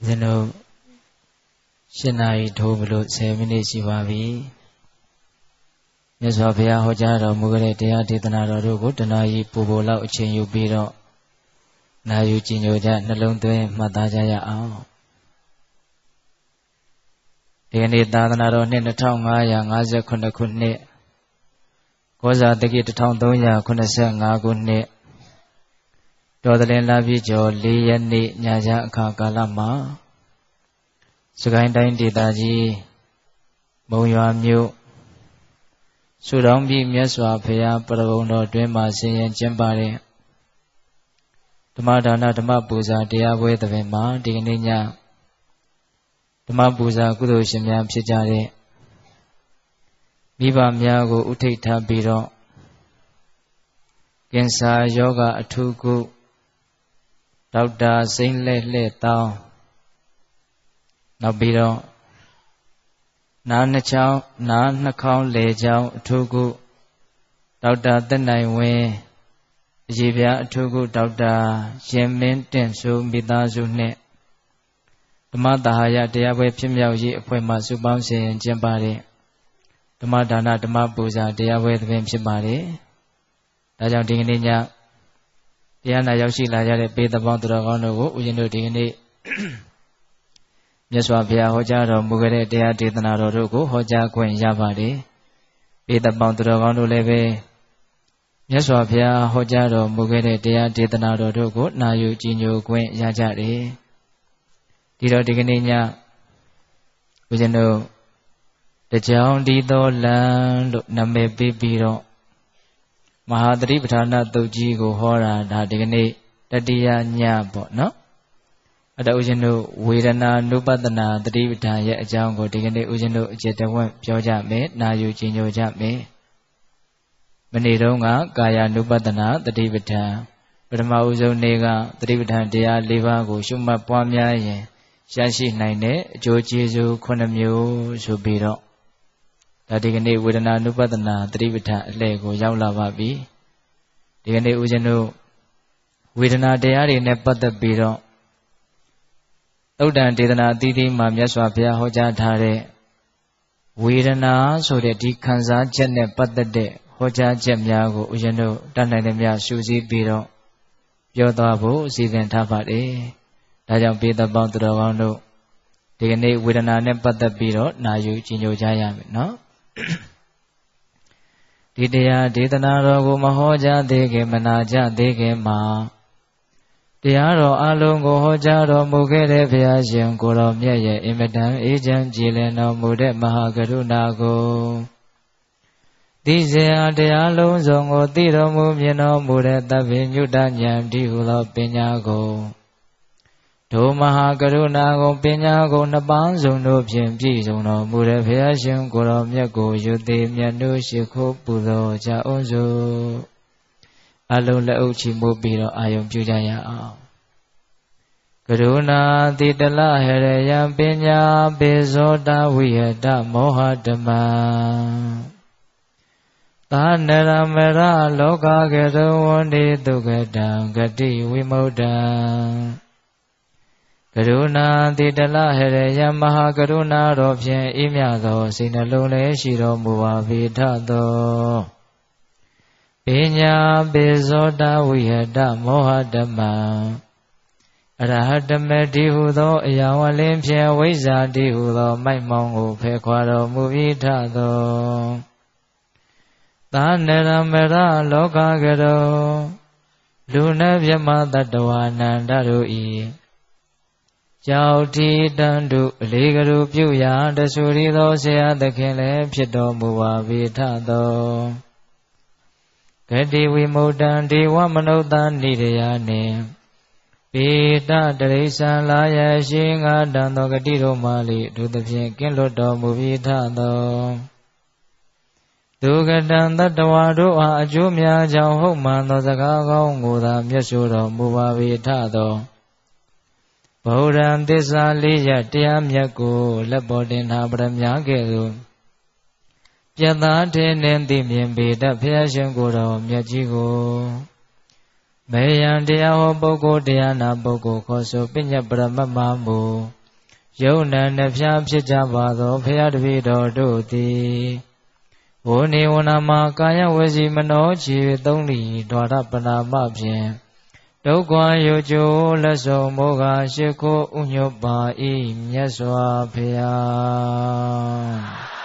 ကျွန်တော်8 နာရီထိုးမလို့10 မိနစ်ရှိပါပြီမြတ်စွာဘုရားဟောကြားတော်မူတဲ့တရားဒေသနာတော်တို့ကိုတနာရီပူပူလောက်အချိန်ယူပြီးတော့နာယူကြည်ညိုကြနှလုံးသွင်းမှတ်သားကြရအောင်ဒီကနေ့သာသနာတော်နှစ်2558ခုနှစ်ကောဇာတက္ကိ1385ခုနှစ်တော်သလင်လပြည့်ကျော်4 ရက်နေ့ညချအခါကာလမှာစကိုင်းတိုင်းဒေသကြီးမုံရွာမြို့ဆူတောင်းပြည်မြတ်စွာဘုရားပရဂုံတော်တွင်မှဆင်ရင်ကျင်းပတဲ့ဓမ္မဒါနဓမ္မပူဇာတရားပွဲသဘင်မှာဒီကနေ့ညဓမ္မပူဇာကုသိုလ်ရှင်များဖြစ်ကြတဲ့မိဘများကိုဥထိတ်ထားပြီးတော့ကင်ဆာယောဂအထူးကုဒေါက်တာစိမ့်လက်လှဲ့တောင်းနောက်ပြီးတော့နားနှချောင်းနားနှာခေါင်းလေချောင်းအထူးကုဒေါက်တာသက်နိုင်ဝင်းအရေးပြအထူးကုဒေါက်တာရင်မင်းတင့်စိုးမိသားစုနှင့်ဓမ္မတာဟာယတရားပွဲဖြစ်မြောက်ရေးအဖွဲ့မှစုပေါင်းဆင်ကျင်းပတဲ့ဓမ္မဒါနဓမ္မပူဇာတရားပွဲသဘင်ဖြစ်ပါတယ်။ဒါကြောင့်ဒီကနေ့ညတရားနာရောက်ရှိလာကြတဲ့ပေသပေါင်းသူတော်ကောင်းတို့ကိုဦးဇင်းတို့ဒီကနေ့မြတ်စွာဘုရားဟောကြားတော်မူခဲ့တဲ့တရားဒေသနာတော်တို့ကိုဟောကြားခွင့်ရပါတယ်။ပေသပေါင်းသူတော်ကောင်းတို့လည်းပဲမြတ်စွာဘုရားဟောကြားတော်မူခဲ့တဲ့တရားဒေသနာတော်တို့ကိုနာယူကြည်ညိုခွင့်ရကြတယ်။ဒီတော့ဒီကနေ့ညဦးဇင်းတို့တကြောင်ဒီတော်လံလို့နာမည်ပေးပြီးတော့မဟာသတိပဋ္ဌာနာသုတ်ကြီးကိုဟောတာဒါဒီကနေ့တတိယညပေါ့နော်အဲ့ဒါဦးဇင်းတို့ဝေဒနာနုပတနာသတိပဋ္ဌာန်ရဲ့အကြောင်းကိုဒီကနေ့ဦးဇင်းတို့အကျဉ်းတဝက်ပြောကြမယ်နာယူကြည်ညိုကြမယ်မနေ့တုန်းကကာယ ानु ပတနာသတိပဋ္ဌာန်ပထမဦးဆုံးနေ့ကသတိပဋ္ဌာန်တရား၄ပါးကိုရှုမှတ်ပွားများရင်ရရှိနိုင်တဲ့အကျိုးကျေးဇူး9မျိုးဆိုပြီးတော့ဒါဒီကနေ့ဝေဒနာ ानु ပတနာသတိပဋ္ဌာန်အလှည့်ကိုရောက်လာပါပြီဒီကနေ့ဦးဇင်းတို့ဝေဒနာတရားတွေနဲ့ပတ်သက်ပြီးတော့သုတ္တန်ဒေသနာအသီးသီးမှာမြတ်စွာဘုရားဟောကြားထားတဲ့ဝေဒနာဆိုတဲ့ဒီခံစားချက်နဲ့ပတ်သက်တဲ့ဟောကြားချက်များကိုဦးဇင်းတို့တတ်နိုင်တဲ့များရှုစည်းပြီးတော့ပြောသွားဖို့အစီအစဉ်ထားပါတယ်ဒါကြောင့်ပေသပေါင်းသူတော်ကောင်းတို့ဒီကနေ့ဝေဒနာနဲ့ပတ်သက်ပြီးတော့နာယူကြည်ညိုကြရမယ်နော်ဒီတရားဒေသနာတော်ကိုမဟောကြားသေးခင်မနာကြသေးခင်မှာတရားတော်အလုံးကိုဟောကြားတော်မူခဲ့တဲ့ဘုရားရှင်ကိုတော်မြတ်ရဲ့အင်မတန်အေးချမ်းကြည်လင်တော်မူတဲ့မဟာကရုဏာကိုသိစေအတရားလုံးစုံကိုသိတော်မူမြင်တော်မူတဲ့သဗ္ဗညုတဉာဏ်ဒီဟုသောပညာကိုဒုမဟာကရုဏာကိုပညာကိုနှစ်ပန်းစုံတို့ဖြင့်ပြည့်စုံတော်မူတဲ့ဘုရားရှင်ကိုတော်မြတ်ကိုယူသည်မြတ်တို့ရှိခိုးပူဇော်ကြအောင်စို့အလုံးလက်အုပ်ချီးမွမ်းပြီးတော့အာယုံပြုကြရအောင်ကရုဏာတိတလဟရယံပညာပေဇောတဝိဟတမောဟဓမ္မသာနရမရလောကကရဝန္တိဒုက္ခတံဂတိဝိမု ढ ံကရုဏာတိတလဟရယံမဟာကရုဏာတော်ဖြင့်ဤမြသောစိတ်နှလုံးလည်းရှိတော်မူပါပေထသောပညာပေဇောတဝိဟတမောဟဓမ္မအရဟတမေတိဟုသောအရာဝလင်းဖြင့်ဝိဇ္ဇာတိဟုသောမိုက်မောင်းကိုဖယ်ခွာတော်မူပြီးထသောသာနရမရလောကကရောလူနှင့်မြမတတ္တဝါနန္တတို့ဤကြောက်တီတန်တုအလေးကရုပြုရာတဆူရီသောဆရာသခင်လည်းဖြစ်တော်မူပါပေထသောဂတိဝိမု ढ ံဒေဝမနုဿာနိရယနှင့်ပေတတရိစ္ဆာလာယရှိငါတန်သောဂတိတို့မှလေဒုသဖြင့်ကင်းလွတ်တော်မူပြီးထသောဒုက္ကတံတတ္တဝါတို့အားအကျိုးများကြောင့်ဟုတ်မှန်သောစကားကောင်းကိုသာမျက်ဆိုတော်မူပါ၏ထသောဗုဒ္ဓံသစ္စာလေးရတရားမြတ်ကိုလက်ပေါ်တင်ထားပရမကဲ့သို့ပြတ်သားထင်းနှင့်သိမြင်ပေတတ်ဘုရားရှင်ကိုယ်တော်မြတ်ကြီးကိုမေယံတရားဟောပုဂ္ဂိုလ်တရားနာပုဂ္ဂိုလ်ခေါ်ဆိုပညတ်ပရမတ်မမူယုံနံနှဖျားဖြစ်ကြပါသောဖရာတပည့်တော်တို့သည်ဝနေဝနာမှာကာယဝစီမနောခြေသုံးလီဒွါရပနာမဖြင့်ဒုက္ခယုတ်ကျိုးလက်ဆောင်မောဃရှိခိုးဥညွတ်ပါ၏မြတ်စွာဘုရား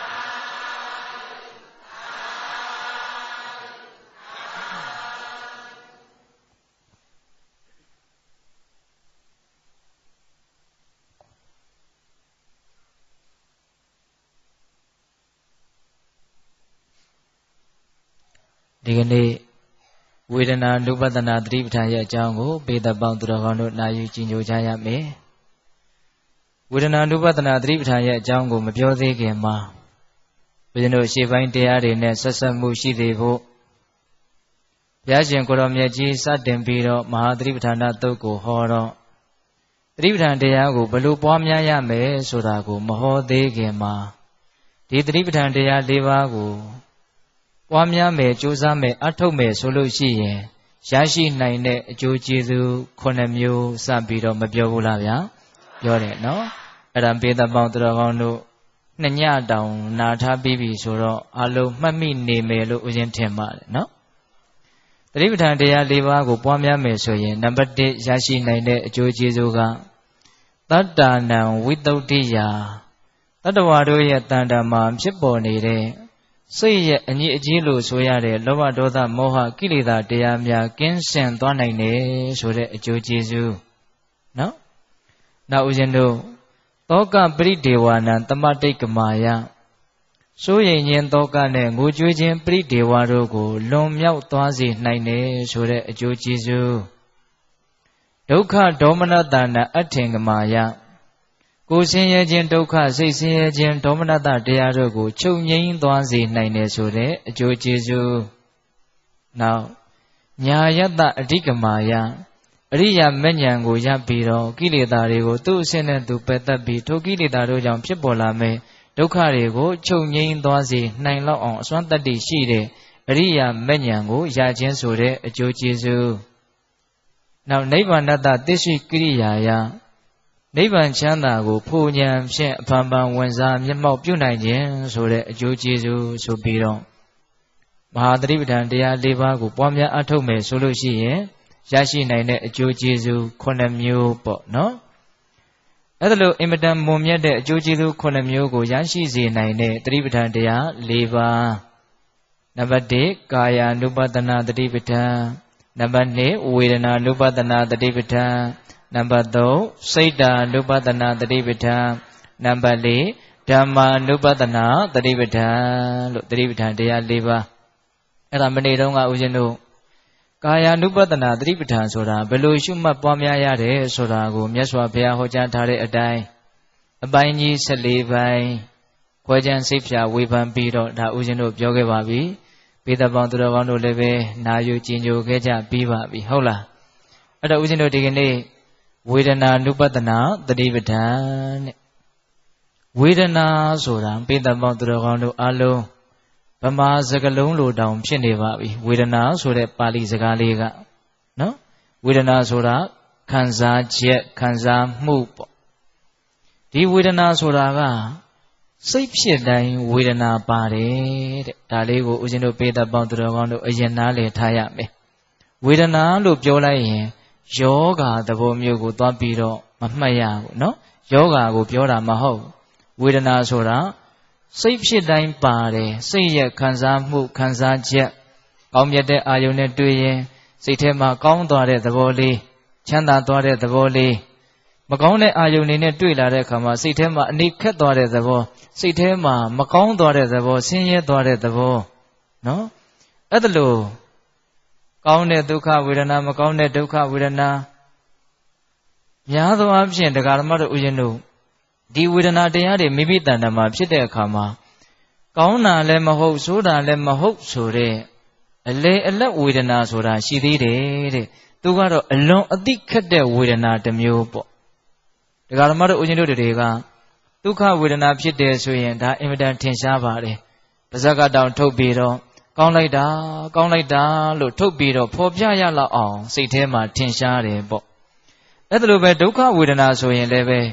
ဒီကနေ့ဝေဒနာနုပဒနာသတိပဋ္ဌာန်ရဲ့အကြောင်းကိုပေတပေါင်းသူတော်ကောင်းတို့နာယူကြည်ညိုကြရမယ်ဝေဒနာနုပဒနာသတိပဋ္ဌာန်ရဲ့အကြောင်းကိုမပြောသေးခင်မှာဘုရားတို့ရှေ့ပိုင်းတရားတွေနဲ့ဆက်ဆက်မှုရှိသေးဖို့ဘုရားရှင်ကိုရောမြတ်ကြီးစတင်ပြီးတော့မဟာသတိပဋ္ဌာန်သုတ်ကိုဟောတော့သတိပဋ္ဌာန်တရားကိုဘယ်လိုပွားများရမယ်ဆိုတာကိုမဟောသေးခင်မှာဒီသတိပဋ္ဌာန်တရား၄ပါးကိုပွားများမယ်ကြိုးစားမယ်အထုတ်မယ်ဆိုလို့ရှိရင်ရရှိနိုင်တဲ့အကျိုးကျေးဇူး9မျိုးစပြီးတော့မပြောဘူးလားဗျာပြောတယ်နော်အဲ့ဒါပေတပေါင်းသူတော်ကောင်းတို့2ညတောင်နာထားပြီးပြီဆိုတော့အလုံးမှတ်မိနေမယ်လို့ဦးဇင်းထင်ပါတယ်နော်သတိပဋ္ဌာန်တရား၄ပါးကိုပွားများမယ်ဆိုရင်နံပါတ်1ရရှိနိုင်တဲ့အကျိုးကျေးဇူးကတတ္တနံဝိတုဒ္ဓိယာတတ္တဝါတို့ရဲ့တဏ္ဍာမှာဖြစ်ပေါ်နေတဲ့စိတ်ရဲ့အညစ်အကြေးလို့ဆိုရတဲ့လောဘဒေါသမောဟကိလေသာတရားများကင်းစင်သွားနိုင်တယ်ဆိုတဲ့အကျိုးကျေးဇူးနော်နောက်ဦးဇင်းတို့သောကပရိဒေဝနံတမတိတ်ကမာယစိုးရိမ်ခြင်းသောကနဲ့ငိုကြွေးခြင်းပရိဒေဝတို့ကိုလွန်မြောက်သွားစေနိုင်တယ်ဆိုတဲ့အကျိုးကျေးဇူးဒုက္ခဒေါမနတနာအထင်ကမာယကိုယ်ဆင်းရဲခြင်းဒုက္ခစိတ်ဆင်းရဲခြင်းဒေါမနတတရားတို့ကိုချုပ်ငြိမ်းသွားစေနိုင်တယ်ဆိုတဲ့အကျိုးကျေးဇူးနောက်ညာယတအဓိကမာယအရိယာမဉ္ဇဉ်ကိုရပြီးတော့ကိလေသာတွေကိုသူ့အစဉ်နဲ့သူပယ်တတ်ပြီးထိုကိလေသာတို့ကြောင့်ဖြစ်ပေါ်လာမယ့်ဒုက္ခတွေကိုချုပ်ငြိမ်းသွားစေနိုင်လောက်အောင်အစွမ်းတတ္တိရှိတဲ့အရိယာမဉ္ဇဉ်ကိုရခြင်းဆိုတဲ့အကျိုးကျေးဇူးနောက်နိဗ္ဗာန်တသစ္စိကိရိယာယနိဗ္ဗာန်ချမ်းသာကိုဖို့ဉဏ်ဖြင့်အဖန်ဖန်ဝင်စားမျက်မှောက်ပြုနိုင်ခြင်းဆိုတဲ့အကျိုးကျေးဇူးဆိုပြီးတော့မဟာသတိပဋ္ဌာန်တရား၄ပါးကိုပွားများအထောက်မယ်ဆိုလို့ရှိရင်ရရှိနိုင်တဲ့အကျိုးကျေးဇူး9မျိုးပေါ့နော်အဲ့ဒါလို့အင်မတန်မွန်မြတ်တဲ့အကျိုးကျေးဇူး9မျိုးကိုရရှိစေနိုင်တဲ့သတိပဋ္ဌာန်တရား၄ပါးနံပါတ်1ကာယ ानु ပဒနာသတိပဋ္ဌာန်နံပါတ်2ဝေဒနာ ानु ပဒနာသတိပဋ္ဌာန်နံပါတ်3စိတ်တာ ानु ပဒနာသတိပဋ္ဌာန်နံပါတ်4ဓမ္မာ ानु ပဒနာသတိပဋ္ဌာန်လို့သတိပဋ္ဌာန်တရား၄ပါးအဲ့ဒါမနေ့တုန်းကဦးဇင်းတို့ကာယ ानु ပဒနာသတိပဋ္ဌာန်ဆိုတာဘယ်လိုရှုမှတ်ပွားများရတယ်ဆိုတာကိုမြတ်စွာဘုရားဟောကြားထားတဲ့အတိုင်းအပိုင်းကြီး14ပိုင်းခွဲခြမ်းစိတ်ဖြာဝေဖန်ပြီးတော့ဒါဦးဇင်းတို့ပြောခဲ့ပါပြီပေတပေါင်းသူတော်ကောင်းတို့လည်းပဲနာယူကြည်ညိုခဲ့ကြပြီးပါပြီဟုတ်လားအဲ့တော့ဦးဇင်းတို့ဒီကနေ့ဝေဒနာ ानु ပဒနာသတိပဋ္ဌာန်တဲ့ဝေဒနာဆိုတာပေတပေါင်းသူတော်ကောင်းတို့အလုံးဗမာစကားလုံးလိုတောင်ဖြစ်နေပါပြီဝေဒနာဆိုတဲ့ပါဠိစကားလေးကနော်ဝေဒနာဆိုတာခံစားချက်ခံစားမှုပေါ့ဒီဝေဒနာဆိုတာကစိတ်ဖြစ်တိုင်းဝေဒနာပါတယ်တဲ့ဒါလေးကိုဦးဇင်းတို့ပေတပေါင်းသူတော်ကောင်းတို့အရင်နားလည်ထားရမယ်ဝေဒနာလို့ပြောလိုက်ရင်ယောဂသဘောမျိုးကိုသွားပြီးတော့မမှတ်ရဘူးနော်ယောဂကိုပြောတာမဟုတ်ဝေဒနာဆိုတာစိတ်ဖြစ်တိုင်းပါတယ်စိတ်ရဲ့ခံစားမှုခံစားချက်ကောင်းမြတ်တဲ့အာယုန်နဲ့တွေ့ရင်စိတ်ထဲမှာကောင်းသွားတဲ့သဘောလေးချမ်းသာသွားတဲ့သဘောလေးမကောင်းတဲ့အာယုန်တွေနဲ့တွေ့လာတဲ့အခါမှာစိတ်ထဲမှာအနေခက်သွားတဲ့သဘောစိတ်ထဲမှာမကောင်းသွားတဲ့သဘောဆင်းရဲသွားတဲ့သဘောနော်အဲ့ဒါလို့ကောင်းတဲ့ဒုက္ခဝေဒနာမကောင်းတဲ့ဒုက္ခဝေဒနာများသောအားဖြင့်တရားဓမ္မတို့ဥယျာဉ်တို့ဒီဝေဒနာတရားတွေမိမိတဏ္ဍာမှာဖြစ်တဲ့အခါမှာကောင်းတာလည်းမဟုတ်ဆိုးတာလည်းမဟုတ်ဆိုတဲ့အလေအလတ်ဝေဒနာဆိုတာရှိသေးတယ်တဲ့သူကတော့အလွန်အသိခက်တဲ့ဝေဒနာတစ်မျိုးပေါ့တရားဓမ္မတို့ဥယျာဉ်တို့တွေကဒုက္ခဝေဒနာဖြစ်တယ်ဆိုရင်ဒါအင်မတန်ထင်ရှားပါတယ်ပါဇက်ကတောင်ထုတ်ပြီးတော့ကောင်းလိုက်တာလို့ထုတ်ပြီးတော့ဖော်ပြရလောက်အောင်စိတ်ထဲမှာထင်ရှားတယ်ပေါ့အဲ့ဒါလိုပဲဒုက္ခဝေဒနာဆိုရင်လည်းပဲ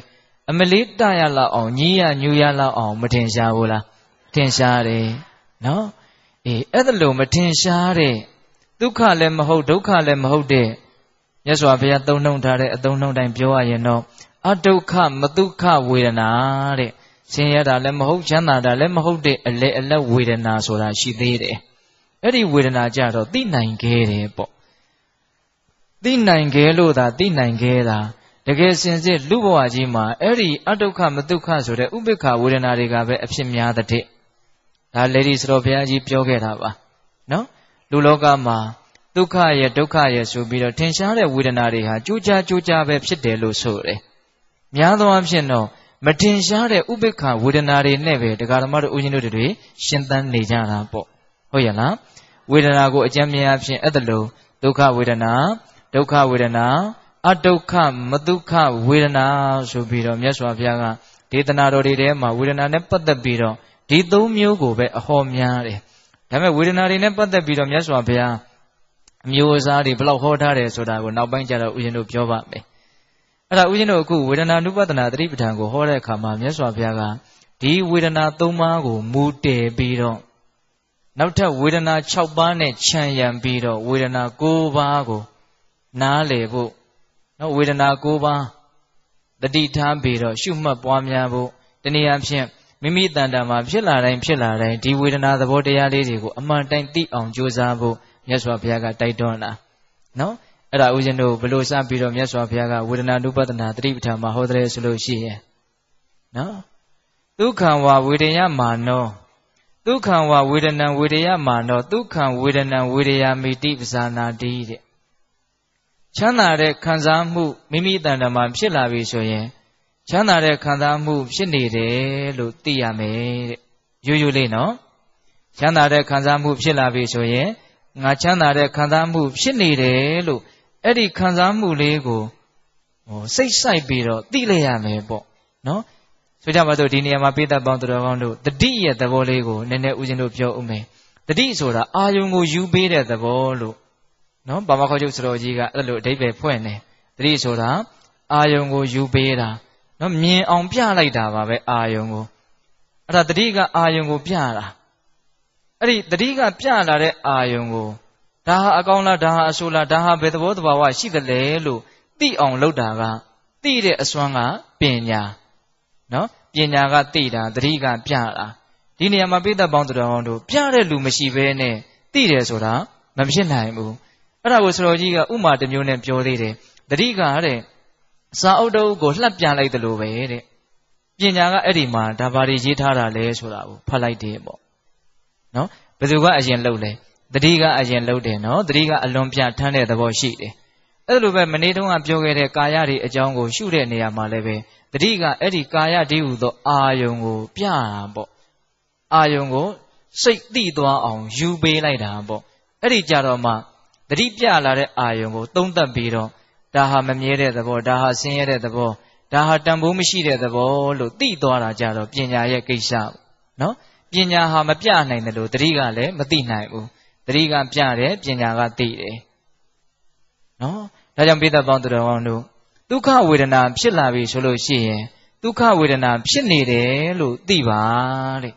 အမလေးတရလောက်အောင်ညီးရညူရလောက်အောင်မထင်ရှားဘူးလားထင်ရှားတယ်နော်အဲ့ဒါလို့မထင်ရှားတဲ့ဒုက္ခလည်းမဟုတ်ဒုက္ခလည်းမဟုတ်တဲ့မြတ်စွာဘုရားသုံးနှုန်းထားတဲ့အသုံးနှုန်းတိုင်းပြောရရင်တော့အဒုက္ခမဒုက္ခဝေဒနာတဲ့ဆင်းရဲတာလည်းမဟုတ်ချမ်းသာတာလည်းမဟုတ်တဲ့အလေအလတ်ဝေဒနာဆိုတာရှိသေးတယ်အဲ့ဒီဝေဒနာကြတော့သိနိုင်ခဲ့တယ်ပေါ့သိနိုင်ခဲ့လို့သာသိနိုင်ခဲ့တာတကယ်စင်စစ်လူဘဝကြီးမှာအဲ့ဒီအဒုက္ခမဒုက္ခဆိုတဲ့ဥပိ္ပခဝေဒနာတွေကပဲအဖြစ်များတဲ့ဒါလေဒီစတော်ဘုရားကြီးပြောခဲ့တာပါနော်လူလောကမှာဒုက္ခရဲ့ဒုက္ခရဲ့ဆိုပြီးတော့ထင်ရှားတဲ့ဝေဒနာတွေဟာကြိုးကြားပဲဖြစ်တယ်လို့ဆိုတယ်များသောအားဖြင့်တော့မထင်ရှားတဲ့ဥပိ္ပခဝေဒနာတွေနဲ့ပဲတရားဓမ္မတို့ဦးဇင်းတို့တွေရှင်းသန်းနေကြတာပေါ့ဟုတ်ရဲ့လားဝေဒနာကိုအကျဉ်းမြင်အဖြစ်အဲ့ဒါလို့ဒုက္ခဝေဒနာဒုက္ခဝေဒနာအဒုက္ခမဒုက္ခဝေဒနာဆိုပြီးတော့မြတ်စွာဘုရားကဒေသနာတော်တွေထဲမှာဝေဒနာနဲ့ပတ်သက်ပြီးတော့ဒီသုံးမျိုးကိုပဲအဟောများတယ်ဒါပေမဲ့ဝေဒနာတွေနဲ့ပတ်သက်ပြီးတော့မြတ်စွာဘုရားအမျိုးအစားတွေဘယ်လောက်ဟောထားတယ်ဆိုတာကိုနောက်ပိုင်းကျတော့ဦးဇင်းတို့ပြောပါမယ်အဲ့ဒါဦးဇင်းတို့အခုဝေဒနာနုပဒနာသတိပဋ္ဌာန်ကိုဟောတဲ့အခါမှာမြတ်စွာဘုရားကဒီဝေဒနာ၃ပါးကိုမူတည်ပြီးတော့နောက်ထပ်ဝေဒနာ6ပါးနဲ့ခြံရံပြီးတော့ဝေဒနာ9ပါးကိုနားလည်ဖို့နော်ဝေဒနာ9ပါးတတိထားပြီးတော့ရှုမှတ်ပွားများဖို့တနည်းအားဖြင့်မိမိတန်တာမှာဖြစ်လာတိုင်းဒီဝေဒနာသဘောတရားလေးတွေကိုအမှန်တိုင်းသိအောင်ကြိုးစားဖို့မြတ်စွာဘုရားကတိုက်တွန်းတာနော်အဲ့ဒါဦးဇင်းတို့ဘယ်လိုစပြီးတော့မြတ်စွာဘုရားကဝေဒနာနုပဒနာသတိပဋ္ဌာန်မှာဟောတယ်ဆိုလို့ရှိရင်နော်ဒုက္ခံဝဝေဒယမာနောဒုက္ခံဝဝေဒနံဝေဒယမာနောဒုက္ခံဝေဒနံဝေဒယာမိတိပဇာနာတိတဲ့ချမ်းသာတဲ့ခံစားမှုမိမိတန်တမှာဖြစ်လာပြီဆိုရင်ချမ်းသာတဲ့ခံစားမှုဖြစ်နေတယ်လို့သိရမယ်တဲ့ရိုးရိုးလေးနော်ချမ်းသာတဲ့ခံစားမှုဖြစ်လာပြီဆိုရင်ငါချမ်းသာတဲ့ခံစားမှုဖြစ်နေတယ်လို့အဲ့ဒီခံစားမှုလေးကိုစိတ်ဆိုင်ပြီးတော့သိလိုက်ရမယ်ပေါ့နော်ဆိုကြပါစို့ဒီနေရာမှာပိဋကပေါင်းတော်ကောင်းတို့တတိရဲ့သဘောလေးကိုနည်းနည်းဦးဇင်းတို့ပြောဦးမယ်တတိဆိုတာအာယုံကိုယူပေးတဲ့သဘောလို့နော်ဘာမခေါ်ချုပ်စတော်ကြီးကအဲ့လိုအဓိပ္ပာယ်ဖွင့်တယ်တတိဆိုတာအာယုံကိုယူပေးတာနော်မြင်အောင်ပြလိုက်တာပါပဲအာယုံကိုအဲ့ဒါတတိကအာယုံကိုပြတာအဲ့ဒီတတိကပြလာတဲ့အာယုံကိုဒါဟာအကောင်းလားဒါဟာအဆိုးလားဒါဟာဘယ်သဘောတဘာဝရှိသလဲလို့သိအောင်လုပ်တာကသိတဲ့အစွမ်းကပညာနော်ပညာကသိတာတတိကပြတာဒီနေရာမှာပိဋကပေါင်းတော်တို့ပြတဲ့လူမရှိဘဲနဲ့သိတယ်ဆိုတာမဖြစ်နိုင်ဘူးအဲ့ဒါကိုစတော်ကြီးကဥမာတစ်မျိုးနဲ့ပြောသေးတယ်တတိကတဲ့စာအုပ်တုပ်ကိုလှပ်ပြလိုက်တယ်လို့ပဲတဲ့ပညာကအဲ့ဒီမှာဒါဘာတွေရေးထားတာလဲဆိုတာကိုဖတ်လိုက်တယ်ပေါ့နော်ဘယ်သူကအရင်လှုပ်လဲတတိကအရင်လှုပ်တယ်နော်တတိကအလွန်ပြထမ်းတဲ့သဘောရှိတယ်အဲ့လိုပဲမနေ့တုန်းကပြောခဲ့တဲ့ကာယတွေအကြောင်းကိုရှုတဲ့နေရာမှာလည်းပဲတတိကအဲ့ဒီကာယတည်းဟူသောအာယုံကိုပြတာပေါ့အာယုံကိုစိတ်သိသွားအောင်ယူပေးလိုက်တာပေါ့အဲ့ဒီကြတော့မှတတိပြလာတဲ့အာယုံကိုသုံးသပ်ပြီးတော့ဒါဟာမမြဲတဲ့သဘောဒါဟာဆင်းရဲတဲ့သဘောဒါဟာတန်ဖိုးမရှိတဲ့သဘောလို့သိသွားတာကြတော့ပညာရဲ့ကိစ္စနော်ပညာဟာမပြနိုင်တယ်လို့တတိကလည်းမသိနိုင်ဘူးတတိကပြတယ်ပညာကသိတယ်နော်ဒါကြောင့်ပိဋကပေါင်းတော်ကောင်းတို့ဒုက္ခဝေဒနာဖြစ်လာပြီဆိုလို့ရှိရင်ဒုက္ခဝေဒနာဖြစ်နေတယ်လို့သိပါတဲ့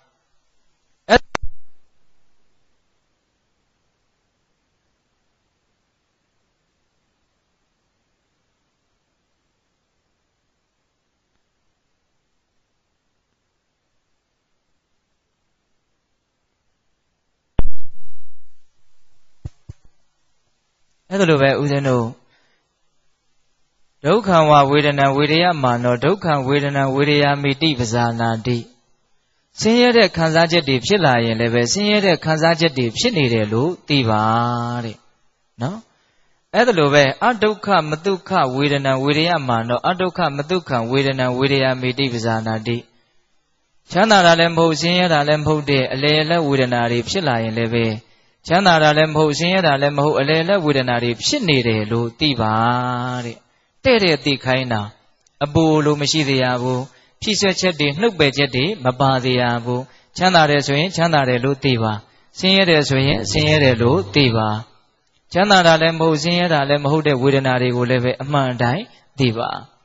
အဲ့ဒါလိုပဲဦးဇင်းတို့ဒုက္ခံဝဝေဒနာဝေဒယမာနောဒုက္ခံဝေဒနာဝေဒယာမိတိပဇာနာတိဆင်းရဲတဲ့ခံစားချက်တွေဖြစ်လာရင်လည်းပဲဆင်းရဲတဲ့ခံစားချက်တွေဖြစ်နေတယ်လို့သိပါတဲ့နော်အဲ့ဒါလိုပဲအဒုက္ခမဒုက္ခဝေဒနာဝေဒယမာနောအဒုက္ခမဒုက္ခဝေဒနာဝေဒယာမိတိပဇာနာတိချမ်းသာတာလည်းမဟုတ်ဆင်းရဲတာလည်းမဟုတ်တဲ့အလယ်အလတ်ဝေဒနာတွေဖြစ်လာရင်လည်းပဲချမ်းသာတာလည်းမဟုတ်ဆင်းရဲတာလည်းမဟုတ်အလယ်အလတ်ဝေဒနာတွေဖြစ်နေတယ်လို့သိပါတဲ့တဲ့သိခိုင်းတာအပူလိုမရှိသေးရဘူးဖြည့်ဆွက်ချက်တွေနှုတ်ပယ်ချက်တွေမပါသေးရဘူးချမ်းသာတယ်ဆိုရင်ချမ်းသာတယ်လို့သိပါဆင်းရဲတယ်ဆိုရင်ဆင်းရဲတယ်လို့သိပါချမ်းသာတာလည်းမဟုတ်ဆင်းရဲတာလည်းမဟုတ်တဲ့ဝေဒနာတွေကိုလည်းပဲအမှန်တိုင်းသိပါ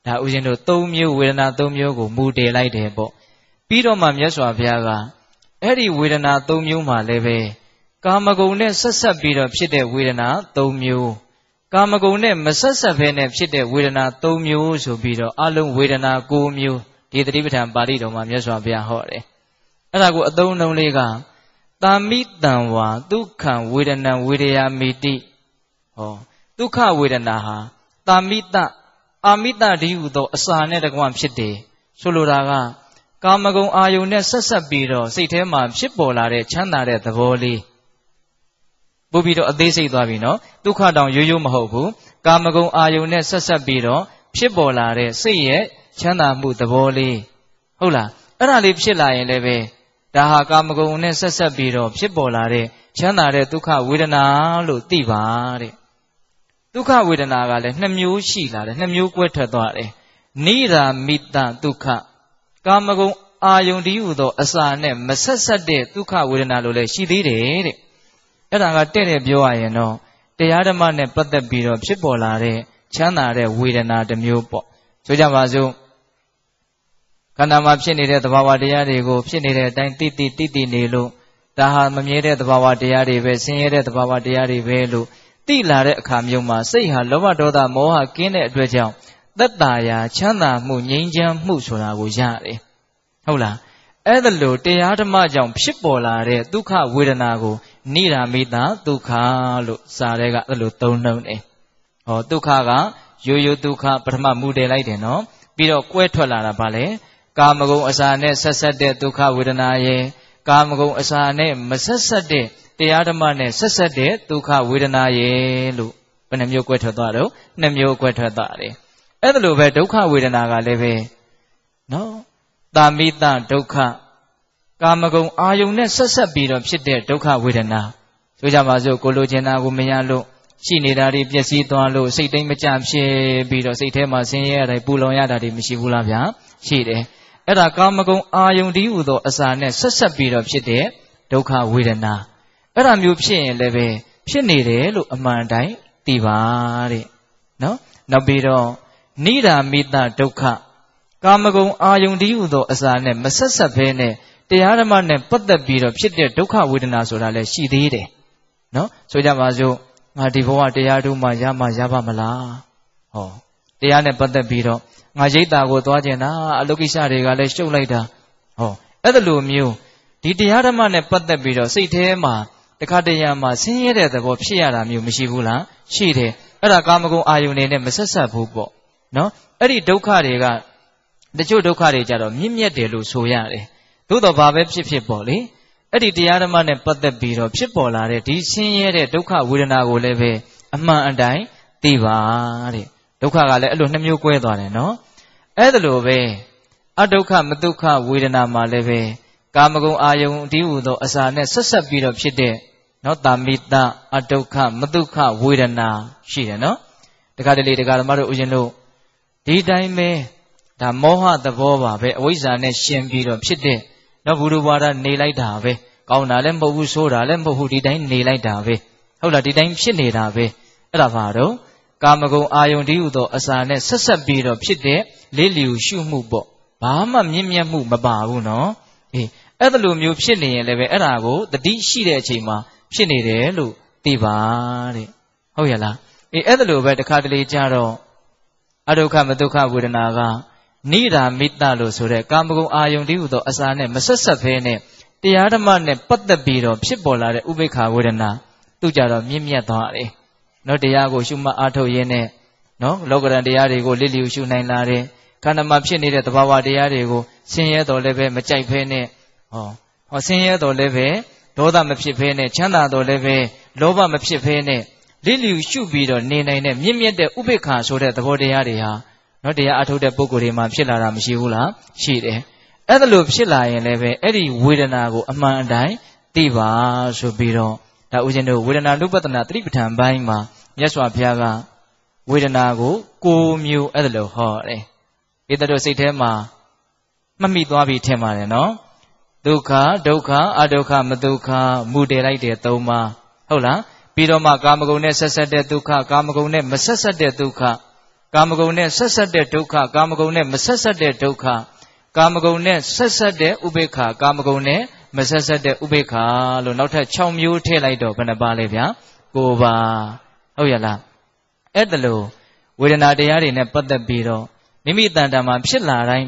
ဒါဥစဉ်တို့၃မျိုးဝေဒနာ၃မျိုးကိုမူတည်လိုက်တယ်ပေါ့ပြီးတော့မှမြတ်စွာဘုရားကအဲ့ဒီဝေဒနာ၃မျိုးမှာလည်းပဲကာမဂုဏ်နဲ့ဆက်ဆက်ပြီးတော့ဖြစ်တဲ့ဝေဒနာ၃မျိုးကာမဂုဏ်နဲ့မဆက်ဆက်ဘဲနဲ့ဖြစ်တဲ့ဝေဒနာ၃မျိုးဆိုပြီးတော့အလုံးဝေဒနာ၉မျိုးဒီသတိပဋ္ဌာန်ပါဠိတော်မှာမြတ်စွာဘုရားဟောတယ်အဲ့ဒါကိုအသုံးလုံးလေးကတာမိတံဝါဒုက္ခံဝေဒနံဝေဒယာမိတိဟောဒုက္ခဝေဒနာဟာတာမိတအာမိတဒီဟုသောအစာနဲ့တကွဖြစ်တယ်ဆိုလိုတာကကာမဂုဏ်အာယုန်နဲ့ဆက်ဆက်ပြီးတော့စိတ်ထဲမှာဖြစ်ပေါ်လာတဲ့ချမ်းသာတဲ့သဘောလေးပို့ပြီးတော့အသေးစိတ်သွားပြီနော်ဒုက္ခတောင်ရိုးရိုးမဟုတ်ဘူးကာမဂုဏ်အာယုန်နဲ့ဆက်ဆက်ပြီးတော့ဖြစ်ပေါ်လာတဲ့စိတ်ရဲ့ချမ်းသာမှုသဘောလေးဟုတ်လားအဲ့ဒါလေးဖြစ်လာရင်လည်းပဲဒါဟာကာမဂုဏ်နဲ့ဆက်ဆက်ပြီးတော့ဖြစ်ပေါ်လာတဲ့ချမ်းသာတဲ့ဒုက္ခဝေဒနာလို့သိပါတဲ့ဒုက္ခဝေဒနာကလည်း2မျိုးရှိလာတယ်2မျိုးကွဲထွက်သွားတယ်နိရာမိတဒုက္ခကာမဂုဏ်အာယုန်တည်းဟူသောအစာနဲ့မဆက်ဆက်တဲ့ဒုက္ခဝေဒနာလို့လည်းရှိသေးတယ်တဲ့အဲ့ဒါကတဲ့ပြောရရင်တော့တရားဓမ္မနဲ့ပတ်သက်ပြီးတော့ဖြစ်ပေါ်လာတဲ့ချမ်းသာတဲ့ဝေဒနာတစ်မျိုးပေါ့ဆိုကြပါစို့ခန္ဓာမှာဖြစ်နေတဲ့သဘာဝတရားတွေကိုဖြစ်နေတဲ့အတိုင်းတိနေလို့ဒါဟာမမြဲတဲ့သဘာဝတရားတွေပဲဆင်းရဲတဲ့သဘာဝတရားတွေပဲလို့သိလာတဲ့အခါမျိုးမှာစိတ်ဟာလောဘဒေါသမောဟကင်းတဲ့အတွက်ကြောင့်သက်သာရာချမ်းသာမှုငြိမ်းချမ်းမှုဆိုတာကိုရတယ်ဟုတ်လားအဲ့ဒါလို့တရားဓမ္မကြောင့်ဖြစ်ပေါ်လာတဲ့ဒုက္ခဝေဒနာကိုနိရာမိတဒုက္ခလို့စာရဲကအဲ့လိုသုံးနှုန်းတယ်ဟောဒုက္ခကရိုးရိုးဒုက္ခပထမမူတည်လိုက်တယ်နော်ပြီးတော့ကွဲထွက်လာတာဗာလေကာမဂုဏ်အစာနဲ့ဆက်ဆက်တဲ့ဒုက္ခဝေဒနာရဲ့ကာမဂုဏ်အစာနဲ့မဆက်ဆက်တဲ့တရားဓမ္မနဲ့ဆက်ဆက်တဲ့ဒုက္ခဝေဒနာရဲ့လို့ဘယ်နှမျိုးကွဲထွက်သွားတော့2မျိုးကွဲထွက်သွားတယ်အဲ့ဒါလိုပဲဒုက္ခဝေဒနာကလည်းပဲနော်တာမိတဒုက္ခကာမဂုဏ်အာယုန်နဲ့ဆက်ဆက်ပြီးတော့ဖြစ်တဲ့ဒုက္ခဝေဒနာဆိုကြပါစို့ကိုလိုချင်တာကိုမရလို့ရှိနေတာတွေပျက်စီးသွားလို့စိတ်တိုင်းမကြဖြစ်ပြီးတော့စိတ်ထဲမှာဆင်းရဲရတယ်ပူလောင်ရတာတွေမရှိဘူးလားဗျာရှိတယ်အဲ့ဒါကာမဂုဏ်အာယုန်တည်းဟူသောအစာနဲ့ဆက်ဆက်ပြီးတော့ဖြစ်တဲ့ဒုက္ခဝေဒနာအဲ့ဒါမျိုးဖြစ်ရင်လည်းပဲဖြစ်နေတယ်လို့အမှန်တိုင်းသိပါတဲ့နော်နောက်ပြီးတော့နိရာမိတဒုက္ခကာမဂုဏ်အာယုန်တည်းဟူသောအစာနဲ့မဆက်ဆက်ဘဲနဲ့တရားဓမ္မနဲ့ပတ်သက်ပြီးတော့ဖြစ်တဲ့ဒုက္ခဝေဒနာဆိုတာလည်းရှိသေးတယ်နော်ဆိုကြပါစို့ငါဒီဘဝတရားတို့မှရပါမလားဟောတရားနဲ့ပတ်သက်ပြီးတော့ငါရိတ်တာကိုသွားကျင်တာအလုကိစ္စတွေကလည်းရှုပ်လိုက်တာဟောအဲ့ဒါလိုမျိုးဒီတရားဓမ္မနဲ့ပတ်သက်ပြီးတော့စိတ်ထဲမှာတခါတရံမှာဆင်းရဲတဲ့သဘောဖြစ်ရတာမျိုးမရှိဘူးလားရှိတယ်အဲ့ဒါကာမဂုဏ်အာယုန်တွေနဲ့မဆက်ဆက်ဘူးပေါ့နော်အဲ့ဒီဒုက္ခတွေကတချို့ဒုက္ခတွေကြတော့မြင့်မြတ်တယ်လို့ဆိုရတယ်သို့တော့ဘာပဲဖြစ်ပေါ့လေအဲ့ဒီတရားဓမ္မနဲ့ပတ်သက်ပြီးတော့ဖြစ်ပေါ်လာတဲ့ဒီဆင်းရဲတဲ့ဒုက္ခဝေဒနာကိုလည်းပဲအမှန်အတိုင်းသိပါတဲ့ဒုက္ခကလည်းအဲ့လို2မျိုးကွဲသွားတယ်နော်အဲ့ဒါလိုပဲအဒုက္ခမဒုက္ခဝေဒနာမှာလည်းပဲကာမဂုဏ်အာယုန်တည်းဟူသောအစာနဲ့ဆက်ဆက်ပြီးတော့ဖြစ်တဲ့နော်တာမိတအဒုက္ခမဒုက္ခဝေဒနာရှိတယ်နော်တခါတလေတရားဓမ္မတို့ဥရှင်တို့ဒီတိုင်းပဲဒါမောဟသဘောပါပဲအဝိဇ္ဇာနဲ့ရှင်ပြီးတော့ဖြစ်တဲ့နော်ဘုရုဘာဒနေလိုက်တာပဲကောင်းတာလည်းမဟုတ်ဘူးဆိုးတာလည်းမဟုတ်ဘူးဒီတိုင်းနေလိုက်တာပဲဟုတ်လားဒီတိုင်းဖြစ်နေတာပဲအဲ့ဒါဘာတော့ကာမဂုဏ်အာယုန်တည်းဟူသောအစာနဲ့ဆက်ဆက်ပြီးတော့ဖြစ်တဲ့လေးလျူရှုမှုပေါ့ဘာမှမြင့်မြတ်မှုမပါဘူးနော်အေးအဲ့ဒါလိုမျိုးဖြစ်နေရင်လည်းပဲအဲ့ဒါကိုတတိရှိတဲ့အချိန်မှာဖြစ်နေတယ်လို့သိပါတဲ့ဟုတ်ရဲ့လားအေးအဲ့ဒါလိုပဲတခါတလေကြတော့အဒုက္ခမဒုက္ခဝေဒနာကနိရာမိတလို့ဆိုတဲ့ကာမဂုဏ်အာယုန်တည်းဟူသောအစာနဲ့မဆက်ဆက်ဘဲနဲ့တရားဓမ္မနဲ့ပတ်သက်ပြီးတော့ဖြစ်ပေါ်လာတဲ့ဥပိ္ပခာဝေဒနာသူကြတော့မြင့်မြတ်သွားတယ်နော်တရားကိုရှုမှတ်အားထုတ်ရင်းနဲ့နော်လောကရန်တရားတွေကိုလစ်လျူရှုနိုင်လာတယ်ခန္ဓာမှာဖြစ်နေတဲ့သဘာဝတရားတွေကိုဆင်းရဲတော်လည်းပဲမကြိုက်ဖဲနဲ့ဟောဆင်းရဲတော်လည်းပဲဒေါသမဖြစ်ဖဲနဲ့ချမ်းသာတော်လည်းပဲလောဘမဖြစ်ဖဲနဲ့လစ်လျူရှုပြီးတော့နေနိုင်တဲ့မြင့်မြတ်တဲ့ဥပိ္ပခာဆိုတဲ့သဘောတရားတွေဟာနော်တရားအထုတ်တဲ့ပုဂ္ဂိုလ်တွေမှာဖြစ်လာတာမရှိဘူးလားရှိတယ်အဲ့ဒါလိုဖြစ်လာရင်လည်းပဲအဲ့ဒီဝေဒနာကိုအမှန်အတိုင်းသိပါဆိုပြီးတော့ဒါဦးဇင်းတို့ဝေဒနာနုပတနာသတိပဋ္ဌာန်ပိုင်းမှာမြတ်စွာဘုရားကဝေဒနာကို9မျိုးအဲ့ဒါလိုဟောတယ်ဧတတို့စိတ်ထဲမှာမှတ်မိသွားပြီထင်ပါတယ်နော်ဒုက္ခဒုက္ခအဒုက္ခမဒုက္ခမူတည်လိုက်တဲ့3ပါးဟုတ်လားပြီးတော့မှကာမဂုဏ်နဲ့ဆက်ဆက်တဲ့ဒုက္ခကာမဂုဏ်နဲ့မဆက်ဆက်တဲ့ဒုက္ခကာမဂုဏ်နဲ့ဆက်ဆက်တဲ့ဒုက္ခကာမဂုဏ်နဲ့မဆက်ဆက်တဲ့ဒုက္ခကာမဂုဏ်နဲ့ဆက်ဆက်တဲ့ဥပေက္ခကာမဂုဏ်နဲ့မဆက်ဆက်တဲ့ဥပေက္ခလို့နောက်ထပ်6မျိုးထည့်လိုက်တော့ဘယ်နှပါလဲဗျာ9ပါဟုတ်ရလားအဲ့ဒါလို့ဝေဒနာတရားတွေနဲ့ပတ်သက်ပြီးတော့မိမိတန်တမှာဖြစ်လာတိုင်း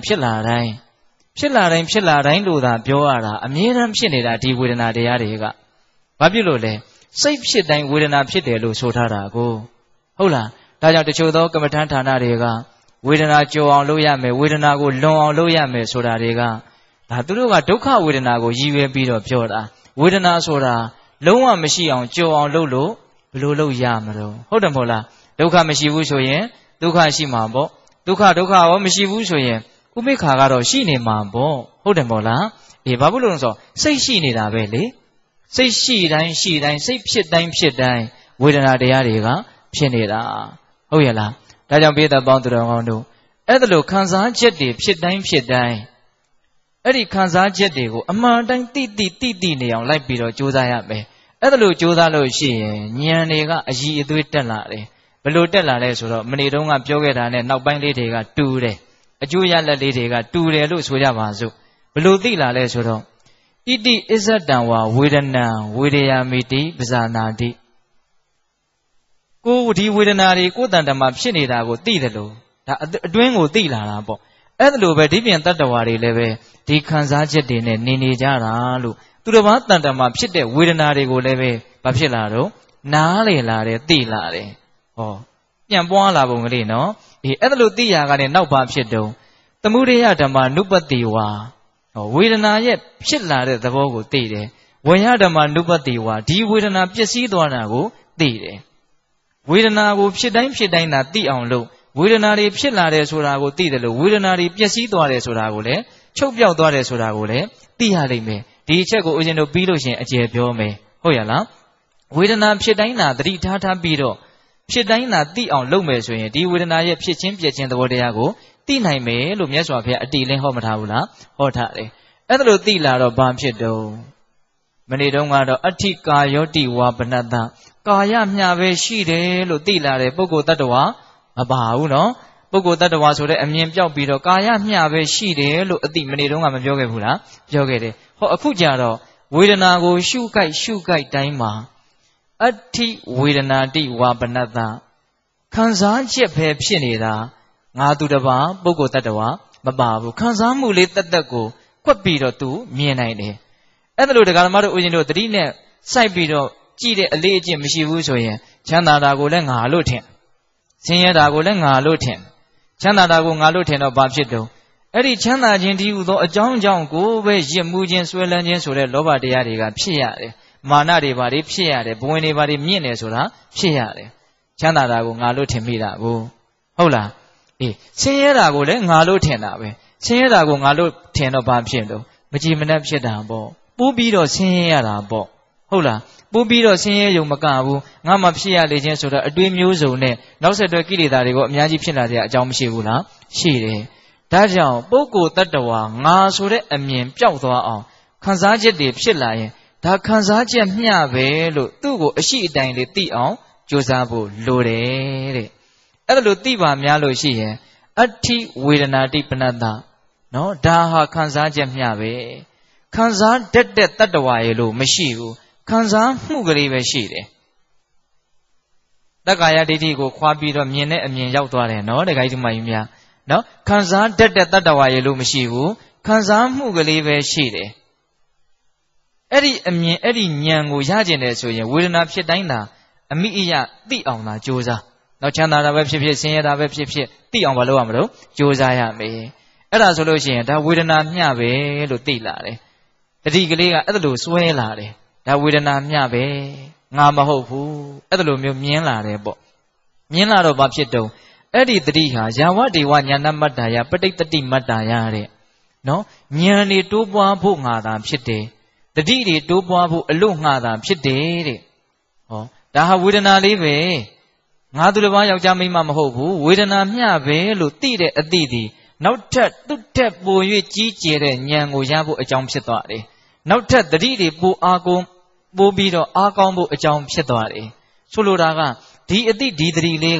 လို့သာပြောရတာအမြဲတမ်းဖြစ်နေတာဒီဝေဒနာတရားတွေကဘာဖြစ်လို့လဲစိတ်ဖြစ်တိုင်းဝေဒနာဖြစ်တယ်လို့ဆိုထားတာကိုဟုတ်လားဒါကြောင့်တချို့သောကမ္မဋ္ဌာန်းဌာနတွေကဝေဒနာကြောအောင်လုပ်ရမယ်ဝေဒနာကိုလွန်အောင်လုပ်ရမယ်ဆိုတာတွေကဒါသူတို့ကဒုက္ခဝေဒနာကိုရည်ရွယ်ပြီးတော့ပြောတာဝေဒနာဆိုတာလုံးဝမရှိအောင်ကြောအောင်လုပ်လို့ဘယ်လိုလုပ်ရမလို့ဟုတ်တယ်မဟုတ်လားဒုက္ခမရှိဘူးဆိုရင်ဒုက္ခရှိမှာပေါ့ဒုက္ခရောမရှိဘူးဆိုရင်ဥပိ္ပခာကတော့ရှိနေမှာပေါ့ဟုတ်တယ်မဟုတ်လားဘာဖြစ်လို့လဲဆိုစိတ်ရှိနေတာပဲလေစိတ်ရှိတိုင်းစိတ်ဖြစ်တိုင်းဝေဒနာတရားတွေကဖြစ်နေတာဟုတ်ရဲ့လားဒါကြောင့်ပိဿပေါင်းသူတော်ကောင်းတို့အဲ့ဒါလိုခံစားချက်တွေဖြစ်တိုင်းအဲ့ဒီခံစားချက်တွေကိုအမှန်တိုင်းတိနေအောင်လိုက်ပြီးတော့ကြိုးစားရမယ်အဲ့ဒါလိုကြိုးစားလို့ရှိရင်ဉာဏ်တွေကအည်အသွေးတက်လာတယ်ဘယ်လိုတက်လာလဲဆိုတော့မနေ့တုန်းကပြောခဲ့တာနဲ့နောက်ပိုင်းလေးတွေကတူတယ်အကျိုးရလက်လေးတွေကတူတယ်လို့ဆိုကြပါစို့ဘယ်လိုသိလာလဲဆိုတော့ဣတိအစ္ဆတံဝါဝေဒနံဝေဒယာမိတိပဇာနာတိကိုဒီဝေဒနာတွေကိုယ်တန်တမှာဖြစ်နေတာကိုသိတယ်လို့ဒါအတွင်းကိုသိလာတာပေါ့အဲ့ဒါလိုပဲဒီပြင်တတ္တဝါတွေလည်းပဲဒီခံစားချက်တွေနဲ့နေကြတာလို့သူတစ်ပါးတန်တမှာဖြစ်တဲ့ဝေဒနာတွေကိုလည်းပဲဘာဖြစ်လာတော့နားလေလာတယ်သိလာတယ်ဟောပြန်ပွားလာပုံကလေးနော်အဲ့ဒါလိုသိရကလည်းနောက်ပါဖြစ်တုံးသမုဒယဓမ္မနုပတိဝါဝေဒနာရဲ့ဖြစ်လာတဲ့သဘောကိုသိတယ်ဝေယဓမ္မနုပတိဝါဒီဝေဒနာပျက်စီးသွားတာကိုသိတယ်ဝေဒနာကိုဖြစ်တိုင်းသာသိအောင်လို့ဝေဒနာတွေဖြစ်လာတယ်ဆိုတာကိုသိတယ်လို့ဝေဒနာတွေပျက်စီးသွားတယ်ဆိုတာကိုလည်းချုပ်ပြောက်သွားတယ်ဆိုတာကိုလည်းသိရလိမ့်မယ်ဒီအချက်ကိုဦးဇင်းတို့ပြီးလို့ရှိရင်အကျေပြောမယ်ဟုတ်ရလားဝေဒနာဖြစ်တိုင်းသာသတိထားပြီးတော့ဖြစ်တိုင်းသာသိအောင်လုပ်မယ်ဆိုရင်ဒီဝေဒနာရဲ့ဖြစ်ချင်းပြက်ချင်းသဘောတရားကိုသိနိုင်မယ်လို့မြတ်စွာဘုရားအတိလင်းဟောမထားဘူးလားဟောထားတယ်အဲ့ဒါလို့သိလာတော့ဘာဖြစ်တုံးမနေ့တုန်းကတော့အဋ္ဌိကာယောတိဝါပနတ္တကာယမျှပဲရှိတယ်လို့သိလာတယ်ပုဂ္ဂိုလ်တ attva မပါဘူးနော်ပုဂ္ဂိုလ်တ attva ဆိုတဲ့အမြင်ပြောက်ပြီးတော့ကာယမျှပဲရှိတယ်လို့အတိမနေ့တုန်းကမပြောခဲ့ဘူးလားပြောခဲ့တယ်ဟောအခုကြတော့ဝေဒနာကိုရှုကြိုက်တိုင်းမှာအဋ္ဌိဝေဒနာတိဝါပနတ္တခံစားချက်ပဲဖြစ်နေတာငါသူတစ်ပါးပုဂ္ဂိုလ်တ attva မပါဘူးခံစားမှုလေးတက်ကိုကွက်ပြီးတော့သူမြင်နိုင်တယ်အဲ့ဒါလို့ဒကာဓမ္မတို့ဦးဇင်းတို့သတိနဲ့စိုက်ပြီးတော့ကြည့်တဲ့အလေးအကျင့်မရှိဘူးဆိုရင်ချမ်းသာတာကိုလည်းငါလို့ထင်ဆင်းရဲတာကိုလည်းငါလို့ထင်ချမ်းသာတာကိုငါလို့ထင်တော့ဘာဖြစ်တုံးအဲ့ဒီချမ်းသာခြင်းတည်းဟူသောအကြောင်းကိုပဲရစ်မှုခြင်းဆွဲလန်းခြင်းဆိုတဲ့လောဘတရားတွေကဖြစ်ရတယ်မာနတွေဘာတွေဖြစ်ရတယ်ဘဝင်တွေဘာတွေမြင့်တယ်ဆိုတာဖြစ်ရတယ်ချမ်းသာတာကိုငါလို့ထင်မိတာကိုဟုတ်လားဆင်းရဲတာကိုလည်းငါလို့ထင်တာပဲဆင်းရဲတာကိုငါလို့ထင်တော့ဘာဖြစ်တုံးမကြည်မနှက်ဖြစ်တာပေါ့ပိုးပြီးတော့ဆင်းရဲရတာပေါ့ဟုတ်လားပိုးပြီးတော့ဆင်းရဲရုံမကဘူးငါမှဖြစ်ရလေခြင်းဆိုတော့အတွေးမျိုးစုံနဲ့နောက်ဆက်တွဲကိလေသာတွေကိုအများကြီးဖြစ်လာတဲ့အကြောင်းမရှိဘူးလားရှိတယ်ဒါကြောင့်ပုဂ္ဂိုလ်တ attva ငါဆိုတဲ့အမြင်ပျောက်သွားအောင်ခံစားချက်တွေဖြစ်လာရင်ဒါခံစားချက်မျှပဲလို့သူ့ကိုအရှိအတိုင်းလေးသိအောင်ကြိုးစားဖို့လိုတယ်တဲ့အဲ့ဒါလို့သိပါများလို့ရှိရင်အဋ္ဌိဝေဒနာတိပနတ္တနော်ဒါဟာခံစားချက်မျှပဲခံစားတတ်တဲ့တ attva ရဲ့လို့မရှိဘူးခံစားမှုကလေးပဲရှိတယ်တက္ကာယဒိဋ္ဌိကိုခွာပြီးတော့မြင်တဲ့အမြင်ရောက်သွားတယ်နော်တခါကြီးမကြီးများနော်ခံစားတတ်တဲ့တ attva ရဲ့လို့မရှိဘူးခံစားမှုကလေးပဲရှိတယ်အဲ့ဒီအမြင်အဲ့ဒီဉာဏ်ကိုရကျင်တယ်ဆိုရင်ဝေဒနာဖြစ်တိုင်းသာအမိအယသိအောင်သာကြိုးစားနောက်ချမ်းသာတာပဲဖြစ်ဖြစ်ဆင်းရဲတာပဲဖြစ်ဖြစ်သိအောင်မလုပ်ရမလို့ကြိုးစားရမယ်အဲ့ဒါဆိုလို့ရှိရင်ဒါဝေဒနာမျှပဲလို့သိလာတယ်တတိကလေးကအဲ့ဒါလိုစွဲလာတယ်ဒါဝေဒနာမျှပဲငါမဟုတ်ဘူးအဲ့ဒါလိုမျိုးမြင်လာတယ်ပေါ့မြင်လာတော့ဘာဖြစ်တုံးအဲ့ဒီတတိဟာယာဝဒေဝညာဏမတ္တာယပဋိတ္တိမတ္တာယတဲ့နော်ဉာဏ်တွေတိုးပွားဖို့ငါသာဖြစ်တယ်တတိတွေတိုးပွားဖို့အလို့ငါသာဖြစ်တယ်တဲ့ဟောဒါဟာဝေဒနာလေးပဲငါသူတစ်ပါးယောက်ျားမိန်းမမဟုတ်ဘူးဝေဒနာမျှပဲလို့သိတဲ့အသည့်ဒီနောက်ထပ်သူ့ထက်ပို၍ကြီးကျယ်တဲ့ဉာဏ်ကိုရဖို့အကြောင်းဖြစ်သွားတယ်နောက်ထပ်တတိတွေပိုအားကုန်ပိုပြီးတော့အားကောင်းဖို့အကြောင်းဖြစ်သွားတယ်ဆိုလိုတာကဒီအသည့်ဒီတတိလေးက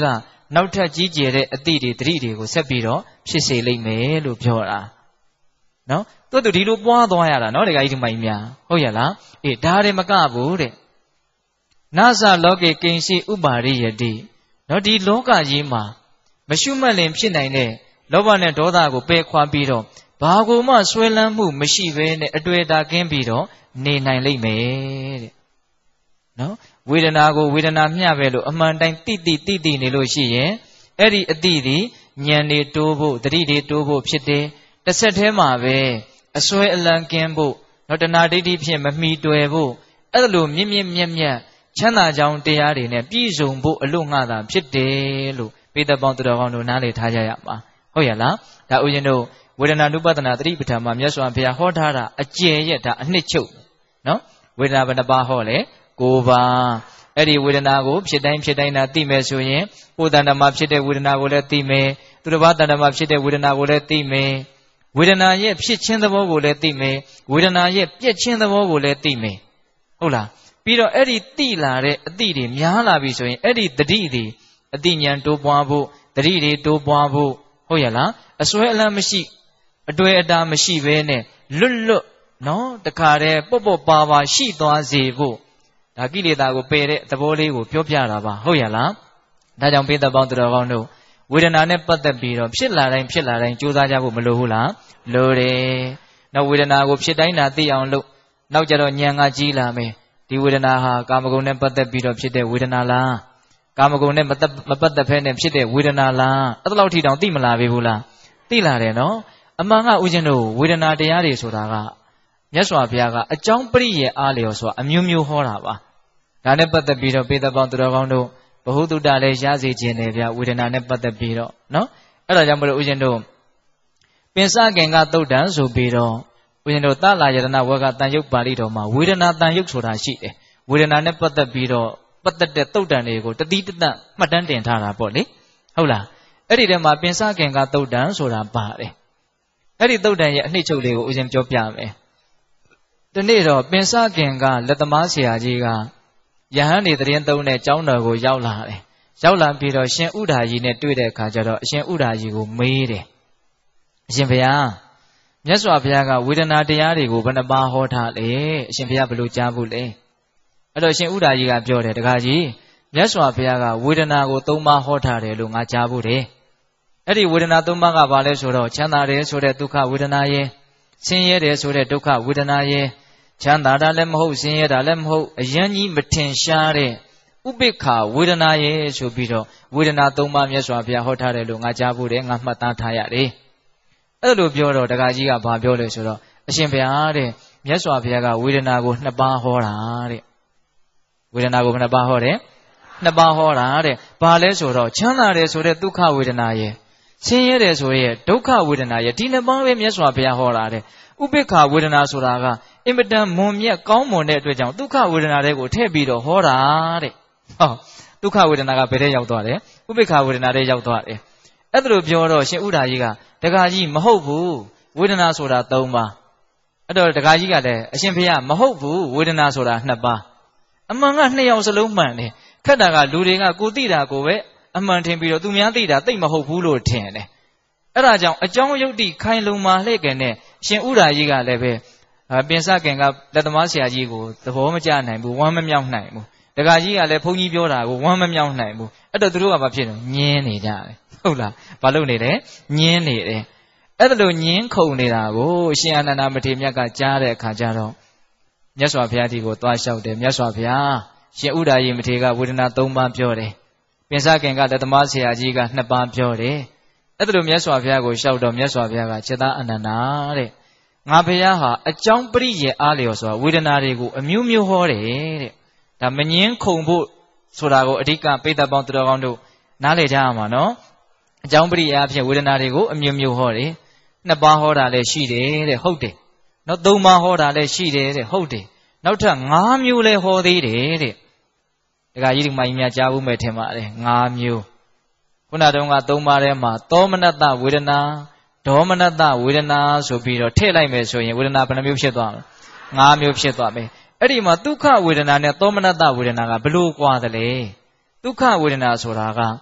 နောက်ထပ်ကြီးကျယ်တဲ့အသည့်တွေတတိတွေကိုဆက်ပြီးတော့ဖြစ်စေလိမ့်မယ်လို့ပြောတာနော်သူဒီလိုပွားသွားရတာနော်ဒကာကြီးဒီမိုင်းများဟုတ်ရလားအေးဒါတွေမကဘူးတဲ့နာသလောကေကိဉ္စီဥပါရိယတိနော်ဒီလောကကြီးမှာမရှုမှတ်လင်ဖြစ်နိုင်တဲ့လောဘနဲ့ဒေါသကိုပယ်ခွာပြီးတော့ဘာကိုမှဆွဲလန်းမှုမရှိဘဲနဲ့အတွေ့အတာကင်းပြီးတော့နေနိုင်လိမ့်မယ်တဲ့နော်ဝေဒနာကိုဝေဒနာမျှပဲလို့အမှန်တိုင်းတိနေလို့ရှိရင်အဲ့ဒီအတိဒီဉာဏ်တွေတိုးဖို့တတိတွေတိုးဖို့ဖြစ်တယ်တစ်ဆက်တည်းမှာပဲအစွဲအလံကင်းဖို့နော်တဏှာဒိဋ္ဌိဖြင့်မမီတွယ်ဖို့အဲ့လိုမြင့်မြတ်ချမ်းသာကြောင်းတရားတွေနဲ့ပြည့်စုံဖို့အလို့ငှတာဖြစ်တယ်လို့ပိဿပေါင်းသူတော်ကောင်းတို့နားလည်ထားကြရမှာဟုတ်ရလားဒါဥရှင်တို့ဝေဒနာနုပဒနာသတိပဋ္ဌာန်မှာမြတ်စွာဘုရားဟောထားတာအကျယ်ရဲ့ဒါအနှစ်ချုပ်နော်ဝေဒနာဘယ်နှပါဟောလဲ9ပါးအဲ့ဒီဝေဒနာကိုဖြစ်တိုင်းသာသိမယ်ဆိုရင်ကိုယ်တဏ္ဍမှာဖြစ်တဲ့ဝေဒနာကိုလည်းသိမယ်သူတစ်ပါးတဏ္ဍမှာဖြစ်တဲ့ဝေဒနာကိုလည်းသိမယ်ဝေဒနာရဲ့ဖြစ်ခြင်းသဘောကိုလည်းသိမယ်ဝေဒနာရဲ့ပြည့်ခြင်းသဘောကိုလည်းသိမယ်ဟုတ်လားပြီးတော့အဲ့ဒီသိလာတဲ့အတိတွေများလာပြီဆိုရင်အဲ့ဒီတတိတွေအတိဉာဏ်တိုးပွားဖို့တတိတွေတိုးပွားဖို့ဟုတ်ရလားအစွဲအလမ်းမရှိအတွေ့အတာမရှိဘဲနဲ့လွတ်နော်တခါတည်းပေါ့ပါရှိသွားစေဖို့ဒါကိလေသာကိုပယ်တဲ့သဘောလေးကိုပြောပြတာပါဟုတ်ရလားဒါကြောင့်ပိဿပေါင်းသူတော်ကောင်းတို့ဝေဒနာနဲ့ပတ်သက်ပြီးတော့ဖြစ်လာတိုင်းကြိုးစားကြဖို့မလိုဘူးလားလိုတယ်နောက်ဝေဒနာကိုဖြစ်တိုင်းသာသိအောင်လို့နောက်ကြတော့ဉာဏ်ကကြီးလာမယ်ဒီဝေဒနာဟာကာမဂုဏ်နဲ့ပတ်သက်ပြီးတော့ဖြစ်တဲ့ဝေဒနာလားကာမဂုဏ်နဲ့မပတ်သက်ဖဲနဲ့ဖြစ်တဲ့ဝေဒနာလားအဲ့လောက်ထိတောင်သိမလာပြီဘူးလားသိလာတယ်နော်အမှန်ကဦးဇင်းတို့ဝေဒနာတရားတွေဆိုတာကမြတ်စွာဘုရားကအကြောင်းပရိယေအားလျော်ဆိုတာအမျိုးမျိုးဟောတာပါဒါနဲ့ပတ်သက်ပြီးတော့ပိဿပေါင်းသူတော်ကောင်းတို့ဘဟုတုတလည်းရစေခြင်းတယ်ဗျဝေဒနာနဲ့ပတ်သက်ပြီးတော့နော်အဲ့ဒါကြောင့်မလို့ဦးဇင်းတို့ပင်စကင်ကသုတ်တံဆိုပြီးတော့ဦးဇင်းတို့သလာယတနာဝကတန်ယုတ်ပါဠိတော်မှာဝေဒနာတန်ယုတ်ဆိုတာရှိတယ်ဝေဒနာနဲ့ပတ်သက်ပြီးတော့ပတ်သက်တဲ့သုတ်တံတွေကိုတတိတတမှတ်တမ်းတင်ထားတာပေါ့လေဟုတ်လားအဲ့ဒီထဲမှာပင်စကင်ကသုတ်တံဆိုတာပါတယ်အဲ့ဒီသုတ်တံရဲ့အနှစ်ချုပ်လေးကိုဦးဇင်းပြောပြမယ်ဒီနေ့တော့ပင်စကင်ကလက်သမားဆရာကြီးကယဟန်နေတရင်သုံးတဲ့ကျောင်းတော်ကိုရောက်လာတယ်ရောက်လာပြီးတော့ရှင်ဥဒ္ဓါကြီးနဲ့တွေ့တဲ့အခါကျတော့အရှင်ဥဒ္ဓါကြီးကိုမေးတယ်အရှင်ဘုရားမြတ်စွာဘုရားကဝေဒနာတရားတွေကိုဘယ်နှပါဟောထားလဲအရှင်ဘုရားဘယ်လိုကြားဘူးလဲအဲ့တော့ရှင်ဥဒ္ဓါကြီးကပြောတယ်တခါကြီးမြတ်စွာဘုရားကဝေဒနာကို3ပါးဟောထားတယ်လို့ငါကြားဘူးတယ်အဲ့ဒီဝေဒနာ3ပါးကဘာလဲဆိုတော့ချမ်းသာတယ်ဆိုတဲ့ဒုက္ခဝေဒနာရဲ့ဆင်းရဲတယ်ဆိုတဲ့ဒုက္ခဝေဒနာရဲ့ချမ်းသာတာလည်းမဟုတ်ဆင်းရဲတာလည်းမဟုတ်အယံကြီးမထင်ရှားတဲ့ဥပိ္ပခာဝေဒနာရဲ့ဆိုပြီးတော့ဝေဒနာ3ပါးမြတ်စွာဘုရားဟောထားတယ်လို့ငါကြားဖို့တယ်ငါမှတ်သားထားရတယ်အဲ့လိုပြောတော့တခါကြီးကဘာပြောလဲဆိုတော့အရှင်ဘုရားတဲ့မြတ်စွာဘုရားကဝေဒနာကို2ပါးဟောတာတဲ့ဝေဒနာကိုဘယ်နှပါးဟောတယ်2ပါးဟောတာတဲ့ဘာလဲဆိုတော့ချမ်းသာတယ်ဆိုတဲ့ဒုက္ခဝေဒနာရဲ့ဆင်းရဲတယ်ဆိုရဲ့ဒုက္ခဝေဒနာရဲ့ဒီ2ပါးပဲမြတ်စွာဘုရားဟောတာတဲ့ဥပိ္ပခာဝေဒနာဆိုတာကအင်မတန်မွန်မြတ်ကောင်းမွန်တဲ့အတွက်ကြောင့်ဒုက္ခဝေဒနာတွေကိုထည့်ပြီးတော့ဟောတာတဲ့ဟောဒုက္ခဝေဒနာကဘယ်ထဲရောက်သွားလဲဥပိ္ပခာဝေဒနာထဲရောက်သွားတယ်အဲ့ဒါလိုပြောတော့ရှင်ဥဒ္ဓါကြီးကတခါကြီးမဟုတ်ဘူးဝေဒနာဆိုတာ3ပါးအဲ့တော့တခါကြီးကလည်းအရှင်ဖေကမဟုတ်ဘူးဝေဒနာဆိုတာ2ပါးအမှန်က2ယောက်စလုံးမှန်တယ်ခက်တာကလူတွေကကိုသိတာကိုပဲအမှန်ထင်ပြီးတော့သူများသိတာသိမဟုတ်ဘူးလို့ထင်တယ်အဲ့ဒါကြောင့်အကြောင်းယုတ်တိခိုင်လုံမာလှည့်ကန်တဲ့ရှင်ဥဒ္ဓါကြီးကလည်းပဲပင်စကင်ကလက်သမားဆရာကြီးကိုသဘောမကျနိုင်ဘူးဝမ်းမမြောက်နိုင်ဘူးတခါကြီးကလည်းဘုန်းကြီးပြောတာကိုဝမ်းမမြောက်နိုင်ဘူးအဲ့တော့သူတို့ကဘာဖြစ်လဲညင်းနေကြတယ်ဟုတ်လားဘာလို့နေလဲညင်းနေတယ်အဲ့ဒါလိုညင်းခုန်နေတာကိုရှင်အာနန္ဒမထေရမြတ်ကကြားတဲ့အခါကျတော့မြတ်စွာဘုရားဒီကိုသွားလျှောက်တယ်မြတ်စွာဘုရားရှင်ဥဒ္ဓါကြီးမထေရကဝေဒနာ3ပါးပြောတယ်ပင်စကင်ကလက်သမားဆရာကြီးက2ပါးပြောတယ်အဲ့ဒါလိုမြတ်စွာဘုရားကိုလျှောက်တော့မြတ်စွာဘုရားကจิตအာနန္ဒာတဲ့ငါဘုရားဟာအကြောင်းပရိယေအားလျော်ဆိုတာဝေဒနာတွေကိုအမျိုးမျိုးဟောတယ်တဲ့ဒါမငင်းခုန်ဖို့ဆိုတာကိုအဓိကပိဿပေါင်းသူတော်ကောင်းတို့နားလည်ကြရမှာနော်အကြောင်းပရိယေအဖြစ်ဝေဒနာတွေကိုအမျိုးမျိုးဟောတယ်2ပါးဟောတာလည်းရှိတယ်တဲ့ဟုတ်တယ်နောက်3ပါးဟောတာလည်းရှိတယ်တဲ့ဟုတ်တယ်နောက်ထပ်5မျိုးလည်းဟောသေးတယ်တဲ့ဒကာကြီးဒီမကြီးများကြားဘူးမဲ့ထင်ပါတယ်5မျိုးခုနတုန်းက3ပါးထဲမှာသောမနတဝေဒနာဒေါမနတဝေဒနာဆိုပြီးတော့ထည့်လိုက်မယ်ဆိုရင်ဝေဒနာဘယ်နှမျိုးဖြစ်သွားမလဲ5မျိုးဖြစ်သွားမယ်အဲ့ဒီမှာဒုက္ခဝေဒနာနဲ့သောမနတဝေဒနာကဘလို့ကွာသလဲဒုက္ခဝေဒနာဆိုတာက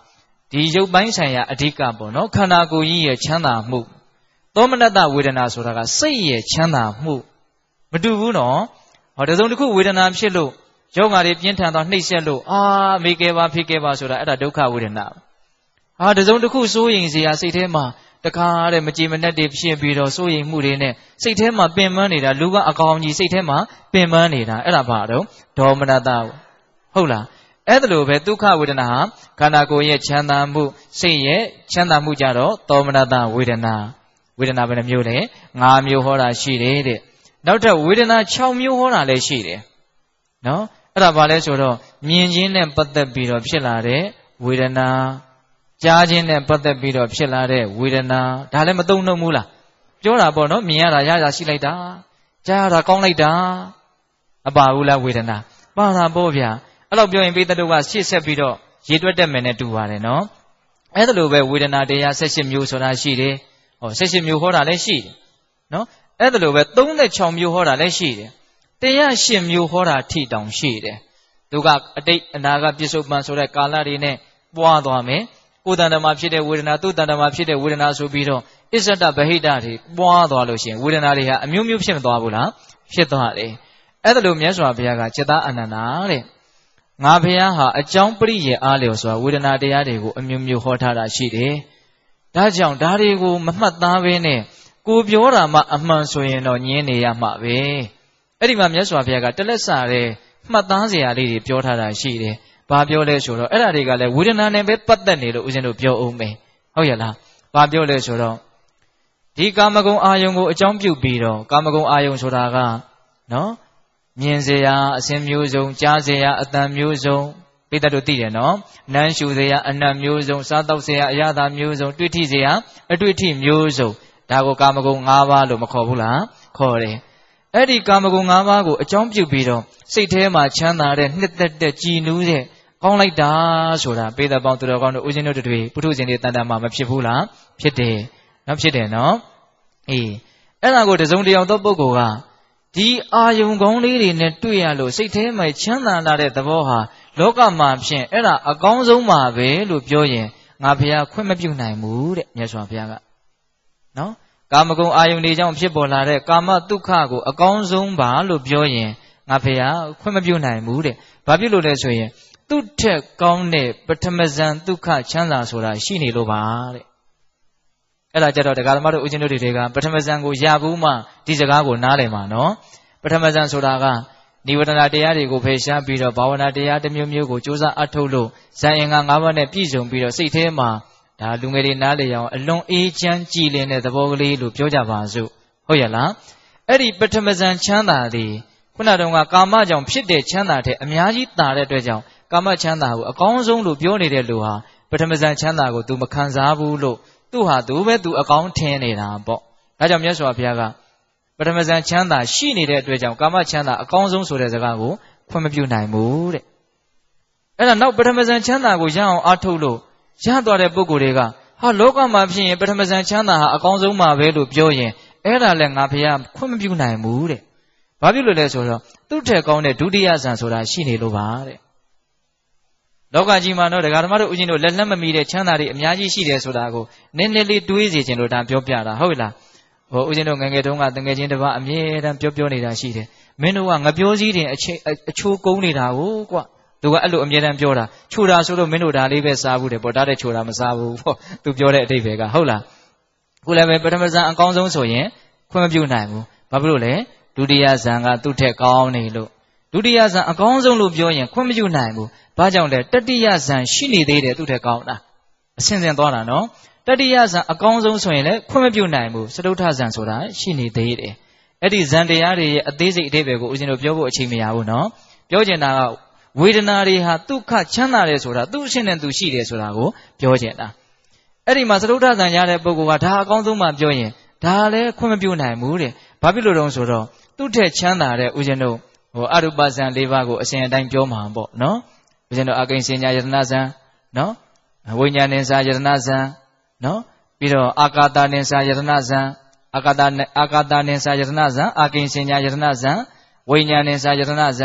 ဒီရုပ်ပိုင်းဆိုင်ရာအဓိကပေါ့နော်ခန္ဓာကိုယ်ကြီးရဲ့ချမ်းသာမှုသောမနတဝေဒနာဆိုတာကစိတ်ရဲ့ချမ်းသာမှုမတူဘူးနော်ဟောတစုံတစ်ခုဝေဒနာဖြစ်လို့ယောဂါတွေပြင်းထန်တော့နှိပ်စက်လို့မေကဲပါဖိကဲပါဆိုတာအဲ့ဒါဒုက္ခဝေဒနာတစုံတစ်ခုစိုးရိမ်စရာစိတ်ထဲမှာတခါတဲ့မကြည်မနှက်တွေဖြစ်ပြီးတော့စိုးရိမ်မှုတွေနဲ့စိတ်ထဲမှာပင်ပန်းနေတာလူကအကောင်ကြီးစိတ်ထဲမှာပင်ပန်းနေတာအဲ့ဒါဘာတော့ဒေါမနတဟုတ်လားအဲ့ဒါလိုပဲဒုက္ခဝေဒနာဟာခန္ဓာကိုယ်ရဲ့ချမ်းသာမှုစိတ်ရဲ့ချမ်းသာမှုကြတော့သောမနတဝေဒနာဘယ်နှမျိုးလဲ5မျိုးဟောတာရှိတယ်တဲ့နောက်ထပ်ဝေဒနာ6မျိုးဟောတာလည်းရှိတယ်နော်အဲ့ဒါဘာလဲဆိုတော့မြင်ခြင်းနဲ့ပတ်သက်ပြီးတော့ဖြစ်လာတဲ့ဝေဒနာကြားခြင်းနဲ့ပတ်သက်ပြီးတော့ဖြစ်လာတဲ့ဝေဒနာဒါလည်းမသုံးနှုတ်ဘူးလားပြောတာပေါ့နော်မြင်ရတာရတာရှိလိုက်တာကြားရတာကောင်းလိုက်တာအပါဘူးလားဝေဒနာပါတာပေါ့ဗျာအဲ့တော့ပြောရင်ပိဿတုကရှေ့ဆက်ပြီးတော့ရေတွက်တက်မယ်နဲ့တူပါတယ်နော်အဲ့ဒါလိုပဲဝေဒနာတရား18မျိုးဆိုတာရှိတယ်ဟော18မျိုးဟောတာလည်းရှိတယ်နော်အဲ့ဒါလိုပဲ36မျိုးဟောတာလည်းရှိတယ်108မျိုးဟောတာထိတောင်ရှိတယ်သူကအတိတ်အနာကပြစ္ဆုတ်ပံဆိုတဲ့ကာလတွေနဲ့ပွားသွားမယ်ကိုယ်တဏ္ဍမှာဖြစ်တဲ့ဝေဒနာသူ့တဏ္ဍမှာဖြစ်တဲ့ဝေဒနာဆိုပြီးတော့အစ္ဆဒဗဟိတတွေပွားသွားလို့ရှိရင်ဝေဒနာတွေဟာအမျိုးမျိုးဖြစ်မသွားဘူးလားဖြစ်သွားတယ်အဲ့ဒါလိုမြတ်စွာဘုရားကจิตအနန္တာတဲ့ငါဘုရားဟာအကြောင်းပရိယေအားလျော်စွာဝေဒနာတရားတွေကိုအမျိုးမျိုးဟောထားတာရှိတယ်ဒါကြောင့်ဒါတွေကိုမမှတ်သားဘဲနဲ့ကိုပြောတာမှအမှန်ဆိုရင်တော့ညင်းနေရမှာပဲအဲ့ဒီမှာမြတ်စွာဘုရားကတလက်စာတဲ့မှတ်သားစရာလေးတွေပြောထားတာရှိတယ်ဘာပြောလဲဆိုတော့အဲ့ဒါတွေကလည်းဝေဒနာနဲ့ပဲပတ်သက်နေလို့ဦးဇင်းတို့ပြောအောင်မယ်ဟုတ်ရဲ့လားဘာပြောလဲဆိုတော့ဒီကာမဂုဏ်အာယုံကိုအကြောင်းပြုပြီးတော့ကာမဂုဏ်အာယုံဆိုတာကနော်မြင်စရာအစဉ်မျိုးစုံကြားစရာအတန်မျိုးစုံပိဋကတို့သိတယ်နော်နမ်းရှူစရာအနံ့မျိုးစုံစားတောက်စရာအရသာမျိုးစုံတွေ့ထိစရာအတွေ့ထိမျိုးစုံဒါကိုကာမဂုဏ်၅ပါးလို့မခေါ်ဘူးလားခေါ်တယ်အဲ့ဒီကာမဂုဏ်၅ပါးကိုအကြောင်းပြုပြီးတော့စိတ်ထဲမှာချမ်းသာတဲ့နှစ်သက်တဲ့ကြည်နူးတဲ့ကောင်းလိုက်တာဆိုတာပိဋကပေါင်းသူတော်ကောင်းတို့ဦးဇင်းတို့တွေပုထုဇဉ်တွေတန်တမှာမဖြစ်ဘူးလားဖြစ်တယ်နော်ဖြစ်တယ်နော်အေးအဲ့ဒါကိုတစုံတယောက်သောပုဂ္ဂိုလ်ကဒီအာယုံကောင်းလေးတွေနဲ့တွေ့ရလို့စိတ်ထဲမှာချမ်းသာလာတဲ့သဘောဟာလောကမှာဖြင့်အဲ့ဒါအကောင်းဆုံးပါပဲလို့ပြောရင်ငါဘုရားခွင့်မပြုနိုင်ဘူးတဲ့မြတ်စွာဘုရားကနော်ကာမဂုဏ်အာယုန်တွေကြောင့်ဖြစ်ပေါ်လာတဲ့ကာမဒုက္ခကိုအကောင်းဆုံးပါလို့ပြောရင်ငါဖေဟာခွင့်မပြုနိုင်ဘူးတဲ့။ဘာဖြစ်လို့လဲဆိုရင်သူ့ထက်ကောင်းတဲ့ပထမဇန်ဒုက္ခချမ်းသာဆိုတာရှိနေလို့ပါတဲ့။အဲ့ဒါကြတော့ဒကာသမားတို့ဦးဇင်းတို့တွေကပထမဇန်ကိုရဘူးမှဒီစကားကိုနားလည်မှာနော်။ပထမဇန်ဆိုတာကနိဝရဏတရားတွေကိုဖယ်ရှားပြီးတော့ဘာဝနာတရားတစ်မျိုးမျိုးကိုကြိုးစားအထုတ်လို့ဇန်အင်္ဂါ၅ပါးနဲ့ပြည့်စုံပြီးတော့စိတ်ထဲမှာဒါလူငယ်တွေနားလေအောင်အလွန်အေးချမ်းကြည်လင်တဲ့သဘောကလေးလို့ပြောကြပါစို့ဟုတ်ရဲ့လားအဲ့ဒီပထမဇန်ချမ်းသာသည်ခုနတုန်းကကာမကြောင့်ဖြစ်တဲ့ချမ်းသာတဲ့အများကြီးတာတဲ့အတွက်ကြောင့်ကာမချမ်းသာကိုအကောင်းဆုံးလို့ပြောနေတဲ့လူဟာပထမဇန်ချမ်းသာကို तू မခံစားဘူးလို့သူဟာသူပဲ तू အကောင်းထင်နေတာပေါ့ဒါကြောင့်မြတ်စွာဘုရားကပထမဇန်ချမ်းသာရှိနေတဲ့အတွက်ကြောင့်ကာမချမ်းသာအကောင်းဆုံးဆိုတဲ့စကားကိုဖွင့်မပြနိုင်ဘူးတဲ့အဲ့ဒါနောက်ပထမဇန်ချမ်းသာကိုရအောင်အားထုတ်လို့ရသွားတဲ့ပုဂ္ဂိုလ်တွေကဟာလောကမှာဖြစ်ရင်ပထမဇန်ချမ်းသာဟာအကောင်းဆုံးပါပဲလို့ပြောရင်အဲ့ဒါလည်းငါဘုရားခွင့်မပြုနိုင်ဘူးတဲ့။ဘာဖြစ်လို့လဲဆိုတော့သူ့ထက်ကောင်းတဲ့ဒုတိယဇန်ဆိုတာရှိနေလို့ပါတဲ့။လောကကြီးမှာတော့ဒကာဓမ္မတို့ဦးဇင်းတို့လက်လက်မမီတဲ့ချမ်းသာတွေအများကြီးရှိတယ်ဆိုတာကိုနည်းနည်းလေးတွေးစီခြင်းလို့ဒါပြောပြတာဟုတ်လား။ဟိုဦးဇင်းတို့ငယ်ငယ်တုန်းကတငယ်ချင်းတစ်ပါးအမြဲတမ်းပြောနေတာရှိတယ်။မင်းတို့ကငပြောစည်းတင်အချိုးကုန်းနေတာကိုကွသူကအဲ့လိုအမြဲတမ်းပြောတာချိုတာဆိုလို့မင်းတို့ဒါလေးပဲစားဘူးတယ်ပေါ့ဒါတဲ့ချိုတာမစားဘူးပေါ့သူပြောတဲ့အဓိပ္ပာယ်ကဟုတ်လားခုလည်းပဲပထမဇန်အကောင်းဆုံးဆိုရင်ခွင့်မပြုနိုင်ဘူးဘာဖြစ်လို့လဲဒုတိယဇန်ကသူ့ထက်ကောင်းနေလို့ဒုတိယဇန်အကောင်းဆုံးလို့ပြောရင်ခွင့်မပြုနိုင်ဘူးဘာကြောင့်လဲတတိယဇန်ရှိနေသေးတယ်သူ့ထက်ကောင်းတာအဆင့်ဆင့်သွားတာနော်တတိယဇန်အကောင်းဆုံးဆိုရင်လည်းခွင့်မပြုနိုင်ဘူးစတုထဇန်ဆိုတာရှိနေသေးတယ်အဲ့ဒီဇန်တရားတွေရဲ့အသေးစိတ်အဓိပ္ပာယ်ကိုဦးဇင်းတို့ပြောဖို့အချိန်မရဘူးနော်ပြောချင်တာကဝေဒနာတွေဟာဒုက္ခချမ်းသာတယ်ဆိုတာသူ့အရှင်းနဲ့သူရှိတယ်ဆိုတာကိုပြောချင်တာအဲ့ဒီမှာသရုဒ္ဓဇံရတဲ့ပုဂ္ဂိုလ်ကဒါအကောင်းဆုံးမှပြောရင်ဒါလည်းခွင့်မပြုနိုင်ဘူးတဲ့ဘာဖြစ်လို့လဲဆိုတော့သူ့ထက်ချမ်းသာတဲ့ဦးဇင်းတို့ဟိုအရူပဇံ၄ပါးကိုအစဉ်အတိုင်းပြောမှာပေါ့နော်ဦးဇင်းတို့အကိဉ္စညာယတနာဇံနော်ဝိညာဉ်ဉ္စာယတနာဇံနော်ပြီးတော့အာကာသဉ္စာယတနာဇံအာကာသဉ္စာယတနာဇံအကိဉ္စညာယတနာဇံဝိညာဉ်ဉ္စာယတနာဇံ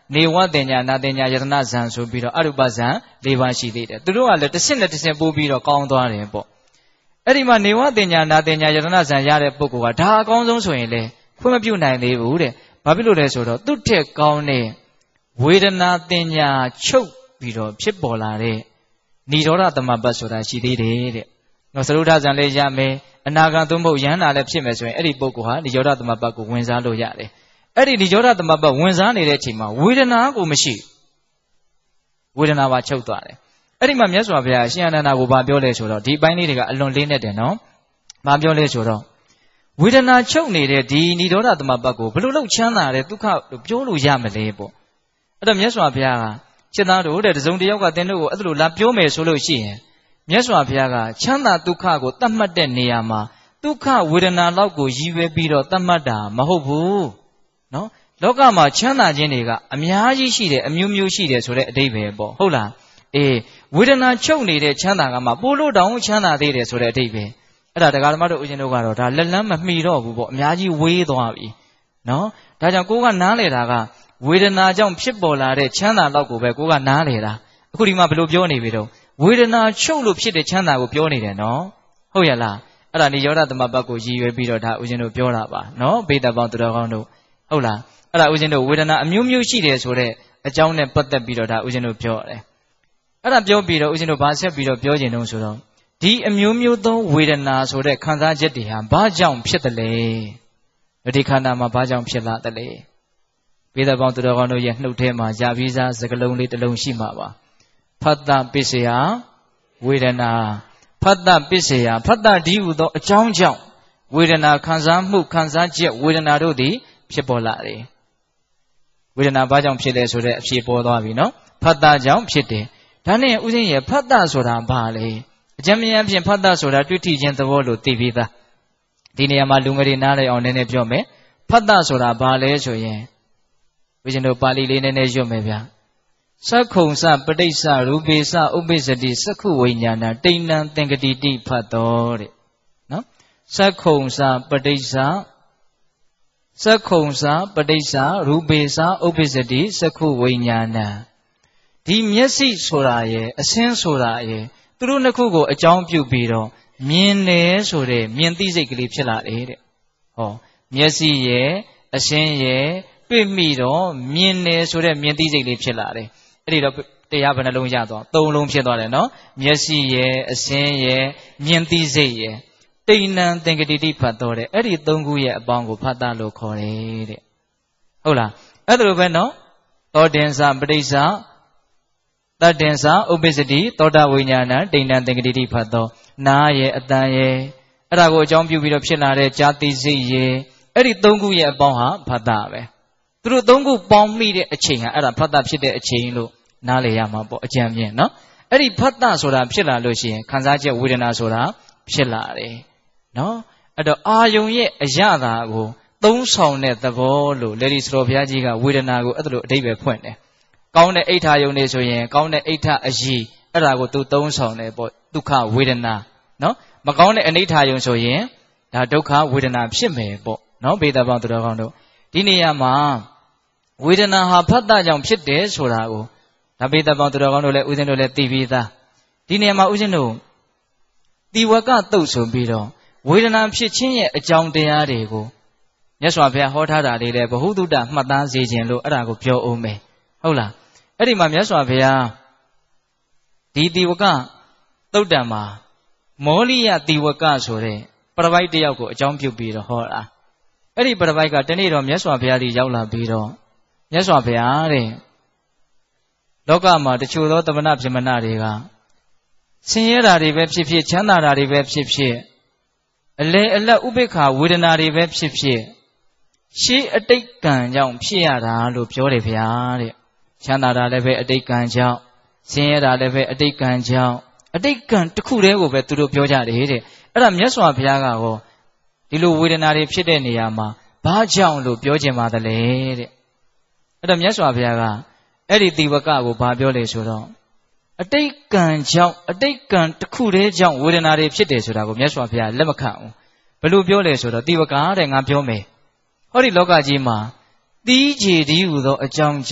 နေဝတင်ညာနာတင်ညာယတနာဇံဆိုပြီးတော့အရူပဇံ၄ပါးရှိသေးတယ်သူတို့ကလည်းတစ်ဆင့်နဲ့တစ်ဆင့်ပို့ပြီးတော့ကောင်းသွားတယ်ပေါ့အဲ့ဒီမှာနေဝတင်ညာနာတင်ညာယတနာဇံရတဲ့ပုဂ္ဂိုလ်ကဒါအကောင်းဆုံးဆိုရင်လေခွင့်မပြုနိုင်သေးဘူးတဲ့ဘာဖြစ်လို့လဲဆိုတော့သူ့ထက်ကောင်းတဲ့ဝေဒနာတင်ညာချုပ်ပြီးတော့ဖြစ်ပေါ်လာတဲ့နိရောဓသမပတ်ဆိုတာရှိသေးတယ်တဲ့နော်သရုဒ္ဓဇံလေးရမယ်အနာဂံသို့မဟုတ်ယန္တာလည်းဖြစ်မယ်ဆိုရင်အဲ့ဒီပုဂ္ဂိုလ်ဟာနိရောဓသမပတ်ကိုဝင်စားလို့ရတယ်အဲ့ဒီနိရောဓသမပတ်ဝင်စားနေတဲ့အချိန်မှာဝေဒနာကိုမရှိဝေဒနာပါချုပ်သွားတယ်အဲ့ဒီမှာမြတ်စွာဘုရားရှင်အနန္ဒာကိုဗာပြောလဲဆိုတော့ဒီအပိုင်းလေးတွေကအလွန်လေးနဲ့တယ်နော်ဗာပြောလဲဆိုတော့ဝေဒနာချုပ်နေတဲ့ဒီနိရောဓသမပတ်ကိုဘယ်လိုလုပ်ချမ်းသာတဲ့ဒုက္ခလို့ပြောလို့ရမလဲပေါ့အဲ့တော့မြတ်စွာဘုရားကจิตသားတို့တဲ့တစုံတစ်ယောက်ကသင်တို့ကိုအဲ့လိုလာပြောမယ်ဆိုလို့ရှိရင်မြတ်စွာဘုရားကချမ်းသာဒုက္ခကိုသတ်မှတ်တဲ့နေရာမှာဒုက္ခဝေဒနာလောက်ကိုရည်ရွယ်ပြီးတော့သတ်မှတ်တာမဟုတ်ဘူးနော်လောကမှာချမ်းသာခြင်းတွေကအများကြီးရှိတယ်အမျိုးမျိုးရှိတယ်ဆိုတဲ့အဓိပ္ပာယ်ပေါ့ဟုတ်လားအေးဝေဒနာချုပ်နေတဲ့ချမ်းသာကမှပိုလို့တောင်ချမ်းသာသေးတယ်ဆိုတဲ့အဓိပ္ပာယ်အဲ့ဒါတရားဓမ္မတို့ဦးဇင်းတို့ကတော့ဒါလက်လန်းမမှီတော့ဘူးပေါ့အများကြီးဝေးသွားပြီနော်ဒါကြောင့်ကိုကနားလေတာကဝေဒနာကြောင့်ဖြစ်ပေါ်လာတဲ့ချမ်းသာလောက်ကိုပဲကိုကနားလေတာအခုဒီမှာဘယ်လိုပြောနေပြီတော့ဝေဒနာချုပ်လို့ဖြစ်တဲ့ချမ်းသာကိုပြောနေတယ်နော်ဟုတ်ရလားအဲ့ဒါနိရောဓသမပတ်ကိုရည်ရွယ်ပြီးတော့ဒါဦးဇင်းတို့ပြောတာပါနော်ဘိဓပေါင်းသူတော်ကောင်းတို့ဟုတ်လားအဲ့ဒါဦးဇင်းတို့ဝေဒနာအမျိုးမျိုးရှိတယ်ဆိုတဲ့အကြောင်းနဲ့ပတ်သက်ပြီးတော့ဒါဦးဇင်းတို့ပြောတယ်အဲ့ဒါပြောပြီးတော့ဦးဇင်းတို့ဗာဆက်ပြီးတော့ပြောခြင်းတုံးဆိုတော့ဒီအမျိုးမျိုးသောဝေဒနာဆိုတဲ့ခံစားချက်တွေဟာဘာကြောင့်ဖြစ်တယ်လဲဒီခန္ဓာမှာဘာကြောင့်ဖြစ်လာတယ်လဲဘိဓပေါင်းသူတော်ကောင်းတို့ရဲ့နှုတ်ထဲမှာယာပြီးစားစကလုံးလေးတစ်လုံးရှိမှာပါဖတ်တပစ္စယဝေဒနာဖတ်တပစ္စယဖတ်တဒီဟုသောအကြောင်းကြောင့်ဝေဒနာခံစားမှုခံစားချက်ဝေဒနာတို့သည်ဖြစ်ပေါ်လာတယ်ဝေဒနာဘာကြောင့်ဖြစ်လဲဆိုတဲ့အဖြေပေါ်သွားပြီနော်ဖတ်တကြောင့်ဖြစ်တယ်ဒါနဲ့ဥစဉ်ရဲ့ဖတ်တဆိုတာဘာလဲအကျဉ်းမြတ်ဖြင့်ဖတ်တဆိုတာတွေ့ထိခြင်းသဘောလို့သိပြီးသားဒီနေရာမှာလူငယ်တွေနားလည်အောင်နည်းနည်းပြောမယ်ဖတ်တဆိုတာဘာလဲဆိုရင်ဦးဇင်းတို့ပါဠိလေးနည်းနည်းရွတ်မယ်ဗျာသက္ခုံစပဋိစ္စရူပေစဥပ္ပစ္စတိသက္ခုဝိညာဏတိဏံသင်္ကတိတိဖတ်တော်တဲ့နော်သက္ခုံစပဋိစ္စသက္ခုံစပဋိစ္စရူပေစဥပ္ပစ္စတိသက္ခုဝိညာဏဒီမျက်စိဆိုတာရဲ့အစင်းဆိုတာရဲ့သူတို့နှစ်ခုကိုအကြောင်းပြုပြီးတော့မြင်တယ်ဆိုတဲ့မြင်သိစိတ်ကလေးဖြစ်လာတယ်တဲ့ဟောမျက်စိရဲ့အစင်းရဲ့တွေ့မိတော့မြင်တယ်ဆိုတဲ့မြင်သိစိတ်လေးဖြစ်လာတယ်အဲ့ဒီတော့တရားဘယ်နှလုံးရသွား၃လုံးဖြစ်သွားတယ်နော်မျက်စိရဲ့အစင်းရဲ့မြင်သိစိတ်ရဲ့တိဏံသင်္ကတိတိဖတ်တော်တဲ့အဲ့ဒီ၃ခုရဲ့အပေါင်းကိုဖတ်တာလို့ခေါ်တယ်တဲ့ဟုတ်လားအဲ့ဒါလိုပဲနော်သောတင်္စပဋိစ္စတတ္တင်္စဥပ္ပစ္စတိသောတာဝိညာဏတိဏံသင်္ကတိတိဖတ်တော်နားရဲ့အတန်ရဲ့အဲ့ဒါကိုအကြောင်းပြုပြီးတော့ဖြစ်လာတဲ့ကြာတိစိတ်ရဲ့အဲ့ဒီ၃ခုရဲ့အပေါင်းဟာဖတ်တာပဲသူတို့၃ခုပေါင်းမိတဲ့အချိန်ဟာအဲ့ဒါဖတ်တာဖြစ်တဲ့အချိန်လို့နားလည်ရမှာပေါ့အကြံဖြင့်နော်အဲ့ဒီဖတ်တာဆိုတာဖြစ်လာလို့ရှိရင်ခံစားချက်ဝေဒနာဆိုတာဖြစ်လာတယ်နော်အဲ့တော့အာယုံရဲ့အရသာကိုသုံးဆောင်တဲ့သဘောလို့လေဒီစတော်ဘုရားကြီးကဝေဒနာကိုအဲ့ဒါလိုအဓိပ္ပာယ်ဖွင့်တယ်ကောင်းတဲ့အိဋ္ဌာယုံနေဆိုရင်ကောင်းတဲ့အိဋ္ဌအယီအဲ့ဒါကိုသူသုံးဆောင်တယ်ပေါ့ဒုက္ခဝေဒနာနော်မကောင်းတဲ့အနိဋ္ဌာယုံဆိုရင်ဒါဒုက္ခဝေဒနာဖြစ်မယ်ပေါ့နော်ဘိဓပေါင်းသူတော်ကောင်းတို့ဒီနေရာမှာဝေဒနာဟာဖတ်တာကြောင့်ဖြစ်တယ်ဆိုတာကိုဒါဘိဓပေါင်းသူတော်ကောင်းတို့လည်းဥစဉ်တို့လည်းသိပြီးသားဒီနေရာမှာဥစဉ်တို့တိဝကတုတ်ဆိုပြီးတော့ဝေဒနာဖြစ်ခြင်းရဲ့အကြောင်းတရားတွေကိုမြတ်စွာဘုရားဟောထားတာလေးလည်းဘ ഹു တုတမှတ်သားစေခြင်းလို့အဲ့ဒါကိုပြောအောင်မယ်ဟုတ်လားအဲ့ဒီမှာမြတ်စွာဘုရားဒီတိဝကတုတ်တံမှာမောလိယတိဝကဆိုတဲ့ပရပိုက်တယောက်ကိုအကြောင်းပြုပြီးတော့ဟောတာအဲ့ဒီပရပိုက်ကတနေ့တော့မြတ်စွာဘုရားကြီးရောက်လာပြီးတော့မြတ်စွာဘုရားတဲ့လောကမှာတချို့သောတမနာပြမနာတွေကဆင်းရဲတာတွေပဲဖြစ်ဖြစ်ချမ်းသာတာတွေပဲဖြစ်ဖြစ်အလေအလတ်ဥပိ္ပခာဝေဒနာတွေပဲဖြစ်ဖြစ်ရှေးအတိတ်ကံကြောင့်ဖြစ်ရတာလို့ပြောတယ်ဗျာတဲ့ချမ်းသာတာလည်းပဲအတိတ်ကံကြောင့်ဆင်းရဲတာလည်းပဲအတိတ်ကံကြောင့်အတိတ်ကံတစ်ခုတည်းကိုပဲသူတို့ပြောကြတယ်တဲ့အဲ့ဒါမြတ်စွာဘုရားကဟောဒီလိုဝေဒနာတွေဖြစ်တဲ့နေရာမှာဘာကြောင့်လို့ပြောခြင်းပါသလဲတဲ့အဲ့တော့မြတ်စွာဘုရားကအဲ့ဒီတိဝကကိုဘာပြောလဲဆိုတော့အတိတ်ကံကြောင့်အတိတ်ကံတစ်ခုတည်းကြောင့်ဝေဒနာတွေဖြစ်တယ်ဆိုတာကိုမြတ်စွာဘုရားလက်မခံဘူးဘယ်လိုပြောလဲဆိုတော့တိဝကတဲ့ငါပြောမယ်ဟောဒီလောကကြီးမှာတီးခြေဒီဟူသောအကြောင်းကြောင့်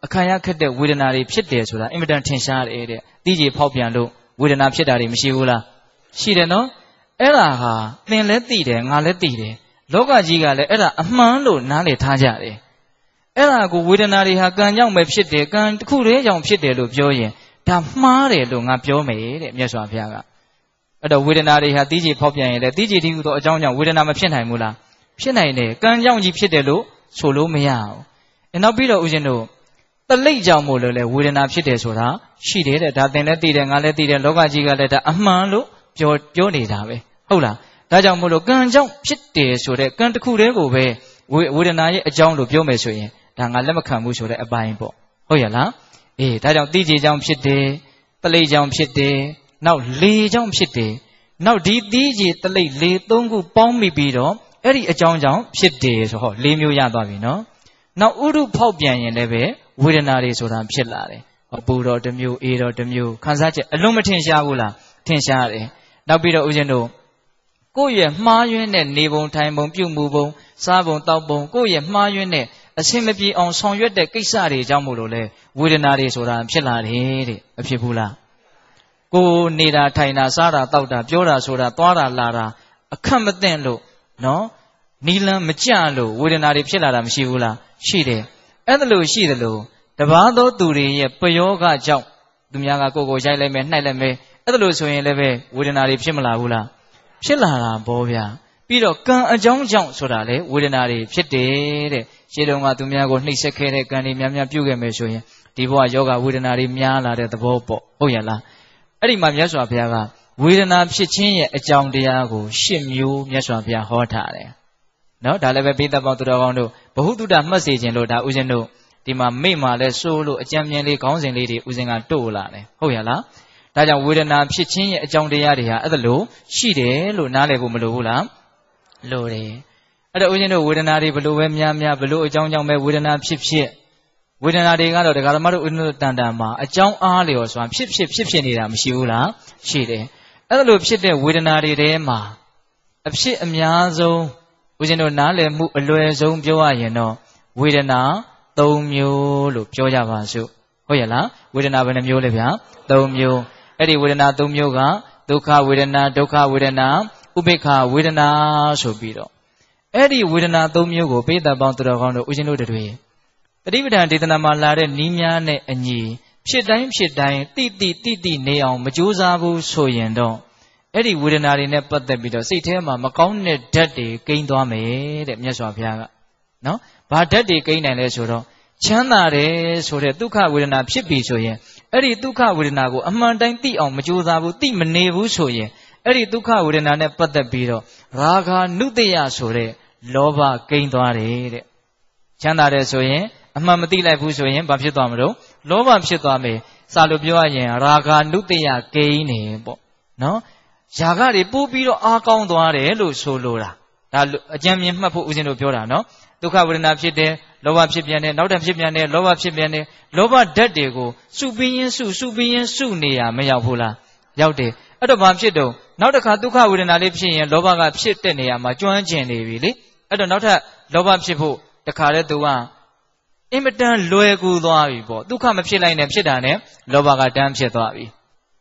အခါရခက်တဲ့ဝေဒနာတွေဖြစ်တယ်ဆိုတာအင်မတန်ထင်ရှားတယ်တဲ့သိကြဖောက်ပြန်လို့ဝေဒနာဖြစ်တာတွေမရှိဘူးလားရှိတယ်နော်အဲ့ဒါဟာသင်လည်းသိတယ်ငါလည်းသိတယ်လောကကြီးကလည်းအဲ့ဒါအမှန်လို့နားလည်ထားကြတယ်အဲ့ဒါကိုဝေဒနာတွေဟာကံကြောင့်ပဲဖြစ်တယ်ကံတစ်ခုတည်းကြောင့်ဖြစ်တယ်လို့ပြောရင်ဒါမှားတယ်လို့ငါပြောမယ်တဲ့မြတ်စွာဘုရားကအဲ့တော့ဝေဒနာတွေဟာသိကြဖောက်ပြန်ရင်လည်းသိကြတည်းဟူသောအကြောင်းကြောင့်ဝေဒနာမဖြစ်နိုင်ဘူးလားဖြစ်နိုင်တယ်ကံကြောင့်ကြီးဖြစ်တယ်လို့ဆိုလို့မရဘူးနောက်ပြီးတော့ဦးဇင်းတို့တလိပ်ကြောင့်မို့လို့လေဝေဒနာဖြစ်တယ်ဆိုတာရှိတယ်တဲ့ဒါသင်လည်းသိတယ်ငါလည်းသိတယ်လောကကြီးကလည်းဒါအမှန်လို့ပြောနေတာပဲဟုတ်လားဒါကြောင့်မို့လို့ကံကြောင့်ဖြစ်တယ်ဆိုတဲ့ကံတစ်ခုတည်းကိုပဲဝေဒနာရဲ့အကြောင်းလို့ပြောမယ်ဆိုရင်ဒါငါလက်မခံဘူးဆိုတဲ့အပိုင်းပေါ့ဟုတ်ရလားအေးဒါကြောင့်သိကြကြောင့်ဖြစ်တယ်တလိပ်ကြောင့်ဖြစ်တယ်နောက်လေကြောင့်ဖြစ်တယ်နောက်ဒီသိကြတလိပ်လေသုံးခုပေါင်းမိပြီးတော့အဲ့ဒီအကြောင်းကြောင့်ဖြစ်တယ်ဆိုဟော၄မျိုးရသွားပြီနော်နောက်ဥဒုဖောက်ပြန်ရင်လည်းပဲဝေဒနာတွေဆိုတာဖြစ်လာတယ်ပူတော့တစ်မျိုးအေးတော့တစ်မျိုးခံစားချက်အလုံးမထင်ရှားဘူးလားထင်ရှားတယ်နောက်ပြီးတော့ဦးဇင်းတို့ကိုယ့်ရဲ့မှားယွင်းတဲ့နေပုံထိုင်ပုံပြုမှုပုံစားပုံတောက်ပုံကိုယ့်ရဲ့မှားယွင်းတဲ့အဆင်မပြေအောင်ဆောင်ရွက်တဲ့ကိစ္စတွေကြောင့်မို့လို့လေဝေဒနာတွေဆိုတာဖြစ်လာတယ်တဲ့မဖြစ်ဘူးလားကိုနေတာထိုင်တာစားတာတောက်တာပြောတာဆိုတာသွားတာလာတာအခက်မသင့်လို့နော်နီလန်းမကြလို့ဝေဒနာတွေဖြစ်လာတာမရှိဘူးလားရှိတယ်အဲ့ဒါလို့ရှိတယ်လို့တပါးသောသူတွေရဲ့ပယောဂကြောင့်သူများကကိုရိုက်လိုက်မယ်နှိုက်လိုက်မယ်အဲ့ဒါလို့ဆိုရင်လည်းပဲဝေဒနာတွေဖြစ်မလာဘူးလားဖြစ်လာတာပေါ့ဗျာပြီးတော့ကံအကြောင်းကြောင့်ဆိုတာလေဝေဒနာတွေဖြစ်တယ်တဲ့ရှင်းတုန်းကသူများကိုနှိပ်စက်ခဲ့တဲ့ကံတွေများများပြုခဲ့မယ်ဆိုရင်ဒီဘဝယောဂဝေဒနာတွေများလာတဲ့သဘောပေါ့ဟုတ်ရလားအဲ့ဒီမှာမြတ်စွာဘုရားကဝေဒနာဖြစ်ခြင်းရဲ့အကြောင်းတရားကို၈မျိုးမြတ်စွာဘုရားဟောထားတယ်နော်ဒါလည်းပဲပိဋကပေါင်းသူတော်ကောင်းတို့ဘဟုတုတမှတ်စေခြင်းလို့ဒါဥစဉ်တို့ဒီမှာမိမှလည်းစိုးလို့အကြံဉာဏ်လေးခေါင်းစဉ်လေးတွေဥစဉ်ကတို့လာတယ်ဟုတ်ရလားဒါကြောင့်ဝေဒနာဖြစ်ခြင်းရဲ့အကြောင်းတရားတွေဟာအဲ့ဒါလို့ရှိတယ်လို့နားလည်ဖို့မလိုဘူးလားလိုတယ်အဲ့တော့ဥစဉ်တို့ဝေဒနာတွေဘလို့ပဲများများဘလို့အကြောင်းကြောင့်ပဲဝေဒနာဖြစ်ဝေဒနာတွေကတော့ဒကာဓမ္မတို့ဥစဉ်တို့တန်တန်မှာအကြောင်းအားလျော်ဆိုတာဖြစ်နေတာမရှိဘူးလားရှိတယ်အဲ့ဒါလို့ဖြစ်တဲ့ဝေဒနာတွေထဲမှာအဖြစ်အများဆုံးဦးဇင်းတို့နားလည်မှုအလွယ်ဆုံးပြောရရင်တော့ဝေဒနာ၃မျိုးလို့ပြောကြပါစို့ဟုတ်ရဲ့လားဝေဒနာဘယ်နှမျိုးလဲဗျာ၃မျိုးအဲ့ဒီဝေဒနာ၃မျိုးကဒုက္ခဝေဒနာဒုက္ခဝေဒနာဥပိ္ပခဝေဒနာဆိုပြီးတော့အဲ့ဒီဝေဒနာ၃မျိုးကိုပိဋကပေါင်းသူတော်ကောင်းတို့ဦးဇင်းတို့တွေတတိပဋ္ဌာန်ဒေသနာမှာလာတဲ့နီးများနဲ့အညီဖြစ်တိုင်းတိနေအောင်မကြိုးစားဘူးဆိုရင်တော့အဲ့ဒီဝေဒနာတွေနဲ့ပတ်သက်ပြီးတော့စိတ်ထဲမှာမကောင်းတဲ့ဓာတ်တွေကိန်းသွားမယ်တဲ့မြတ်စွာဘုရားကနော်ဘာဓာတ်တွေကိန်းနိုင်လဲဆိုတော့ချမ်းသာတယ်ဆိုတဲ့ဒုက္ခဝေဒနာဖြစ်ပြီဆိုရင်အဲ့ဒီဒုက္ခဝေဒနာကိုအမှန်တိုင်းသိအောင်မကြိုးစားဘူးသိမနေဘူးဆိုရင်အဲ့ဒီဒုက္ခဝေဒနာနဲ့ပတ်သက်ပြီးတော့ရာဂာနုတ္တယဆိုတဲ့လောဘကိန်းသွားတယ်တဲ့ချမ်းသာတယ်ဆိုရင်အမှန်မသိလိုက်ဘူးဆိုရင်ဘာဖြစ်သွားမလို့လောဘဖြစ်သွားမယ်စာလို့ပြောရရင်ရာဂာနုတ္တယကိန်းနေပေါ့နော်ຢာကတွေပို့ပြီးတော့အားကောင်းသွားတယ်လို့ဆိုလိုတာဒါအကြံဉာဏ်မှတ်ဖို့ဦးဇင်းတို့ပြောတာနော်ဒုက္ခဝေဒနာဖြစ်တယ်လောဘဖြစ်ပြန်တယ်နောက်ထပ်ဖြစ်ပြန်တယ်လောဘဖြစ်ပြန်တယ်လောဘဓာတ်တွေကိုစုပြီးရင်စုနေရမရောက်ဘူးလားရောက်တယ်အဲ့တော့ဘာဖြစ်တော့နောက်တစ်ခါဒုက္ခဝေဒနာလေးဖြစ်ရင်လောဘကဖြစ်တဲ့နေရာမှာကျွမ်းကျင်နေပြီလေအဲ့တော့နောက်ထပ်လောဘဖြစ်ဖို့တခါတည်းသူကအင်မတန်လွယ်ကူသွားပြီပေါ့ဒုက္ခမဖြစ်လိုက်နဲ့ဖြစ်တာနဲ့လောဘကတန်းဖြစ်သွားပြီ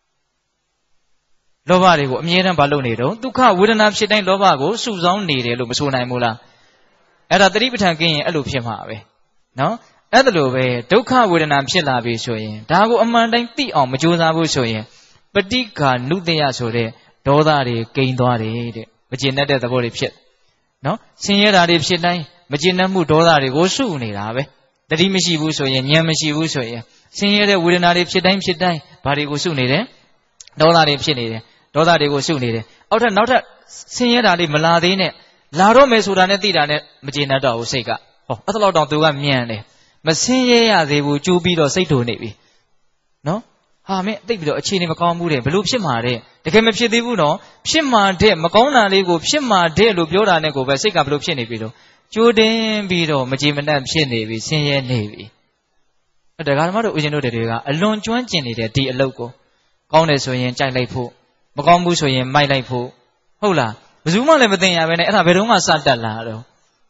လောဘတွေကိုအမြဲတမ်းမလုပ်နေတော့ဒုက္ခဝေဒနာဖြစ်တိုင်းလောဘကိုစုဆောင်းနေတယ်လို့မဆိုနိုင်ဘူးလားအဲ့ဒါတတိပဋ္ဌာန်ကင်းရင်အဲ့လိုဖြစ်မှာပဲနော်အဲ့ဒါလိုပဲဒုက္ခဝေဒနာဖြစ်လာပြီဆိုရင်ဒါကိုအမှန်တိုင်းသိအောင်မကြိုးစားဘူးဆိုရင်ပဋိက္ခာနုတ္တယဆိုတဲ့ဒေါသတွေကိန်းသွားတယ်တဲ့မကျေနပ်တဲ့သဘောတွေဖြစ်နော်ဆင်းရဲတာတွေဖြစ်တိုင်းမကျေနပ်မှုဒေါသတွေကိုစုနေတာပဲတတိမရှိဘူးဆိုရင်ဉာဏ်မရှိဘူးဆိုရင်ဆင်းရဲတဲ့ဝေဒနာတွေဖြစ်တိုင်းဘာတွေကိုစုနေတယ်ဒေါသတွေဖြစ်နေတယ်ဒေါသတွေကိုစုနေတယ်အောက်ထပ်နောက်ထပ်ဆင်းရဲတာလေးမလာသေးနဲ့လာတော့မယ်ဆိုတာနဲ့သိတာနဲ့မကျေနပ်တော့ဘူးစိတ်ကဟောအဲ့လောက်တောင်သူကမြန်တယ်မဆင်းရဲရသေးဘူးကြိုးပြီးတော့စိတ်ထုံနေပြီနော်ဟာမင်းသိပြီးတော့အခြေအနေမကောင်းဘူးတဲ့ဘလို့ဖြစ်မှာတဲ့တကယ်မဖြစ်သေးဘူးနော်ဖြစ်မှာတဲ့မကောင်းတာလေးကိုဖြစ်မှာတဲ့လို့ပြောတာနဲ့ကိုပဲစိတ်ကဘလို့ဖြစ်နေပြီလို့ကြိုးတင်ပြီးတော့မကြေမနက်ဖြစ်နေပြီဆင်းရဲနေပြီအဲ့ဒါဓမ္မတို့ဦးဇင်းတို့တွေကအလွန်ကျွမ်းကျင်နေတဲ့ဒီအလုပ်ကိုကောင်းတယ်ဆိုရင်ကြိုက်လိုက်ဖို့မကောင်းဘူးဆိုရင်မိုက်လိုက်ဖို့ဟုတ်လားဘယ်သူမှလည်းမသိရဘဲနဲ့အဲ့ဒါဘယ်တော့မှစတတ်လာတော့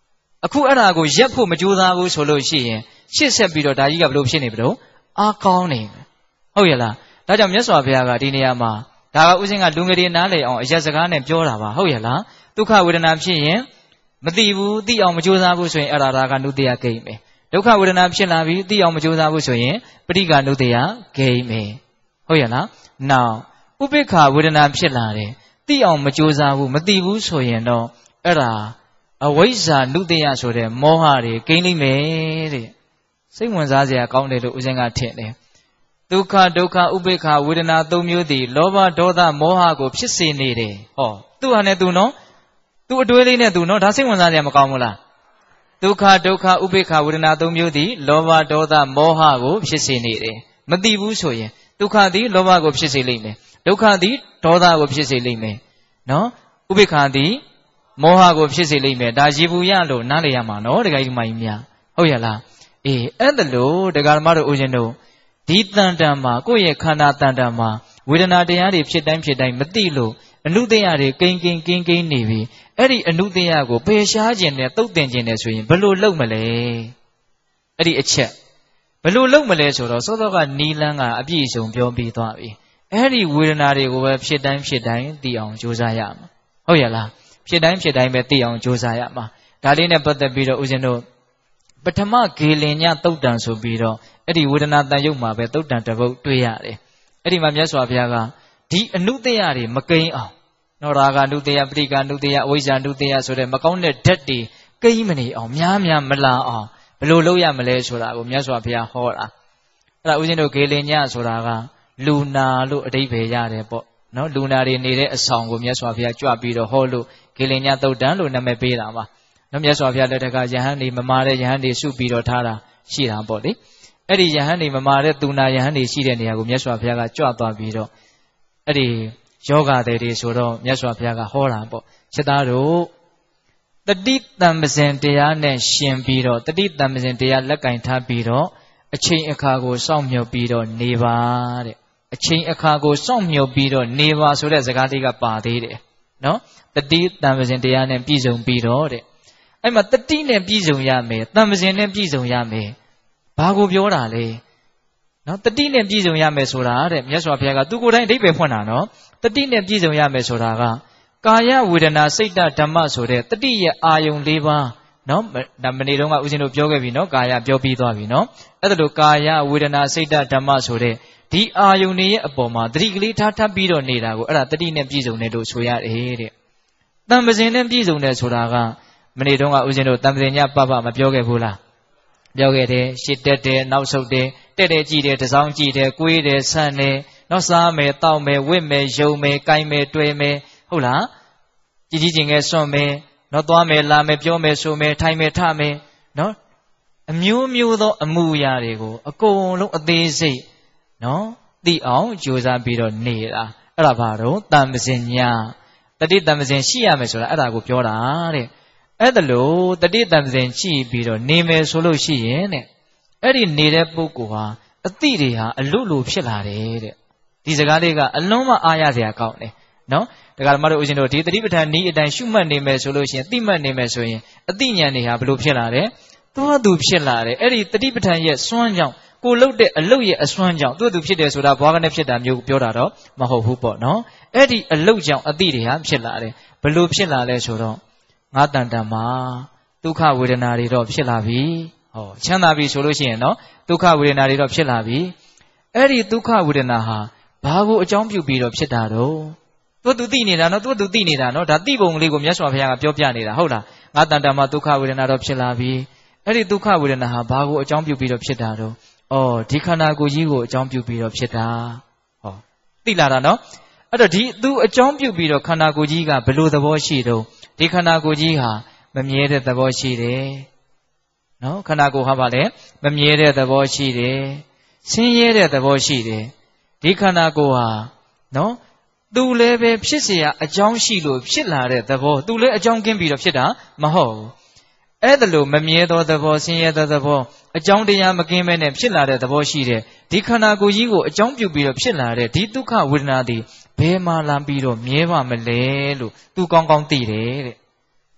အခုအဲ့ဒါကိုရက်ဖို့မကြိုးစားဘူးဆိုလို့ရှိရင်ရှေ့ဆက်ပြီးတော့ဒါကြီးကဘယ်လိုဖြစ်နေပြီလို့အားကောင်းနေဟုတ်ရဲ့လားဒါကြောင့်မြတ်စွာဘုရားကဒီနေရာမှာဒါကဥစဉ်ကလူငယ်တွေနားလည်အောင်အရက်စကားနဲ့ပြောတာပါဟုတ်ရဲ့လားဒုက္ခဝေဒနာဖြစ်ရင်မသိဘူးသိအောင်မကြိုးစားဘူးဆိုရင်အဲ့ဒါကနုတ္တယဂိမ့်မယ်ဒုက္ခဝေဒနာဖြစ်လာပြီးသိအောင်မကြိုးစားဘူးဆိုရင်ပဋိက္ခနုတ္တယဂိမ့်မယ်ဟုတ်ရဲ့လားနောက်ဥပိ္ပခဝေဒနာဖြစ်လာတယ်သိအောင်မကြိုးစားဘူးမသိဘူးဆိုရင်တော့အဲ့ဒါအဝိဇ္ဇာနုတ္တယဆိုတဲ့မောဟတွေကိန်းလိမ့်မယ်တဲ့စိတ်ဝင်စားစရာကောင်းတယ်လို့ဦးဇင်းကထင်တယ်ဒုက္ခဒုက္ခဥပိ္ပခဝေဒနာ၃မျိုးသည်လောဘဒေါသမောဟကိုဖြစ်စေနေတယ်ဟောသူ့ဟာနဲ့သူနော်သူ့အတွေးလေးနဲ့သူနော်ဒါစိတ်ဝင်စားစရာမကောင်းဘူးလားဒုက္ခဒုက္ခဥပိ္ပခဝေဒနာ၃မျိုးသည်လောဘဒေါသမောဟကိုဖြစ်စေနေတယ်မသိဘူးဆိုရင်ဒုက္ခသည်လောဘကိုဖြစ်စေလိမ့်မယ်ဒုက္ခသည်ဒေါသကိုဖြစ်စေလိမ့်မယ်နော်ဥပိ္ပခသည်မောဟကိုဖြစ်စေလိမ့်မယ်ဒါရေဘူးရလို့နားလည်ရမှာနော်ဒကာကြီးမကြီးများဟုတ်ရလားအေးအဲ့ဒါလို့ဒကာဓမ္မတို့ဦးဇင်းတို့ဒီတန်တန်မှာကိုယ့်ရဲ့ခန္ဓာတန်တန်မှာဝေဒနာတရားတွေဖြစ်တိုင်းမသိလို့အနုတ္တယတွေကိန်းနေပြီအဲ့ဒီအနုတ္တယကိုပယ်ရှားခြင်းနဲ့တုတ်တင်ခြင်းနဲ့ဆိုရင်ဘယ်လိုလုပ်မလဲအဲ့ဒီအချက်ဘယ်လိုလုပ်မလဲဆိုတော့စောစောကနီလန်းကအပြည့်အစုံပြောပြီးသွားပြီအဲ့ဒီဝေဒနာတွေကိုပဲဖြစ်တိုင်းသိအောင်ကြိုးစားရမှာဟုတ်ရလားဖြစ်တိုင်းပဲသိအောင်ကြိုးစားရမှာဒါလေးနဲ့ပတ်သက်ပြီးတော့ဦးဇင်းတို့ပထမဂေလင်ညသုတ်တံဆိုပြီးတော့အဲ့ဒီဝေဒနာတန်ရုပ်မှာပဲသုတ်တံတစ်ပုဒ်တွေ့ရတယ်အဲ့ဒီမှာမြတ်စွာဘုရားကဒီအနုတ္တယတွေမကိန်းအောင်နော်ရာဂနုတ္တယပဋိက္ခနုတ္တယအဝိဇ္ဇာနုတ္တယဆိုတဲ့မကောင်းတဲ့ဓာတ်တွေကိန်းမနေအောင်များမလာအောင်ဘယ်လိုလုပ်ရမလဲဆိုတာကိုမြတ်စွာဘုရားဟောတာအဲ့ဒါဦးဇင်းတို့ဂေလင်ညဆိုတာကလူနာလို့အဓိပ္ပာယ်ရတယ်ပေါ့နော်လူနာတွေနေတဲ့အဆောင်ကိုမြတ်စွာဘုရားကြွပြီးတော့ဟောလို့ဂေလင်ညသုတ်တံလို့နာမည်ပေးတာပါနော်မြတ်စွာဘုရားလက်ထက်ကယဟန်တွေမမာတဲ့ယဟန်တွေစုပြီးတော့ထားတာရှိတာပေါ့လေအဲ့ဒီယဟန်တွေမမာတဲ့သူနာယဟန်တွေရှိတဲ့နေရာကိုမြတ်စွာဘုရားကကြွသွားပြီးတော့အဲ့ဒီယောဂတွေဆိုတော့မြတ်စွာဘုရားကဟောတာပေါ့ချက်သားတို့တတိတံပဇင်တရားနဲ့ရှင်ပြီးတော့တတိတံပဇင်တရားလက်ကင်ထားပြီးတော့အချိန်အခါကိုစောင့်မျှော်ပြီးတော့နေပါတဲ့အချိန်အခါကိုစောင့်မျှော်ပြီးတော့နေပါဆိုတဲ့စကားလေးကပါသေးတယ်နော်တတိတံပဇင်တရားနဲ့ပြည့်စုံပြီးတော့တဲ့အဲ့မှာတတိနဲ့ပြည့်စုံရမယ်တံပဇင်နဲ့ပြည့်စုံရမယ်ဘာကိုပြောတာလဲနော်တတိနဲ့ပြည့်စုံရမယ်ဆိုတာတဲ့မြတ်စွာဘုရားကသူကိုယ်တိုင်အဓိပ္ပာယ်ဖွင့်တာနော်တတိနဲ့ပြည့်စုံရမယ်ဆိုတာကကာယဝေဒနာစိတ်ဓမ္မဆိုတဲ့တတိရဲ့အာယုံ၄ပါးနော်ဒါမနေ့တုန်းကဦးဇင်းတို့ပြောခဲ့ပြီနော်ကာယပြောပြီးသွားပြီနော်အဲ့ဒါလို့ကာယဝေဒနာစိတ်ဓမ္မဆိုတဲ့ဒီအာယုန်ရဲ့အပေါ်မှာတတိကလေးထားပြီးတော့နေတာကိုအဲ့ဒါတတိနဲ့ပြည့်စုံတယ်လို့ဆိုရတယ်တဲ့တံပဇင်နဲ့ပြည့်စုံတယ်ဆိုတာကမနေ့တုန်းကဦးဇင်းတို့တံပဇင်ညပပမပြောခဲ့ဘူးလားပြောခဲ့တယ်ရှစ်တက်တယ်နောက်ဆုတ်တယ်တက်တယ်ကြည်တယ်တစောင်းကြည်တယ်ကွေးတယ်ဆန့်တယ်နောက်စားမယ်တောက်မယ်ဝစ်မယ်ယုံမယ်ကိုင်းမယ်တွေ့မယ်ဟုတ်လားကြည်ကြည်ကျင်ငယ်စွန့်မယ်နော်သွားမယ်လာမယ်ပြောမယ်ဆိုမယ်ထိုင်မယ်ထမယ်နော်အမျိုးသောအမှုရာတွေကိုအကုန်လုံးအသေးစိတ်နော်သိအောင်ကြိုးစားပြီးတော့နေတာအဲ့ဒါဘာတော့တံပဇင်ညာတတိတံပဇင်ရှိရမယ်ဆိုတာအဲ့ဒါကိုပြောတာတဲ့အဲ့ဒါလို့တတိတံပဇင်ရှိပြီးတော့နေမယ်ဆိုလို့ရှိရင်တဲ့အဲ့ဒီနေတဲ့ပုဂ္ဂိုလ်ဟာအတိတွေဟာအလွတ်လိုဖြစ်လာတယ်တဲ့ဒီစကားလေးကအလုံးမအားရစရာကောင်းတယ်နော်ဒါကဓမ္မတို့ဦးဇင်းတို့ဒီတတိပဋ္ဌာန်ဤအတိုင်းရှုမှတ်နေမယ်ဆိုလို့ရှိရင်သိမှတ်နေမယ်ဆိုရင်အတိညာဏ်တွေဟာဘယ်လိုဖြစ်လာတယ်သူဖြစ်လာတယ်အဲ့ဒီတတိပဋ္ဌာန်ရဲ့စွမ်းကြောင့်ကိုလှုပ်တဲ့အလုတ်ရဲ့အစွမ်းကြောင့်သူဖြစ်တယ်ဆိုတာဘွားကနေဖြစ်တာမျိုးပြောတာတော့မဟုတ်ဘူးပေါ့နော်အဲ့ဒီအလုတ်ကြောင့်အတိတွေဟာဖြစ်လာတယ်ဘယ်လိုဖြစ်လာလဲဆိုတော့ငါတန်တန်မှာဒုက္ခဝေဒနာတွေတော့ဖြစ်လာပြီဟောချမ်းသာပြီဆိုလို့ရှိရင်နော်ဒုက္ခဝေဒနာတွေတော့ဖြစ်လာပြီအဲ့ဒီဒုက္ခဝေဒနာဟာဘာကိုအကြောင်းပြုပြီးတော့ဖြစ်တာတော့သူသိနေတာနော်သူသိနေတာနော်ဒါသိပုံလေးကိုမြတ်စွာဘုရားကပြောပြနေတာဟုတ်လားငါတန်တန်မှာဒုက္ခဝေဒနာတော့ဖြစ်လာပြီအဲ့ဒီဒုက္ခဝေဒနာဟာဘာကိုအကြောင်းပြုပြီးတော့ဖြစ်တာတော့ဒီခန္ဓာကိုယ်ကြီးကိုအကြောင်းပြုပြီးတော့ဖြစ်တာဟောသိလာတာနော်အဲ့တော့ဒီသူအကြောင်းပြုပြီးတော့ခန္ဓာကိုယ်ကြီးကဘယ်လိုသဘောရှိတော့ဒီခန္ဓာကိုယ်ကြီးဟာမမြဲတဲ့သဘောရှိတယ်နော်ခန္ဓာကိုယ်ဟာဗာလဲမမြဲတဲ့သဘောရှိတယ်ဆင်းရဲတဲ့သဘောရှိတယ်ဒီခန္ဓာကိုယ်ဟာနော်သူလည်းပဲဖြစ်เสียအကြောင်းရှိလို့ဖြစ်လာတဲ့သဘောသူလည်းအကြောင်းကင်းပြီးတော့ဖြစ်တာမဟုတ်ဘူးအဲ့ဒါလို့မမြဲသောသဘောဆင်းရဲသောသဘောအကြောင်းတရားမကင်းမဲနဲ့ဖြစ်လာတဲ့သဘောရှိတဲ့ဒီခန္ဓာကိုယ်ကြီးကိုအကြောင်းပြုပြီးတော့ဖြစ်လာတဲ့ဒီဒုက္ခဝေဒနာသည်ဘယ်မှာလာပြီးတော့မြဲပါမလဲလို့သူကောင်းကောင်းသိတယ်တဲ့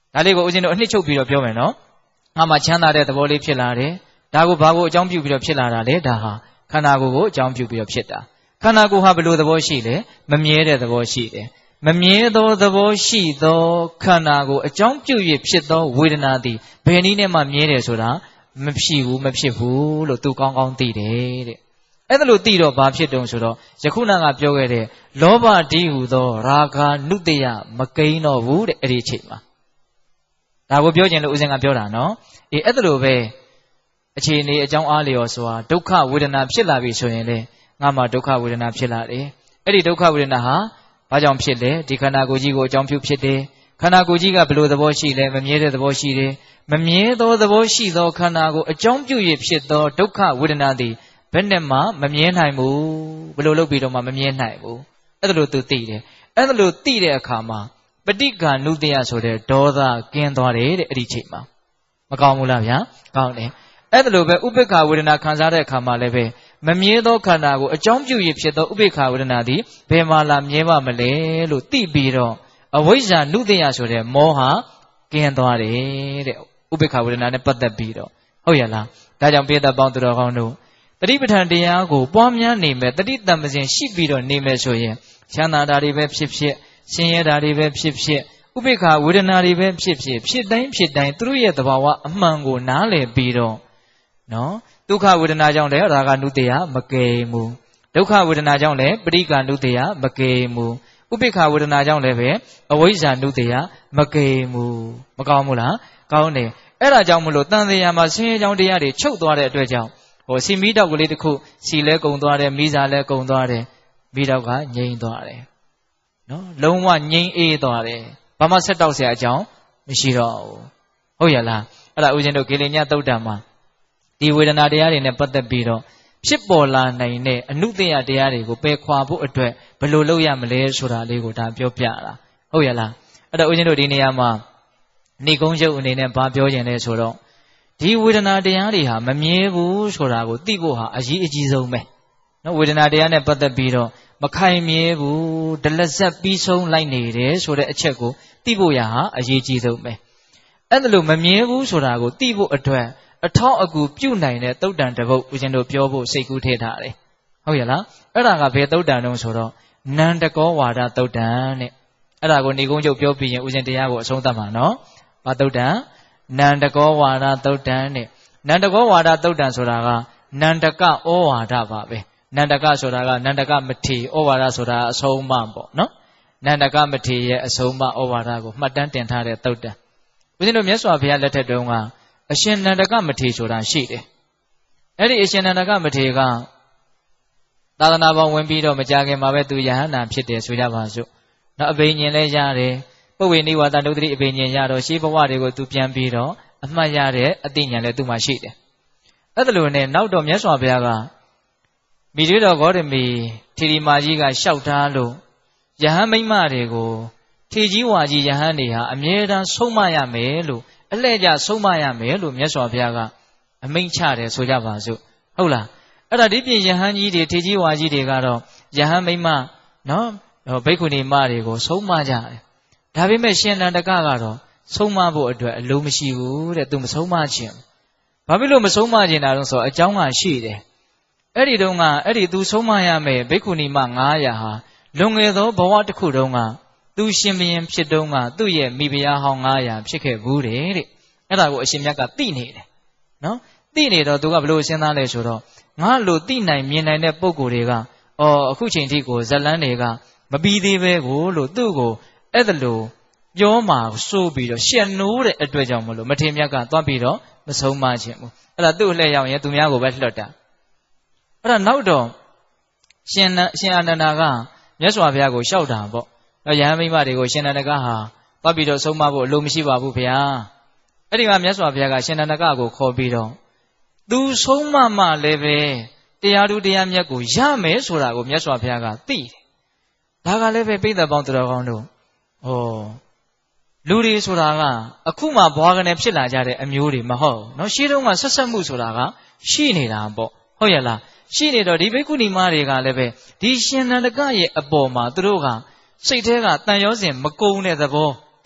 ဒါလေးကိုဦးဇင်းတို့အနှစ်ချုပ်ပြီးတော့ပြောမယ်နော်ငါမှချမ်းသာတဲ့သဘောလေးဖြစ်လာတယ်ဒါကိုဘာကိုအကြောင်းပြုပြီးတော့ဖြစ်လာတာလဲဒါဟာခန္ဓာကိုယ်ကိုအကြောင်းပြုပြီးတော့ဖြစ်တာခန္ဓာကိုယ်ဟာဘယ်လိုသဘောရှိလဲမမြဲတဲ့သဘောရှိတယ်မမြဲသောသဘောရှိသောခန္ဓာကိုအကြောင်းပြု၍ဖြစ်သောဝေဒနာသည်ဘယ်နည်းနဲ့မှမြဲတယ်ဆိုတာမဖြစ်ဘူးလို့သူကောင်းကောင်းသိတယ်တဲ့အဲ့ဒါလို့သိတော့ဘာဖြစ်တုံဆိုတော့ယခုနကပြောခဲ့တဲ့လောဘတိဟုသောရာဂာနုတ္တယမကိန်းတော့ဘူးတဲ့အဲ့ဒီအချိန်မှာဒါကိုပြောခြင်းလို့ဦးဇင်းကပြောတာနော်အေးအဲ့ဒါလို့ပဲအခြေအနေအကြောင်းအားလျော်စွာဒုက္ခဝေဒနာဖြစ်လာပြီဆိုရင်လေငါမှဒုက္ခဝေဒနာဖြစ်လာတယ်အဲ့ဒီဒုက္ခဝေဒနာဟာဘာကြောင့်ဖြစ်လဲဒီခန္ဓာကိုယ်ကြီးကိုအကြောင်းပြုဖြစ်တယ်ခန္ဓာကိုယ်ကြီးကဘယ်လိုသဘောရှိလဲမမြဲတဲ့သဘောရှိတယ်မမြဲသောသဘောရှိသောခန္ဓာကိုအကြောင်းပြု၍ဖြစ်သောဒုက္ခဝေဒနာသည်ဘယ်နဲ့မှမမြဲနိုင်ဘူးဘယ်လိုလုပ်ပြီးတော့မှမမြဲနိုင်ဘူးအဲ့ဒါလို့သူသိတယ်အဲ့ဒါလို့သိတဲ့အခါမှာပဋိက္ခဏုတ္တယဆိုတဲ့ဒေါသကင်းသွားတယ်တဲ့အဲ့ဒီချိန်မှာမကောင်းဘူးလားဗျာကောင်းတယ်အဲ့ဒါလို့ပဲဥပေက္ခဝေဒနာခံစားတဲ့အခါမှာလည်းပဲမမြဲသောခန္ဓာကိုအကြောင်းပြု၍ဖြစ်သောဥပေက္ခဝေဒနာသည်ဘယ်မှာလာမြဲပါမလဲလို့သိပြီးတော့အဝိဇ္ဇာနုတ္တယဆိုတဲ့မောဟကင်းသွားတယ်တဲ့ဥပေက္ခဝေဒနာနဲ့ပတ်သက်ပြီးတော့ဟုတ်ရလားဒါကြောင့်ပိဋကပေါင်းသူတော်ကောင်းတို့တတိပဋ္ဌာန်တရားကိုပွားများနေမယ်တတိတမ္ပစဉ်ရှိပြီးတော့နေမယ်ဆိုရင်ချမ်းသာတာတွေပဲဖြစ်ဖြစ်ဆင်းရဲတာတွေပဲဖြစ်ဖြစ်ဥပေက္ခဝေဒနာတွေပဲဖြစ်ဖြစ်ဖြစ်တိုင်းသူတို့ရဲ့သဘာဝအမှန်ကိုနားလည်ပြီးတော့နော်ဒုက္ခဝေဒနာကြောင့်လည်းရာဂနုတ္တယမကယ်မှုဒုက္ခဝေဒနာကြောင့်လည်းပဋိက္ခနုတ္တယမကယ်မှုဥပေက္ခဝေဒနာကြောင့်လည်းပဲအဝိဇ္ဇာနုတ္တယမကယ်မှုမကောင်းဘူးလားကောင်းတယ်အဲ့ဒါကြောင့်မလို့တန်တရားမှာဆင်းရဲကြောင်းတရားတွေချုပ်သွားတဲ့အတွက်ကြောင့်စီမီးတောက်ကလေးတစ်ခုစီလဲကုံသွားတယ်မိစားလဲကုံသွားတယ်မိတောက်ကငြိမ်သွားတယ်နော်လုံးဝငြိမ်အေးသွားတယ်ဘာမှဆက်တောက်เสียအကြောင်းမရှိတော့ဘူးဟုတ်ရလားအဲ့ဒါဦးဇင်းတို့ဂေလိညသုတ်တံမှာဒီဝေဒနာတရားတွေနဲ့ပတ်သက်ပြီးတော့ဖြစ်ပေါ်လာနိုင်တဲ့အနုတ္တယတရားတွေကိုပယ်ခွာဖို့အတွက်ဘယ်လိုလုပ်ရမလဲဆိုတာလေးကိုဒါပြောပြတာဟုတ်ရလားအဲ့တော့ဦးဇင်းတို့ဒီနေရာမှာဏိကုံးချုပ်အနေနဲ့ဘာပြောခြင်းလဲဆိုတော့ဒီဝေဒနာတရားတွေဟာမမြဲဘူးဆိုတာကိုသိဖို့ဟာအရေးအကြီးဆုံးပဲနော်ဝေဒနာတရားနဲ့ပတ်သက်ပြီးတော့မခိုင်မြဲဘူးဒလဇက်ပြီးဆုံးလိုက်နေတယ်ဆိုတဲ့အချက်ကိုသိဖို့ရဟာအရေးကြီးဆုံးပဲအဲ့ဒါလို့မမြဲဘူးဆိုတာကိုသိဖို့အတွက်အထောက်အကူပြုနိုင်တဲ့သုတ်တန်တစ်ပုဒ်ဦးဇင်းတို့ပြောဖို့စိတ်ကူးထည့်ထားတယ်ဟုတ်ရလားအဲ့ဒါကဘယ်သုတ်တန်တုံးဆိုတော့နန္တကောဝါဒသုတ်တန်တဲ့အဲ့ဒါကိုဏိကုံးချုပ်ပြောပြီးရင်ဦးဇင်းတရားကိုအဆုံးသတ်မှာနော်ဘာသုတ်တန်နန္တကောဝါဒသုတ်တန်တဲ့နန္တကောဝါဒသုတ်တန်ဆိုတာကနန္တကဩဝါဒပါပဲနန္တကဆိုတာကနန္တကမထေဩဝါဒဆိုတာအဆုံးအမပေါ့နော်နန္တကမထေရဲ့အဆုံးအမဩဝါဒကိုမှတ်တမ်းတင်ထားတဲ့သုတ်တန်ဦးဇင်းတို့မြတ်စွာဘုရားလက်ထက်တုန်းကအရှင်နန္ဒကမထေဆိုတာရှိတယ်အဲ့ဒီအရှင်နန္ဒကမထေကသာသနာပေါင်းဝင်ပြီးတော့မကြခင်မှာပဲသူယဟန္တာဖြစ်တယ်ဆိုကြပါစို့နောက်အဘိညာဉ်လည်းရတယ်ပုဝေနိဝါဒနုဒ္ဓတိအဘိညာဉ်ရတော့ရှေးဘဝတွေကိုသူပြန်ပြီးတော့အမှတ်ရတဲ့အသိဉာဏ်လည်းသူ့မှာရှိတယ်အဲ့ဒါလိုနဲ့နောက်တော့မြတ်စွာဘုရားကမိတွေတော်ဂေါတမီထေရီမာကြီးကလျှောက်ထားလို့ယဟန်မိမတွေကိုထေကြီးဝါကြီးယဟန်တွေဟာအမြဲတမ်းဆုံးမရမယ်လို့အလှည့်ကျဆုံးမရမယ်လို့မြတ်စွာဘုရားကအမိန့်ချတယ်ဆိုကြပါစို့ဟုတ်လားအဲ့ဒါဒီပြင်ယဟန်ကြီးတွေထေကြီးဝါကြီးတွေကတော့ယဟန်မိမနော်ဘိက္ခုနီမတွေကိုဆုံးမကြတယ်ဒါပေမဲ့ရှင်နန္ဒကကတော့ဆုံးမဖို့အတွက်အလိုမရှိဘူးတဲ့သူမဆုံးမခြင်းဘာဖြစ်လို့မဆုံးမခြင်းတာတော့ဆိုအကြောင်းကရှိတယ်အဲ့ဒီတုန်းကအဲ့ဒီသူဆုံးမရမယ်ဘိက္ခုနီမ900ဟာလွန်ငယ်သောဘဝတစ်ခုတုန်းကသူရှင်ဘုရင်ဖြစ်တုန်းကသူ့ရဲ့မိဖုရားဟောင်း900ဖြစ်ခဲ့ဘူးတဲ့အဲ့ဒါကိုအရှင်မြတ်ကသိနေတယ်နော်သိနေတော့သူကဘလို့စဉ်းစားလဲဆိုတော့ငါလို့သိနိုင်မြင်နိုင်တဲ့ပုံကိုယ်တွေကအခုချိန်ထိကိုဇလန်းတွေကမပြီးသေးပဲကိုလို့သူ့ကိုအဲ့ဒါလို့ပြောမှစိုးပြီးတော့ရှက်နိုးတဲ့အတွက်ကြောင့်မလို့မထေရမြတ်ကသွားပြီးတော့မဆုံးမခြင်းဘူးအဲ့ဒါသူ့လှည့်ရောက်ရင်သူများကိုပဲလွတ်တာအဲ့ဒါနောက်တော့ရှင်အာနန္ဒာကမြတ်စွာဘုရားကိုလျှောက်တာပေါ့ယဟန်မိမတွေကိုရှင်နန္ဒကဟာသွားပြီးတော့ဆုံးမဖို့အလိုမရှိပါဘူးဗျာအဲ့ဒီမှာမြတ်စွာဘုရားကရှင်နန္ဒကကိုခေါ်ပြီးတော့သူဆုံးမလည်းပဲတရားသူတရားမြတ်ကိုရမယ်ဆိုတာကိုမြတ်စွာဘုရားကသိတယ်ဒါကလည်းပဲပိဋကပေါင်းသူတော်ကောင်းတို့လူတွေဆိုတာကအခုမှဘွားကနေဖြစ်လာကြတဲ့အမျိုးတွေမဟုတ်နော်ရှေးတုန်းကဆက်ဆက်မှုဆိုတာကရှိနေတာပေါ့ဟုတ်ရဲ့လားရှိနေတော့ဒီဘိက္ခုနီမတွေကလည်းပဲဒီရှင်နန္ဒကရဲ့အပေါ်မှာသူတို့ကစိတ်ထဲကတန်ရောစဉ်မကုံတဲ့သဘော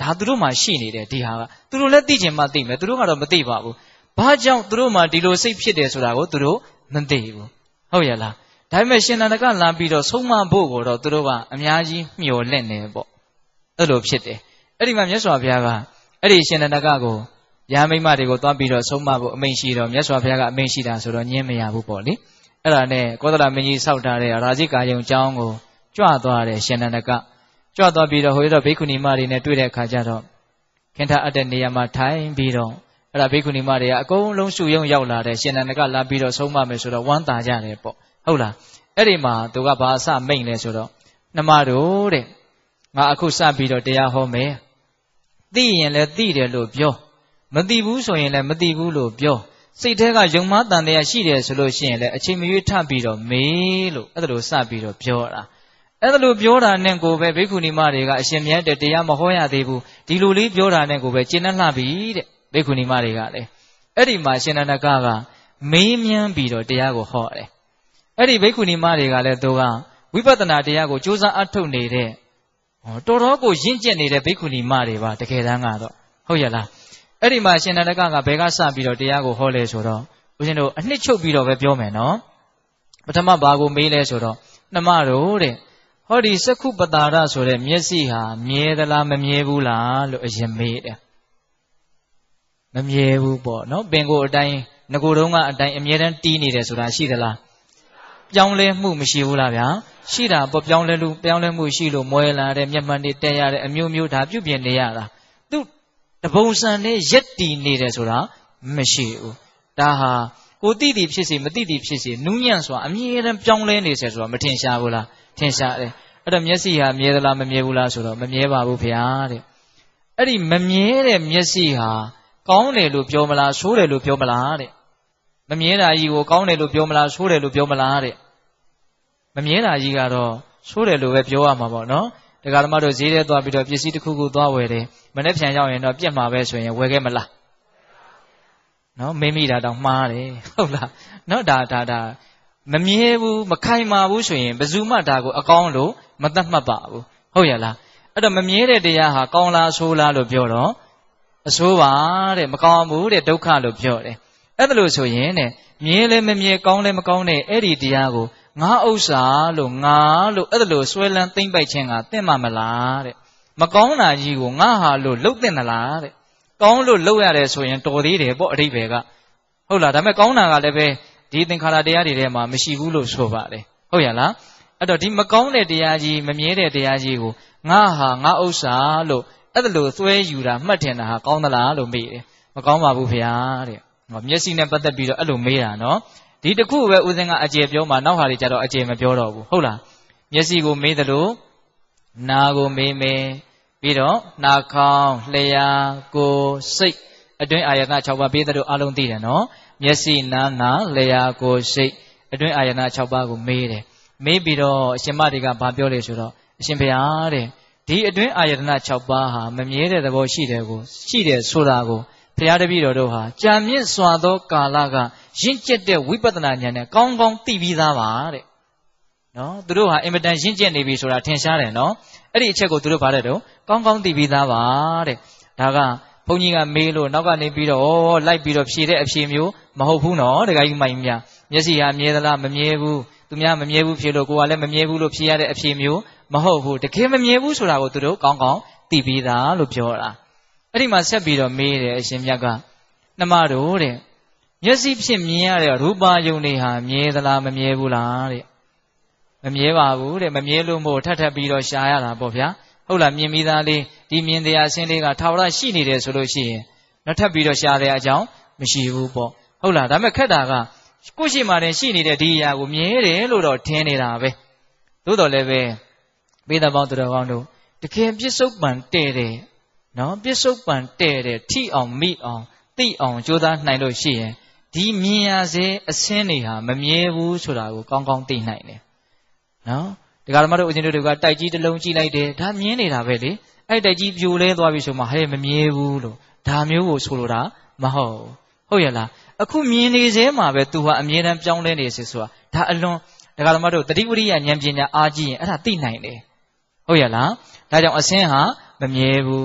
ဒါသူတို့မှရှိနေတယ်ဒီဟာကသူတို့လည်းသိချင်မှသိမယ်သူတို့ကတော့မသိပါဘူးဘာကြောင့်သူတို့မှဒီလိုစိတ်ဖြစ်တယ်ဆိုတာကိုသူတို့မသိဘူးဟုတ်ရဲ့လားဒါပေမဲ့ရှင်နန္ဒကလာပြီးတော့ဆုံးမဖို့ကိုတော့သူတို့ကအများကြီးမျှော်လင့်နေပေါ့အဲ့လိုဖြစ်တယ်အဲ့ဒီမှာမြတ်စွာဘုရားကအဲ့ဒီရှင်နန္ဒကကိုယာမိမတွေကိုသွားပြီးတော့ဆုံးမဖို့အမိန့်ရှိတော့မြတ်စွာဘုရားကအမိန့်ရှိတာဆိုတော့ညင်းမရဘူးပေါ့လေအဲ့ဒါနဲ့ကောသလမင်းကြီးစောက်ထားတဲ့ရာဇိကာယုံကျောင်းကိုကြွသွားတယ်ရှင်နန္ဒကကြွသွားပြီးတော့ဟိုတော့ဘိက္ခုနီမတွေနဲ့တွေ့တဲ့အခါကျတော့ခင်ထအပ်တဲ့နေရာမှာထိုင်ပြီးတော့အဲ့ဒါဘိက္ခုနီမတွေကအကုန်လုံးစုယုံရောက်လာတဲ့ရှင်နန္ဒကလာပြီးတော့ဆုံးမမယ်ဆိုတော့ဝမ်းသာကြတယ်ပေါ့ဟုတ်လားအဲ့ဒီမှာသူကဘာအစမိန့်လဲဆိုတော့နှမတို့တဲ့ငါအခုစပြီးတော့တရားဟောမယ်သိရင်လည်းသိတယ်လို့ပြောမသိဘူးဆိုရင်လည်းမသိဘူးလို့ပြောစိတ်ထဲကယုံမှားတန်တရားရှိတယ်ဆိုလို့ရှိရင်လည်းအချိန်မရွေးထပြီးတော့မေးလို့အဲ့ဒါလိုစပြီးတော့ပြောတာအဲ့ဒါလိုပြောတာနဲ့ကိုပဲဘိက္ခုနီမတွေကအရှင်မြတ်တဲ့တရားမဟောရသေးဘူးဒီလိုလေးပြောတာနဲ့ကိုပဲကျင့်နှလှပြီတဲ့ဘိက္ခုနီမတွေကလည်းအဲ့ဒီမှာရှင်နန္ဒကမေးမြန်းပြီးတော့တရားကိုဟောတယ်အဲ့ဒီဘိက္ခုနီမတွေကလည်းသူကဝိပဿနာတရားကိုကြိုးစားအထုတ်နေတဲ့တော်တော်ကိုရင့်ကျက်နေတဲ့ဘိက္ခုနီမတွေပါတကယ်တမ်းကတော့ဟုတ်ရဲ့လားအဲ့ဒီမှာရှင်နန္ဒကဘယ်ကစပြီးတော့တရားကိုဟောလဲဆိုတော့ဦးဇင်းတို့အနှစ်ချုပ်ပြီးတော့ပဲပြောမယ်နော်ပထမဘာကိုမေးလဲဆိုတော့နှမတို့တဲ့ဟောဒီစက္ခုပတာရဆိုတဲ့မျက်စိဟာမြဲသလားမမြဲဘူးလားလို့အရင်မေးတယ်မမြဲဘူးပေါ့နော်ပင်ကိုအတိုင်းငကိုတုံးကအတိုင်းအမြဲတမ်းတီးနေတယ်ဆိုတာရှိသလားပြောင်းလဲမှုမရှိဘူးလားဗျာရှိတာပေါ့ပြောင်းလဲမှုရှိလို့မွဲလာတဲ့မျက်မှန်တွေတက်ရတဲ့အမျိုးမျိုးဒါပြုပြင်နေရတာသူတပုံစံနဲ့ရက်တီနေတယ်ဆိုတာမရှိဘူးဒါဟာကိုတိတိဖြစ်စီမတိတိဖြစ်စီနူးညံ့စွာအမြဲတမ်းပြောင်းလဲနေစေဆိုတာမထင်ရှားဘူးလားထင်ရှားတယ်အဲ့တော့မျက်စိဟာမြဲသလားမမြဲဘူးလားဆိုတော့မမြဲပါဘူးဗျာတဲ့အဲ့ဒီမမြဲတဲ့မျက်စိဟာကောင်းတယ်လို့ပြောမလားဆိုးတယ်လို့ပြောမလားတဲ့မမြဲတာကြီးကိုကောင်းတယ်လို့ပြောမလားဆိုးတယ်လို့ပြောမလားတဲ့မမြဲတာကြီးကတော့ဆိုးတယ်လို့ပဲပြောရမှာပေါ့နော်ဒကာဓမ္မတို့ဈေးထဲသွားပြီးတော့ပစ္စည်းတစ်ခုခုသွားဝယ်တယ်မနေ့ပြန်ရောက်ရင်တော့ပြက်မှာပဲဆိုရင်ဝယ်ခဲ့မလားနော်မေးမိတာတော့မှားတယ်ဟုတ်လားနော်ဒါမမြဲဘူးမခိုင်မာဘူးဆိုရင်ဘယ်သူမှဒါကိုအကောင်းလို့မသတ်မှတ်ပါဘူးဟုတ်ရလားအဲ့တော့မမြဲတဲ့တရားဟာကောင်းလားဆိုးလားလို့ပြောတော့အဆိုးပါတဲ့မကောင်းဘူးတဲ့ဒုက္ခလို့ပြောတယ်အဲ့ဒါလို့ဆိုရင်တဲ့မြဲလည်းမမြဲကောင်းလည်းမကောင်းတဲ့အဲ့ဒီတရားကိုငါဥစ္စာလို့ငါလို့အဲ့ဒါလို့ဆွဲလန်းသိမ့်ပိုက်ခြင်းကသင့်မှာမလားတဲ့မကောင်းတာကြီးကိုငါဟာလို့လှုပ်သင့်သလားတဲ့ကောင်းလို့လှုပ်ရတယ်ဆိုရင်တော်သေးတယ်ပေါ့အဓိပ္ပာယ်ကဟုတ်လားဒါပေမဲ့ကောင်းတာကလည်းပဲဒီသင်္ခါရတရားတွေထဲမှာမရှိဘူးလို့ဆိုပါတယ်ဟုတ်ရလားအဲ့တော့ဒီမကောင်းတဲ့တရားကြီးမမြဲတဲ့တရားကြီးကိုငါဟာငါဥစ္စာလို့အဲ့ဒါလို့သွဲယူတာမှတ်ထင်တာဟာကောင်းသလားလို့မေးတယ်မကောင်းပါဘူးဗျာတဲ့မျက်စိနဲ့ပတ်သက်ပြီးတော့အဲ့လိုမေးတာနော်ဒီတစ်ခုပဲဦးဇင်းကအကျေပြောမှနောက်ဟာတွေကြတော့အကျေမပြောတော့ဘူးဟုတ်လားမျက်စိကိုမေးသလိုနာကိုမေးမယ်ပြီးတော့နှာခေါင်းလျှာကိုယ်စိတ်အတွင်းအာယတ6ပါးပေးသလိုအလုံးသိတယ်နော်မျက်စိနာနာလျှာကိုယ်စိတ်အတွင်းအာယတ6ပါးကိုမေးတယ်မေးပြီးတော့အရှင်မတွေကဘာပြောလဲဆိုတော့အရှင်ဘုရားတဲ့ဒီအတွင်းအာယတ6ပါးဟာမမြဲတဲ့သဘောရှိတယ်ဆိုတာကိုဘုရားတပည့်တော်တို့ဟာကြာမြင့်စွာသောကာလကရင့်ကျက်တဲ့ဝိပဿနာဉာဏ်နဲ့ကောင်းကောင်းသိပြီးသားပါတဲ့နော်သူတို့ဟာအင်မတန်ရင့်ကျက်နေပြီဆိုတာထင်ရှားတယ်နော်အဲ့ဒီအချက်ကိုသူတို့ဗါတဲ့တော့ကောင်းကောင်းသိပြီးသားပါတဲ့ဒါကဘုန်းကြီးကမေးလို့နောက်ကနေပြီးတော့လိုက်ပြီးတော့ဖြေတဲ့အဖြေမျိုးမဟုတ်ဘူးနော်တခါကြီးမိုင်များမျက်စိဟာမြဲသလားမမြဲဘူးသူများမမြဲဘူးဖြေလို့ကိုကလည်းမမြဲဘူးလို့ဖြေရတဲ့အဖြေမျိုးမဟုတ်ဘူးတကယ်မမြဲဘူးဆိုတာကိုသူတို့ကောင်းကောင်းသိပြီးသားလို့ပြောတာအဲ့ဒီမှာဆက်ပြီးတော့မေးတယ်အရှင်မြတ်ကနှမတို့တဲ့မျက်စိဖြင့်မြင်ရတဲ့ရူပယုံတွေဟာမြဲသလားမမြဲဘူးလားတဲ့မမြဲပါဘူးတဲ့မမြဲလို့မို့ထပ်ပြီးတော့ရှားရတာပေါ့ဗျာဟုတ်လားမြင်ပြီးသားလေးဒီမြင်တရားအစင်းလေးကထာဝရရှိနေတယ်ဆိုလို့ရှိရင်နောက်ထပ်ပြီးတော့ရှားတဲ့အကြောင်းမရှိဘူးပေါ့ဟုတ်လားဒါပေမဲ့ခက်တာကကိုယ့်ရှိမှတင်ရှိနေတဲ့ဒီအရာကိုမြဲတယ်လို့တော့ထင်နေတာပဲသို့တော်လည်းပဲမိသားပေါင်းသူတော်ကောင်းတို့တကယ်ပြစ္ဆုတ်ပံတဲ့တယ်နော်ပြစ္ဆုတ်ပံတဲ့တယ်ထိအောင်မိအောင်သိအောင်ကြိုးစားနိုင်လို့ရှိရင်ဒီမြင်ရစေအစင်းတွေဟာမမြဲဘူးဆိုတာကိုကောင်းကောင်းသိနိုင်တယ်နော်ဒီကရမတို့ဦးဇင်းတို့ကတိုက်ကြီးတစ်လုံးကြည့်လိုက်တယ်ဒါမြင်နေတာပဲလေအဲ့တိုက်ကြီးပြိုလဲသွားပြီဆိုမှဟဲ့မမြဲဘူးလို့ဒါမျိုးကိုဆိုလိုတာမဟုတ်ဟုတ်ရဲ့လားအခုမြင်နေစေမှာပဲသူဟာအမြဲတမ်းပြောင်းလဲနေစေဆိုတာဒါအလွန်ဒီကရမတို့တတိဝရိယဉာဏ်ပညာအားကြီးရင်အဲ့ဒါသိနိုင်တယ်ဟုတ်ရဲ့လားဒါကြောင့်အစင်းဟာမမြဲဘူးတဲ့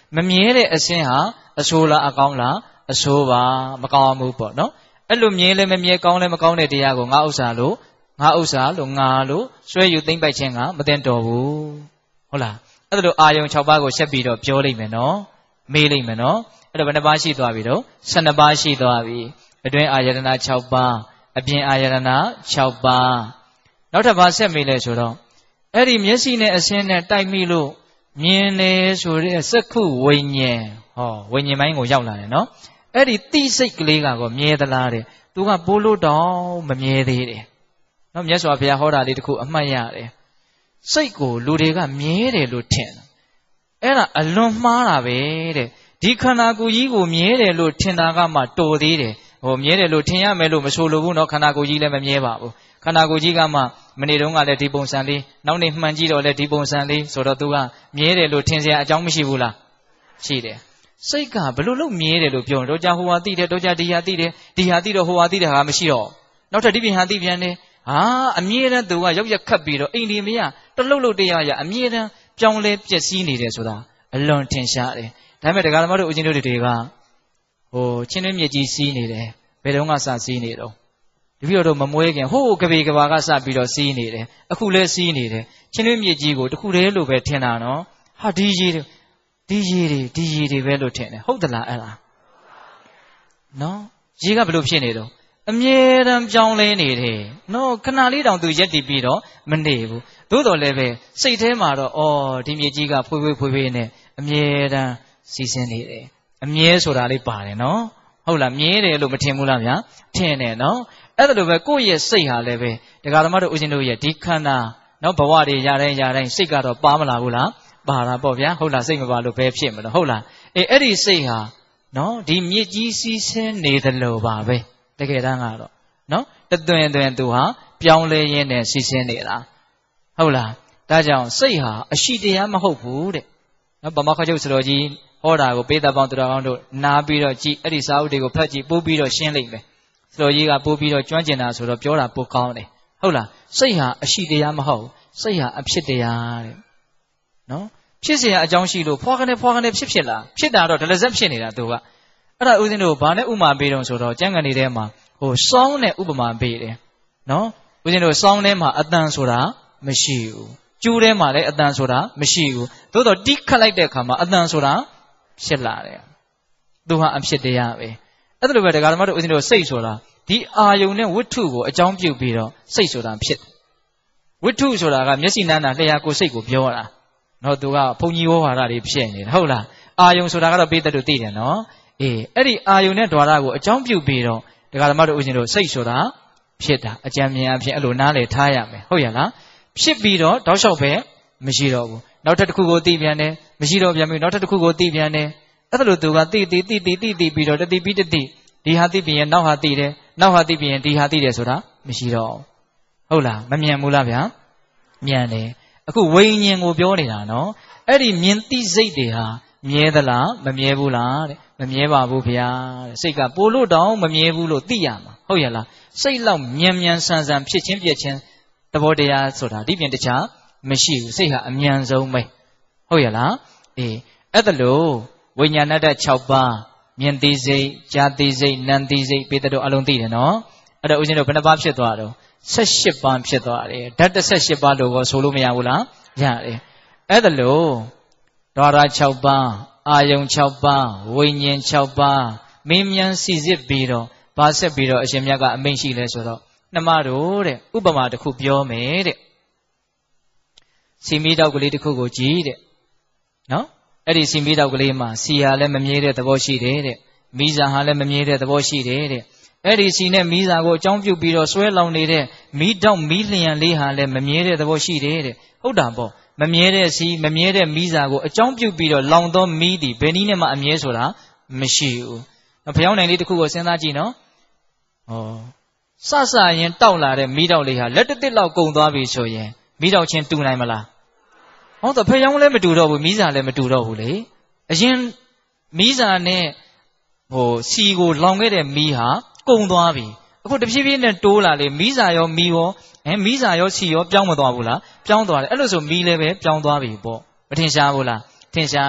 မမြဲတဲ့အစင်းဟာအဆိုးလားအကောင်းလားအဆိုးပါမကောင်းဘူးပေါ့နော်အဲ့လိုမြဲလဲမမြဲကောင်းလဲမကောင်းတဲ့တရားကိုငါဥစ္စာလို့ငါလို့ဆွဲယူသိမ့်ပိုက်ခြင်းကမတင်တော်ဘူးဟုတ်လားအဲ့ဒါလိုအာယုံ6ပါးကိုဆက်ပြီးတော့ပြောလိုက်မယ်နော်မေးလိုက်မယ်နော်အဲ့တော့ဘယ်နှပါးရှိသွားပြီတော့12ပါးရှိသွားပြီအတွင်းအာယတနာ6ပါးအပြင်အာယတနာ6ပါးနောက်ထပ်ဘာဆက်မေးလဲဆိုတော့အဲ့ဒီမျက်စိနဲ့အစင်းနဲ့တိုက်မိလို့မြင်နေဆိုတဲ့စက္ခုဝိညာဉ်ဝိညာဉ်ပိုင်းကိုရောက်လာတယ်နော်အဲ့ဒီတိစိတ်ကလေးကတော့မြဲသလားတဲ့သူကပိုးလို့တောင်မမြဲသေးတယ်နော်မြတ်စွာဘုရားဟောတာလေးတခုအမှတ်ရတယ်စိတ်ကိုလူတွေကမြဲတယ်လို့ထင်တယ်အဲ့ဒါအလွန်မှားတာပဲတဲ့ဒီခန္ဓာကိုယ်ကြီးကိုမြဲတယ်လို့ထင်တာကမှတော်သေးတယ်မြဲတယ်လို့ထင်ရမယ်လို့မဆိုလိုဘူးနော်ခန္ဓာကိုယ်ကြီးလည်းမမြဲပါဘူးခန္ဓာကိုယ်ကြီးကမှမနေ့တုန်းကလည်းဒီပုံစံလေးနောက်နေ့မှန်ကြည့်တော့လည်းဒီပုံစံလေးဆိုတော့သူကမြဲတယ်လို့ထင်စရာအကြောင်းမရှိဘူးလားရှိတယ်စိတ်ကဘလို့လို့မြဲတယ်လို့ပြောရင်တော့ကြာဟိုဟာသိတယ်တော့ကြာဒီဟာသိတယ်ဒီဟာသိတော့ဟိုဟာသိတယ်ဟာမရှိတော့နောက်ထပ်ဒီပြင်ဟာသိပြန်တယ်အမြဲတမ်းသူကရောက်ရက်ခတ်ပြီးတော့အိမ်ဒီမရတလှုပ်လှုပ်တရားရအမြဲတမ်းပြောင်းလဲပျက်စီးနေတယ်ဆိုတာအလွန်ထင်ရှားတယ်ဒါပေမဲ့တရားဓမ္မတို့ဦးဇင်းတို့တွေကချင်းတွင်းမြေကြီးစီးနေတယ်ဘယ်တော့မှစစီးနေတော့တပည့်တော်မမွေးခင်ကပေကဘာကစပြီးတော့စီးနေတယ်အခုလဲစီးနေတယ်ချင်းတွင်းမြေကြီးကိုတခုတည်းလို့ပဲထင်တာနော်ဟာဒီရေတွေပဲလို့ထင်တယ်ဟုတ်သလားအဲ့ဒါနော်ရေကဘယ်လိုဖြစ်နေတော့အမြဲတမ်းပြောင်းလဲနေတယ်နော်ခဏလေးတောင်သူရက်တည်ပြီးတော့မနေဘူးသို့တော်လည်းပဲစိတ်ထဲမှာတော့ဒီမြေကြီးကဖွေးနဲ့အမြဲတမ်းစီးဆင်းနေတယ်အမြဲဆိုတာလေးပါတယ်နော်ဟုတ်လားမြဲတယ်လို့မထင်ဘူးလားဗျာထင်တယ်နော်အဲ့ဒါလိုပဲကိုယ့်ရဲ့စိတ်ဟာလည်းပဲတရားဓမ္မတို့ဦးဇင်းတို့ရဲ့ဒီခန္ဓာနော်ဘဝတွေရတိုင်းစိတ်ကတော့ပါမလာဘူးလားပါတာပေါ့ဗျာဟုတ်လားစိတ်မပါလို့ဘယ်ဖြစ်မလို့ဟုတ်လားအဲ့ဒီစိတ်ဟာနော်ဒီမြစ်ကြီးစီးဆင်းနေတယ်လို့ပါပဲတကယ်တမ်းကတော့နော်တွင်သူဟာပြောင်းလဲရင်းနဲ့စီးဆင်းနေတာဟုတ်လားဒါကြောင့်စိတ်ဟာအရှိတရားမဟုတ်ဘူးတဲ့နော်ဗမာခချုပ်စတော်ကြီးဟောတာကိုပေးသက်ပေါင်းသူတော်ကောင်းတို့နားပြီးတော့ကြည်အဲ့ဒီစာအုပ်တွေကိုဖတ်ကြည့်ပို့ပြီးတော့ရှင်းလိုက်မယ်စတော်ကြီးကပို့ပြီးတော့ကျွမ်းကျင်တာဆိုတော့ပြောတာပိုကောင်းတယ်ဟုတ်လားစိတ်ဟာအရှိတရားမဟုတ်စိတ်ဟာအဖြစ်တရားတဲ့နော်ဖြစ်เสียအကြောင်းရှိလို့ဖွာကနေဖြစ်လာဖြစ်တာတော့ဒလဇက်ဖြစ်နေတာသူကအဲ့ဒါဦးဇင်းတို့ဘာနဲ့ဥမာပေးတော့ဆိုတော့ကျမ်းဂန်တွေထဲမှာစောင်းနဲ့ဥပမာပေးတယ်နော်ဦးဇင်းတို့စောင်းထဲမှာအတန်ဆိုတာမရှိဘူးကျူးထဲမှာလည်းအတန်ဆိုတာမရှိဘူးသို့တော့တိခတ်လိုက်တဲ့အခါမှာအတန်ဆိုတာဖြစ်လာတယ်သူဟာအဖြစ်တရားပဲအဲ့ဒါလိုပဲဒကာဓမ္မတို့ဦးဇင်းတို့စိတ်ဆိုတာဒီအာယုန်နဲ့ဝိတ္ထုကိုအကြောင်းပြုပြီးတော့စိတ်ဆိုတာဖြစ်ဝိတ္ထုဆိုတာကမျက်စိနမ်းတာလျှာကိုစိတ်ကိုပြောတာနော်သူကဘုံကြီးဝါဒတွေဖြစ်နေတယ်ဟုတ်လားအာယုန်ဆိုတာကတော့ပေးတဲ့သူသိတယ်နော်အဲ့ဒီအာယုန်နဲ့ဓာရကိုအကြောင်းပြုပြီးတော့ဒကာဓမ္မတို့ဦးဇင်းတို့စိတ်ဆိုတာဖြစ်တာအကြံဉာဏ်အဖြစ်အဲ့လိုနားလေထားရမယ်ဟုတ်ရလားဖြစ်ပြီးတော့တောက်လျှောက်ပဲမရှိတော့ဘူးနောက်ထပ်တစ်ခုကိုသိပြန်တယ်မရှိတော့ပြန်ပြီနောက်ထပ်တစ်ခုကိုသိပြန်တယ်အဲ့ဒါလိုသူကသိပြီးတော့တတိပြီးတတိဒီဟာသိပြီးရင်နောက်ဟာသိတယ်နောက်ဟာသိပြီးရင်ဒီဟာသိတယ်ဆိုတာမရှိတော့ဟုတ်လားမမြင်ဘူးလားဗျာမြန်တယ်အခုဝိညာဉ်ကိုပြောနေတာနော်အဲ့ဒီမြင်သိစိတ်တွေဟာမြဲသလားမမြဲဘူးလားတဲ့မမြဲပါဘူးဗျာတဲ့စိတ်ကပိုလို့တောင်မမြဲဘူးလို့သိရမှာဟုတ်ရလားစိတ်လောက်မြန်ဆန်ဖြစ်ချင်းပြက်ချင်းသဘောတရားဆိုတာဒီပြင်တခြားမရှိဘူးစိတ်ဟာအမြန်ဆုံးပဲဟုတ်ရလားအဲ့ဒါလို့ဝိညာဏတ္တ6ပါးမြင်သိစိတ်ကြားသိစိတ်နံသိစိတ်ပေတတို့အလုံးသိတယ်နော်အဲ့တော့ဦးဇင်းတို့ဘယ်နှပါးဖြစ်သွားတော့18ပါးဖြစ်သွားတယ်ဓာတ်18ပါးလို့ဆိုလို့မရဘူးလားရတယ်အဲ့ဒါလို့ဓာရ6ပါးအာယုံ6ပါးဝိညာဉ်6ပါးမင်းမြန်စီစစ်ပြီးတော့ဘာဆက်ပြီးတော့အရှင်မြတ်ကအမိန့်ရှိလဲဆိုတော့နှမတို့တဲ့ဥပမာတစ်ခုပြောမယ်တဲ့စီမီတောက်ကလေးတစ်ခုကိုကြည့်တဲ့နော်အဲ့ဒီစီမီတောက်ကလေးမှာစီဟာလည်းမမြဲတဲ့သဘောရှိတယ်တဲ့မီးစာဟာလည်းမမြဲတဲ့သဘောရှိတယ်တဲ့အဲ့ဒီစီနဲ့မီးစာကိုအကြောင်းပြုပြီးတော့ဆွဲလောင်နေတဲ့မီးတောက်မီးလျံလေးဟာလည်းမမြဲတဲ့သဘောရှိတယ်တဲ့ဟုတ်တာပေါ့မမြဲတဲ့စီမမြဲတဲ့မီးစာကိုအကြောင်းပြုပြီးတော့လောင်သောမီးဒီဘယ်နည်းနဲ့မှအမြဲဆိုတာမရှိဘူးဖျောင်းနိုင်လေးတစ်ခုကိုစဉ်းစားကြည့်နော်စရင်တောက်လာတဲ့မီးတောက်လေးဟာလက်တစ်လောက်ကုန်သွားပြီဆိုရင်မီးတောက်ချင်းတူနိုင်မလားဟုတ်တော့ဖျောင်းလည်းမတူတော့ဘူးမီးစာလည်းမတူတော့ဘူးလေအရင်မီးစာနဲ့စီကိုလောင်ခဲ့တဲ့မီးဟာကုန်သွားပြီအခုတဖြည်းဖြည်းနဲ့တိုးလာလေမီးစာရောမီးရောမီးစာရောစီရောပြောင်းမသွားဘူးလားပြောင်းသွားတယ်အဲ့လိုဆိုမီးလည်းပဲပြောင်းသွားပြီပေါ့မထင်ရှားဘူးလားထင်ရှားတယ်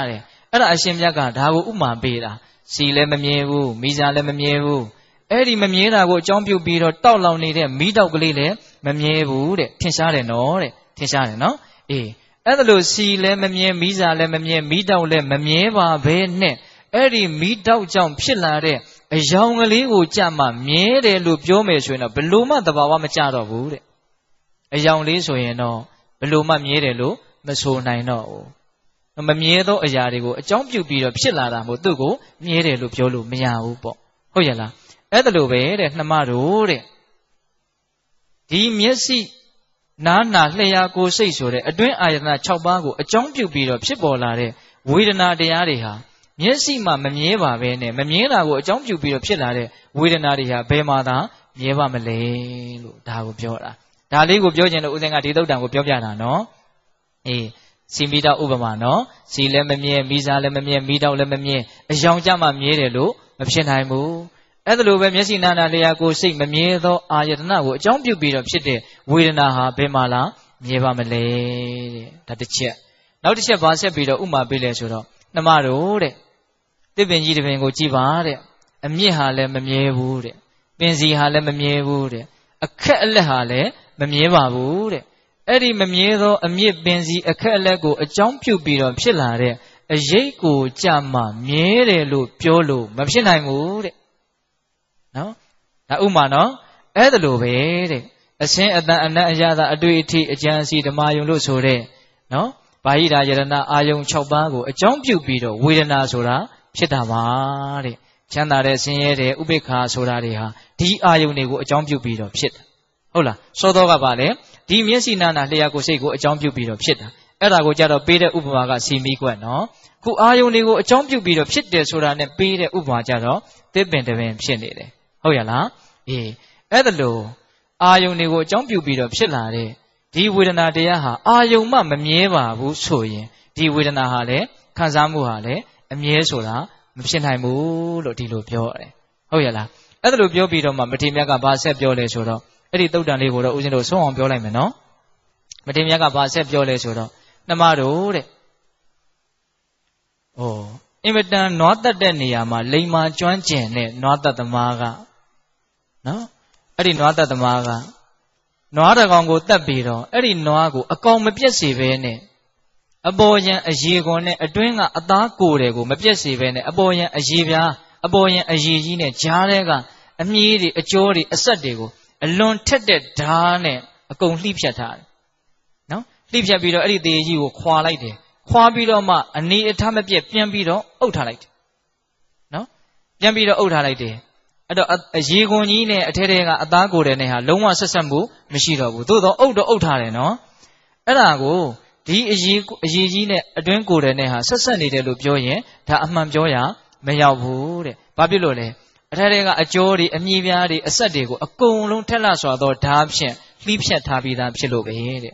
အဲ့ဒါအရှင်မြတ်ကဒါကိုဥမာပေးတာစီလည်းမမြဲဘူးမိစားလည်းမမြဲဘူးအဲ့ဒီမမြဲတာကိုအကြောင်းပြုပြီးတော့တောက်လောင်နေတဲ့မိတောက်ကလေးလည်းမမြဲဘူးတဲ့ထင်ရှားတယ်နော်တဲ့ထင်ရှားတယ်နော်အေးအဲ့ဒါလို့စီလည်းမမြဲမိစားလည်းမမြဲမိတောက်လည်းမမြဲပါဘဲနဲ့အဲ့ဒီမိတောက်ကြောင့်ဖြစ်လာတဲ့အယောင်ကလေးကိုကြမှမြဲတယ်လို့ပြောမယ်ဆိုရင်တော့ဘလို့မှသဘာဝမကျတော့ဘူးတဲ့အယောင်လေးဆိုရင်တော့ဘလို့မှမြဲတယ်လို့မဆိုနိုင်တော့ဘူးမမြဲသောအရာတွေကိုအကြောင်းပြုပြီးတော့ဖြစ်လာတာမို့သူ့ကိုမြဲတယ်လို့ပြောလို့မရဘူးပေါ့ဟုတ်ရဲ့လားအဲ့ဒါလိုပဲတဲ့နှမတို့တဲ့ဒီမျက်စိနားနာလျှာကိုယ်စိတ်ဆိုတဲ့အတွင်းအာယတနာ6ပါးကိုအကြောင်းပြုပြီးတော့ဖြစ်ပေါ်လာတဲ့ဝေဒနာတရားတွေဟာမျက်စိမှမမြဲပါပဲနဲ့မမြဲတာကိုအကြောင်းပြုပြီးတော့ဖြစ်လာတဲ့ဝေဒနာတွေဟာဘယ်မှာသာမြဲပါမလဲလို့ဒါကိုပြောတာဒါလေးကိုပြောချင်လို့ဦးဇင်းကဒီသုတ်တံကိုပြောပြတာနော်အေးစီမိတောက်ဥပမာနော်စီလည်းမမြဲမိစားလည်းမမြဲမိတောက်လည်းမမြဲအယောင်ကြမှမြဲတယ်လို့မဖြစ်နိုင်ဘူးအဲ့ဒါလိုပဲမျက်စိနာနာလျှာကိုယ်စိတ်မမြဲသောအာယတနာကိုအကြောင်းပြုပြီးတော့ဖြစ်တဲ့ဝေဒနာဟာဘယ်မှာလားမြဲပါမလဲတဲ့ဒါတစ်ချက်နောက်တစ်ချက်ဘာဆက်ပြီးတော့ဥမာပေးလဲဆိုတော့နှမတို့တဲ့တစ်ပင်ကြီးတစ်ပင်ကိုကြည့်ပါတဲ့အမြင့်ဟာလည်းမမြဲဘူးတဲ့ပင်စီဟာလည်းမမြဲဘူးတဲ့အခက်အလက်ဟာလည်းမမြဲပါဘူးတဲ့အဲ့ဒီမမြဲသောအမြင့်ပင်စီအခက်အလက်ကိုအကြောင်းပြုပြီးတော့ဖြစ်လာတဲ့အရေးကိုကြမှမြဲတယ်လို့ပြောလို့မဖြစ်နိုင်ဘူးတဲ့နော်ဒါဥမာနော်အဲ့ဒါလိုပဲတဲ့အစင်းအတန်အနတ်အရသာအတွေ့အထိအကျံစီဓမ္မယုံလို့ဆိုတဲ့နော်ဘာဟိတာယရဏအာယုံ6ပါးကိုအကြောင်းပြုပြီးတော့ဝေဒနာဆိုတာဖြစ်တာပါတဲ့ချမ်းသာတဲ့ဆင်းရဲတဲ့ဥပိ္ပခာဆိုတာတွေဟာဒီအာယုန်တွေကိုအကြောင်းပြုပြီးတော့ဖြစ်တာဟုတ်လားစောသောကပါလေဒီမျက်စိနာနာလျှာကိုယ်စိတ်ကိုအကြောင်းပြုပြီးတော့ဖြစ်တာအဲ့ဒါကိုကြတော့ပေးတဲ့ဥပမာကစီမီကွက်နော်ခုအာယုန်တွေကိုအကြောင်းပြုပြီးတော့ဖြစ်တယ်ဆိုတာနဲ့ပေးတဲ့ဥပမာကြတော့တစ်ပင်တစ်ပင်ဖြစ်နေတယ်ဟုတ်ရလားအေးအဲ့ဒါလို့အာယုန်တွေကိုအကြောင်းပြုပြီးတော့ဖြစ်လာတဲ့ဒီဝေဒနာတရားဟာအာယုန်မှမမြဲပါဘူးဆိုရင်ဒီဝေဒနာဟာလည်းခံစားမှုဟာလည်းအမြဲဆိုတာမဖြစ်နိုင်ဘူးလို့ဒီလိုပြောရတယ်ဟုတ်ရလားအဲ့ဒါလိုပြောပြီးတော့မှမထေရမြတ်ကဘာဆက်ပြောလဲဆိုတော့အဲ့ဒီတုတ်တန်လေးကိုတော့ဦးဇင်းတို့ဆုံးအောင်ပြောလိုက်မယ်နော်မထေရမြတ်ကဘာဆက်ပြောလဲဆိုတော့နှမတို့တဲ့အင်မတန်နွားတက်တဲ့နေရာမှာလိမ္မာကျွမ်းကျင်တဲ့နွားတက်သမားကနော်အဲ့ဒီနွားတက်သမားကနွားတကောင်ကိုတက်ပြီးတော့အဲ့ဒီနွားကိုအကောင်မပြက်စေဘဲနဲ့အပေါ်ယံအရေခွန်နဲ့အတွင်းကအသားကိုယ်တွေကိုမပြက်စေဘဲနဲ့အပေါ်ယံအရေပြားအပေါ်ယံအရေကြီးနဲ့ဂျားတဲ့ကအမြည်တွေအကျော်တွေအဆက်တွေကိုအလွန်ထက်တဲ့ဓာတ်နဲ့အကုန်လှိဖြတ်ထားတယ်နော်လှိဖြတ်ပြီးတော့အဲ့ဒီတေကြီးကိုခွာလိုက်တယ်ခွာပြီးတော့မှအနေအထားမပြက်ပြန်ပြီးတော့အုပ်ထားလိုက်တယ်နော်ပြန်ပြီးတော့အုပ်ထားလိုက်တယ်အဲ့တော့အရေခွန်ကြီးနဲ့အထဲထဲကအသားကိုယ်တွေနဲ့ဟာလုံးဝဆက်ဆက်မှုမရှိတော့ဘူးသို့တော့အုပ်တော့အုပ်ထားတယ်နော်အဲ့ဒါကိုဒီအရေးကြီးနဲ့အတွင်းကိုယ်တယ်နဲ့ဟာဆက်ဆက်နေတယ်လို့ပြောရင်ဒါအမှန်ပြောရမရောက်ဘူးတဲ့ဘာဖြစ်လို့လဲအထက်ထဲကအကျိုးတွေအမြည်ပြားတွေအဆက်တွေကိုအကုန်လုံးထက်လှစွာသောဓာတ်ဖြင့်လှိဖြတ်ထားပြီးသားဖြစ်လို့ပဲတဲ့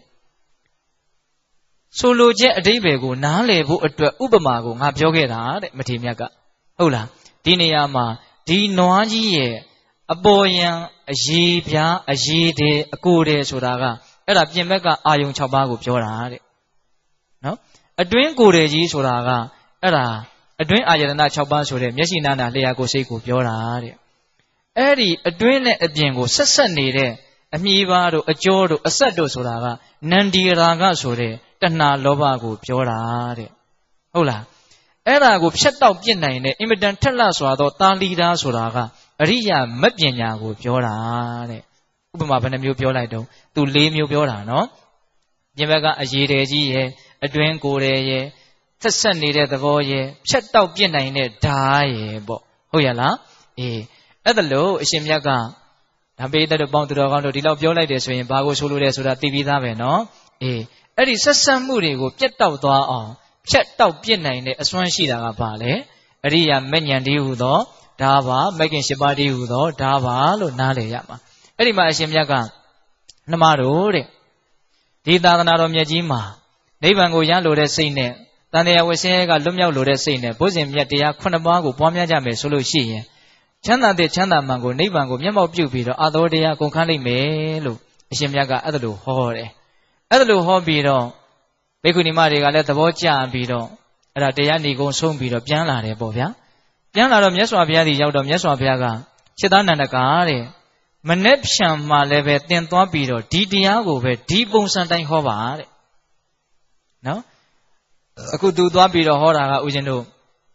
ဆိုလိုချက်အဓိပ္ပာယ်ကိုနားလည်ဖို့အတွက်ဥပမာကိုငါပြောခဲ့တာတဲ့မထေရမြတ်ကဟုတ်လားဒီနေရာမှာဒီနွားကြီးရဲ့အပေါ်ယံအရေပြားအရေတွေအကိုယ်တွေဆိုတာကအဲ့ဒါပြင်ဘက်ကအာယုံ6ပါးကိုပြောတာတဲ့နော်အတွင်းကိုယ်တွေကြီးဆိုတာကအဲ့ဒါအတွင်းအာယတနာ6ပါးဆိုတဲ့မျက်စိနာနာလျှာကိုယ်စိတ်ကိုပြောတာတဲ့အဲ့ဒီအတွင်းနဲ့အပြင်ကိုဆက်ဆက်နေတဲ့အမြည်ပါတို့အကျော်တို့အဆက်တို့ဆိုတာကနန္ဒီရာဂဆိုတဲ့တဏှာလောဘကိုပြောတာတဲ့ဟုတ်လားအဲ့ဒါကိုဖြတ်တောက်ပြစ်နိုင်တဲ့အင်မတန်ထက်လှစွာသောတာလီတာဆိုတာကအရိယာမပညာကိုပြောတာတဲ့ဥပမာဘယ်နှမျိုးပြောလိုက်တော့သူ၄မျိုးပြောတာနော်ပြင်ဘက်ကအရေတယ်ကြီးရဲ့အတွင်းကိုယ်တယ်ရဲ့ဆက်ဆက်နေတဲ့သဘောရဲ့ဖြတ်တောက်ပြစ်နိုင်တဲ့ဓာတ်ရဲ့ပေါ့ဟုတ်ရလားအေးအဲ့ဒါလို့အရှင်မြတ်ကဒါပေတဲ့ပေါင်းသူတော်ကောင်းတို့ဒီလောက်ပြောလိုက်တယ်ဆိုရင်ဘာကိုဆိုလိုလဲဆိုတာသိပြီးသားပဲနော်အေးအဲ့ဒီဆက်ဆက်မှုတွေကိုပြတ်တောက်သွားအောင်ဖြတ်တောက်ပြစ်နိုင်တဲ့အစွမ်းရှိတာကဘာလဲအရိယာမဉ္ဇဉ်တည်းဟူသောဒါပါမဂ္ဂင်၈ပါးတည်းဟူသောဒါပါလို့နားလည်ရမှာအဲ့ဒီမှာအရှင်မြတ်ကနှမတို့တဲ့ဒီသာသနာတော်မြတ်ကြီးမှာနိဗ္ဗာန်ကိုရလိုတဲ့စိတ်နဲ့တန်တရားဝဆင်းရဲကလွတ်မြောက်လိုတဲ့စိတ်နဲ့ဘုဇင်မြတ်တရား9ပါးကိုပွားများကြမယ်ဆိုလို့ရှိရင်ချမ်းသာတဲ့ချမ်းသာမှန်ကိုနိဗ္ဗာန်ကိုမျက်မှောက်ပြုပြီးတော့အာသောတရားကုန်ခန်းလိုက်မယ်လို့အရှင်မြတ်ကအဲ့ဒါလိုဟောတယ်အဲ့ဒါလိုဟောပြီးတော့ဘိက္ခုနီမတွေကလည်းသဘောကျပြီးတော့အဲ့ဒါတရားနေကုန်ဆုံးပြီးတော့ပြန်လာတယ်ပေါ့ဗျာပြန်လာတော့မြတ်စွာဘုရားဒီရောက်တော့မြတ်စွာဘုရားကခြေသားနန္ဒကာတဲ့မနေ့ဖြံမှာလည်းပဲတင်သွားပြီးတော့ဒီတရားကိုပဲဒီပုံစံတိုင်းဟောပါတဲ့နော်အခုသူသွားပြီးတော့ဟောတာကဦးဇင်းတို့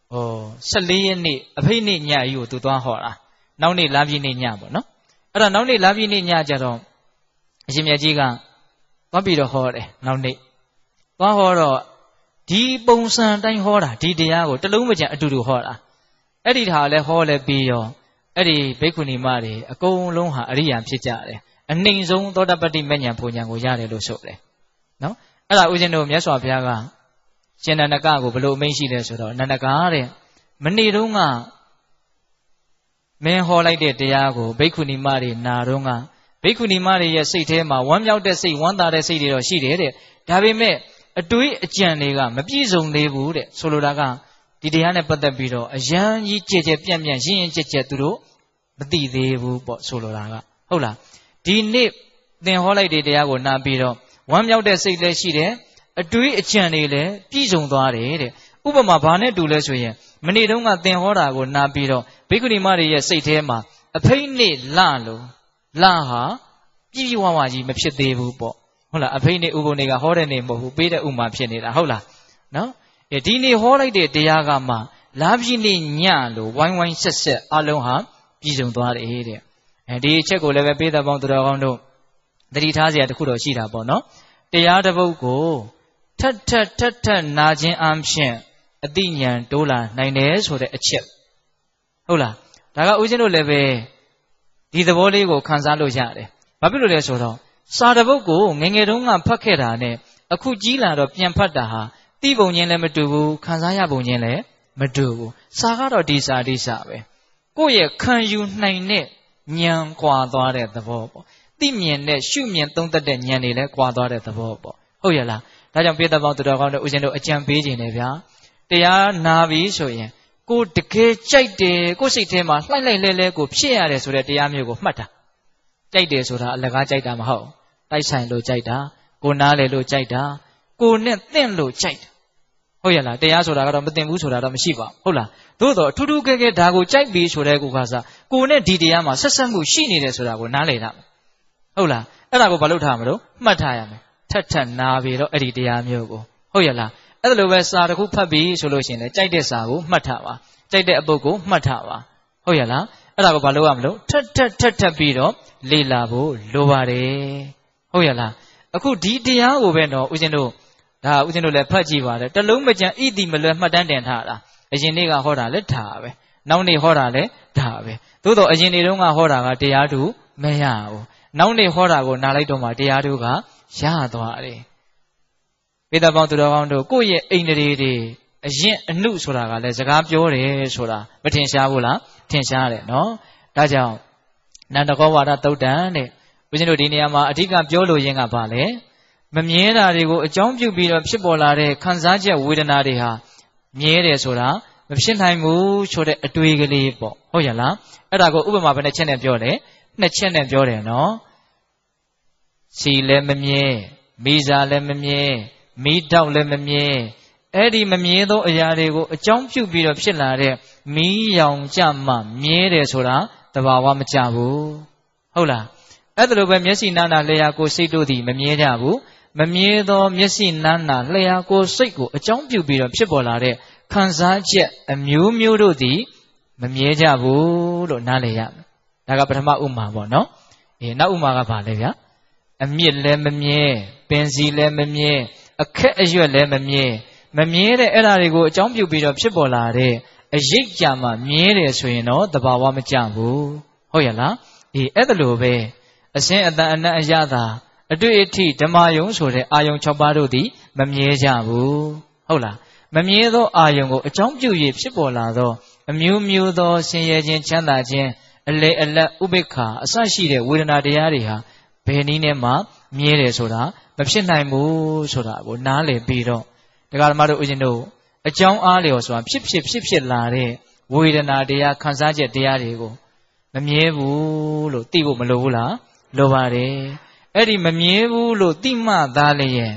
14ရက်နေ့အဖိတ်နေ့ညကြီးကိုသူသွားဟောတာနောက်နေ့လာပြည့်နေ့ညပေါ့နော်အဲ့ဒါနောက်နေ့လာပြည့်နေ့ညကြတော့အရှင်မြတ်ကြီးကသွားပြီးတော့ဟောတယ်နောက်နေ့သွားဟောတော့ဒီပုံစံတိုင်းဟောတာဒီတရားကိုတလုံးမကြံအတူတူဟောတာအဲ့ဒီထားလဲဟောလဲပြီးရောအဲ့ဒီဘိက္ခုနီမတွေအကုန်လုံးဟာအရိယာဖြစ်ကြတယ်အနှိမ်ဆုံးသောတပတ္တိမဉ္ဇဉ်ဘုံဉဏ်ကိုရတယ်လို့ဆိုတယ်နော်အဲ့ဒါဦးဇင်းတို့မြတ်စွာဘုရားကရှင်နန္ဒကကိုဘယ်လိုအမိန့်ရှိလဲဆိုတော့နန္ဒကတဲ့မနေ့တုန်းကမင်းဟောလိုက်တဲ့တရားကိုဘိက္ခုနီမတွေနာတော့ကဘိက္ခုနီမတွေရဲ့စိတ်ထဲမှာဝမ်းမြောက်တဲ့စိတ်ဝမ်းသာတဲ့စိတ်တွေတော့ရှိတယ်တဲ့ဒါပေမဲ့အတွေးအကြံတွေကမပြည့်စုံသေးဘူးတဲ့ဆိုလိုတာကဒီတရားနဲ့ပတ်သက်ပြီးတော့အယံကြီးကြဲကြဲပြန့်ပြန့်ရင်းရင်းကြဲကြဲသူတို့မသိသေးဘူးပေါ့ဆိုလိုတာကဟုတ်လားဒီနေ့သင်ဟောလိုက်တဲ့တရားကိုနားပြီးတော့ဝမ်းမြောက်တဲ့စိတ်လည်းရှိတယ်အတွေးအကြံတွေလည်းပြည့်စုံသွားတယ်တဲ့ဥပမာဘာနဲ့တူလဲဆိုရင်မနေ့တုန်းကသင်ဟောတာကိုနားပြီးတော့ဘိက္ခုနီမတွေရဲ့စိတ်ထဲမှာအဖိတ်နေ့လလို့လဟာပြည့်ပြည့်ဝဝကြီးမဖြစ်သေးဘူးပေါ့ဟုတ်လားအဖိတ်နေ့ဥပုံနေ့ကဟောတဲ့နေ့မဟုတ်ဘူးပေးတဲ့ဥမာဖြစ်နေတာဟုတ်လားနော်ဒီနေ့ဟောလိုက်တဲ့တရားကမှလာပြည့်နေ့ညလို့ဝိုင်းဝိုင်းဆက်ဆက်အလုံးဟာပြည့်စုံသွားတယ်တဲ့ဒီအချက်ကိုလည်းပဲပေးတဲ့ပေါင်းသူတော်ကောင်းတို့သတိထားစရာတခုတော့ရှိတာပေါ့နော်တရားတစ်ပုဒ်ကိုထပ်နာခြင်းအပြင်အတိညာဏ်တိုးလာနိုင်တယ်ဆိုတဲ့အချက်ဟုတ်လားဒါကဦးဇင်းတို့လည်းပဲဒီသဘောလေးကိုခန်းစားလို့ရတယ်ဘာဖြစ်လို့လဲဆိုတော့စာတစ်ပုဒ်ကိုငယ်ငယ်တုန်းကဖတ်ခဲ့တာနဲ့အခုကြီးလာတော့ပြန်ဖတ်တာဟာသိပုံချင်းလည်းမတူဘူးခန်းစားရပုံချင်းလည်းမတူဘူးစာကတော့ဒီစာပဲကိုယ့်ရဲ့ခံယူနိုင်တဲ့ဉာဏ်ကွာသွားတဲ့သဘောပေါ့သိမြင်တဲ့ရှုမြင်သုံးသပ်တဲ့ဉာဏ်တွေလည်းကွာသွားတဲ့သဘောပေါ့ဟုတ်ရလားဒါကြောင့်ပြည်သက်ပေါင်းသူတော်ကောင်းတို့ဦးဇင်းတို့အကြံပေးခြင်းနဲ့ဗျာတရားနာပြီဆိုရင်ကိုတကယ်ကြိုက်တယ်ကိုစိတ်ထဲမှာလှိုက်လိုက်လဲကိုဖြစ်ရတယ်ဆိုတဲ့တရားမျိုးကိုမှတ်တာကြိုက်တယ်ဆိုတာအလကားကြိုက်တာမဟုတ်တိုက်ဆိုင်လို့ကြိုက်တာကိုနားလေလို့ကြိုက်တာကိုနဲ့သင့်လို့ကြိုက်တာဟုတ်ရလားတရားဆိုတာကတော့မသင့်ဘူးဆိုတာတော့မရှိပါဘူးဟုတ်လားသို့တော့အထူးထူးကဲကဲဒါကိုကြိုက်ပြီဆိုတဲ့ကိုကစားကိုနဲ့ဒီတရားမှာဆက်ဆက်မှုရှိနေတယ်ဆိုတာကိုနားလည်တာဟုတ်လားအဲ့ဒါကိုဘာလို့ထားမလို့မှတ်ထားရမယ်ထပ်နာပြီတော့အဲ့ဒီတရားမျိုးကိုဟုတ်ရလားအဲ့ဒါလိုပဲစာတစ်ခုဖတ်ပြီဆိုလို့ရှိရင်လည်းကြိုက်တဲ့စာကိုမှတ်ထားပါကြိုက်တဲ့အပုဒ်ကိုမှတ်ထားပါဟုတ်ရလားအဲ့ဒါကိုဘာလို့ရမလို့ထပ်ပြီးတော့လေ့လာဖို့လိုပါတယ်ဟုတ်ရလားအခုဒီတရားကိုပဲတော့ဦးဇင်းတို့ဒါဦးဇင်းတို့လည်းဖတ်ကြည့်ပါတယ်တလုံးမကြံဣတိမလွယ်မှတ်တမ်းတင်ထားတာအရင်နေ့ကဟောတာလည်းဒါပဲနောက်နေ့ဟောတာလည်းဒါပဲသို့တော့အရင်နေ့တုန်းကဟောတာကတရားတူမရဘူးနောက်နေ့ဟောတာကိုနားလိုက်တော့မှတရားတူကရသွားတယ်ပေတပေါင်းသူတော်ကောင်းတို့ကိုယ့်ရဲ့အိန္ဒြေတွေအရင်အနုဆိုတာကလည်းစကားပြောတယ်ဆိုတာမထင်ရှားဘူးလားထင်ရှားတယ်နော်ဒါကြောင့်နန္ဒကောဝါဒသုတ်တံတဲ့ဦးဇင်းတို့ဒီနေရာမှာအဓိကပြောလို့ရင်းကဘာလဲမမြဲတာတွေကိုအကြောင်းပြုပြီးတော့ဖြစ်ပေါ်လာတဲ့ခံစားချက်ဝေဒနာတွေဟာမြဲတယ်ဆိုတာမဖြစ်နိုင်ဘူးဆိုတဲ့အတွေးကလေးပေါ့ဟုတ်ရလားအဲ့ဒါကိုဥပမာဘယ်နှချက်နဲ့ပြောလဲ2ချက်နဲ့ပြောတယ်နော်စီလည်းမမြဲမိစာလည်းမမြဲမိတောက်လည်းမမြဲအဲ့ဒီမမြဲသောအရာတွေကိုအကြောင်းပြုပြီးတော့ဖြစ်လာတဲ့မီးရောင်ကြမှမြဲတယ်ဆိုတာတဘာဝမကြဘူးဟုတ်လားအဲ့ဒါလိုပဲမျက်စိနားနာလျှာကိုစိတ်တို့သည်မမြဲကြဘူးမမြဲသောမျက်စိနားနာလျှာကိုစိတ်ကိုအကြောင်းပြုပြီးတော့ဖြစ်ပေါ်လာတဲ့ခံစားချက်အမျိုးမျိုးတို့သည်မမြဲကြဘူးလို့နားလည်ရမယ်ဒါကပထမဥမာပေါ့နော်နောက်ဥမာကဘာလဲဗျာအမြင့်လည်းမမြဲပင်စီလည်းမမြဲအခက်အရွက်လည်းမမြဲတဲ့အဲ့ဓာတွေကိုအကြောင်းပြုပြီးတော့ဖြစ်ပေါ်လာတဲ့အရိပ်ကြမှာမြဲတယ်ဆိုရင်တော့တဘာဝမကြဘူးဟုတ်ရလားအဲ့ဒါလိုပဲအစင်းအတန်အနတ်အရသာအတွေ့အထိဓမ္မယုံဆိုတဲ့အာယုံ6ပါးတို့သည်မမြဲကြဘူးဟုတ်လားမမြဲသောအာယုံကိုအကြောင်းပြု၍ဖြစ်ပေါ်လာသောအမျိုးမျိုးသောဆင်းရဲခြင်းချမ်းသာခြင်းအလေအလတ်ဥပိ္ပခာအစရှိတဲ့ဝေဒနာတရားတွေဟာဘယ်နည်းနဲ့မှမြဲတယ်ဆိုတာမဖြစ်နိုင်ဘူးဆိုတာကိုနားလည်ပြီးတော့တရားဓမ္မတို့ဦးဇင်းတို့အကြောင်းအားလျော်ဆိုတာဖြစ်လာတဲ့ဝေဒနာတရားခံစားချက်တရားတွေကိုမမြဲဘူးလို့သိဖို့မလိုဘူးလားလိုပါတယ်အဲ့ဒီမမြဲဘူးလို့သိမှသာလျင်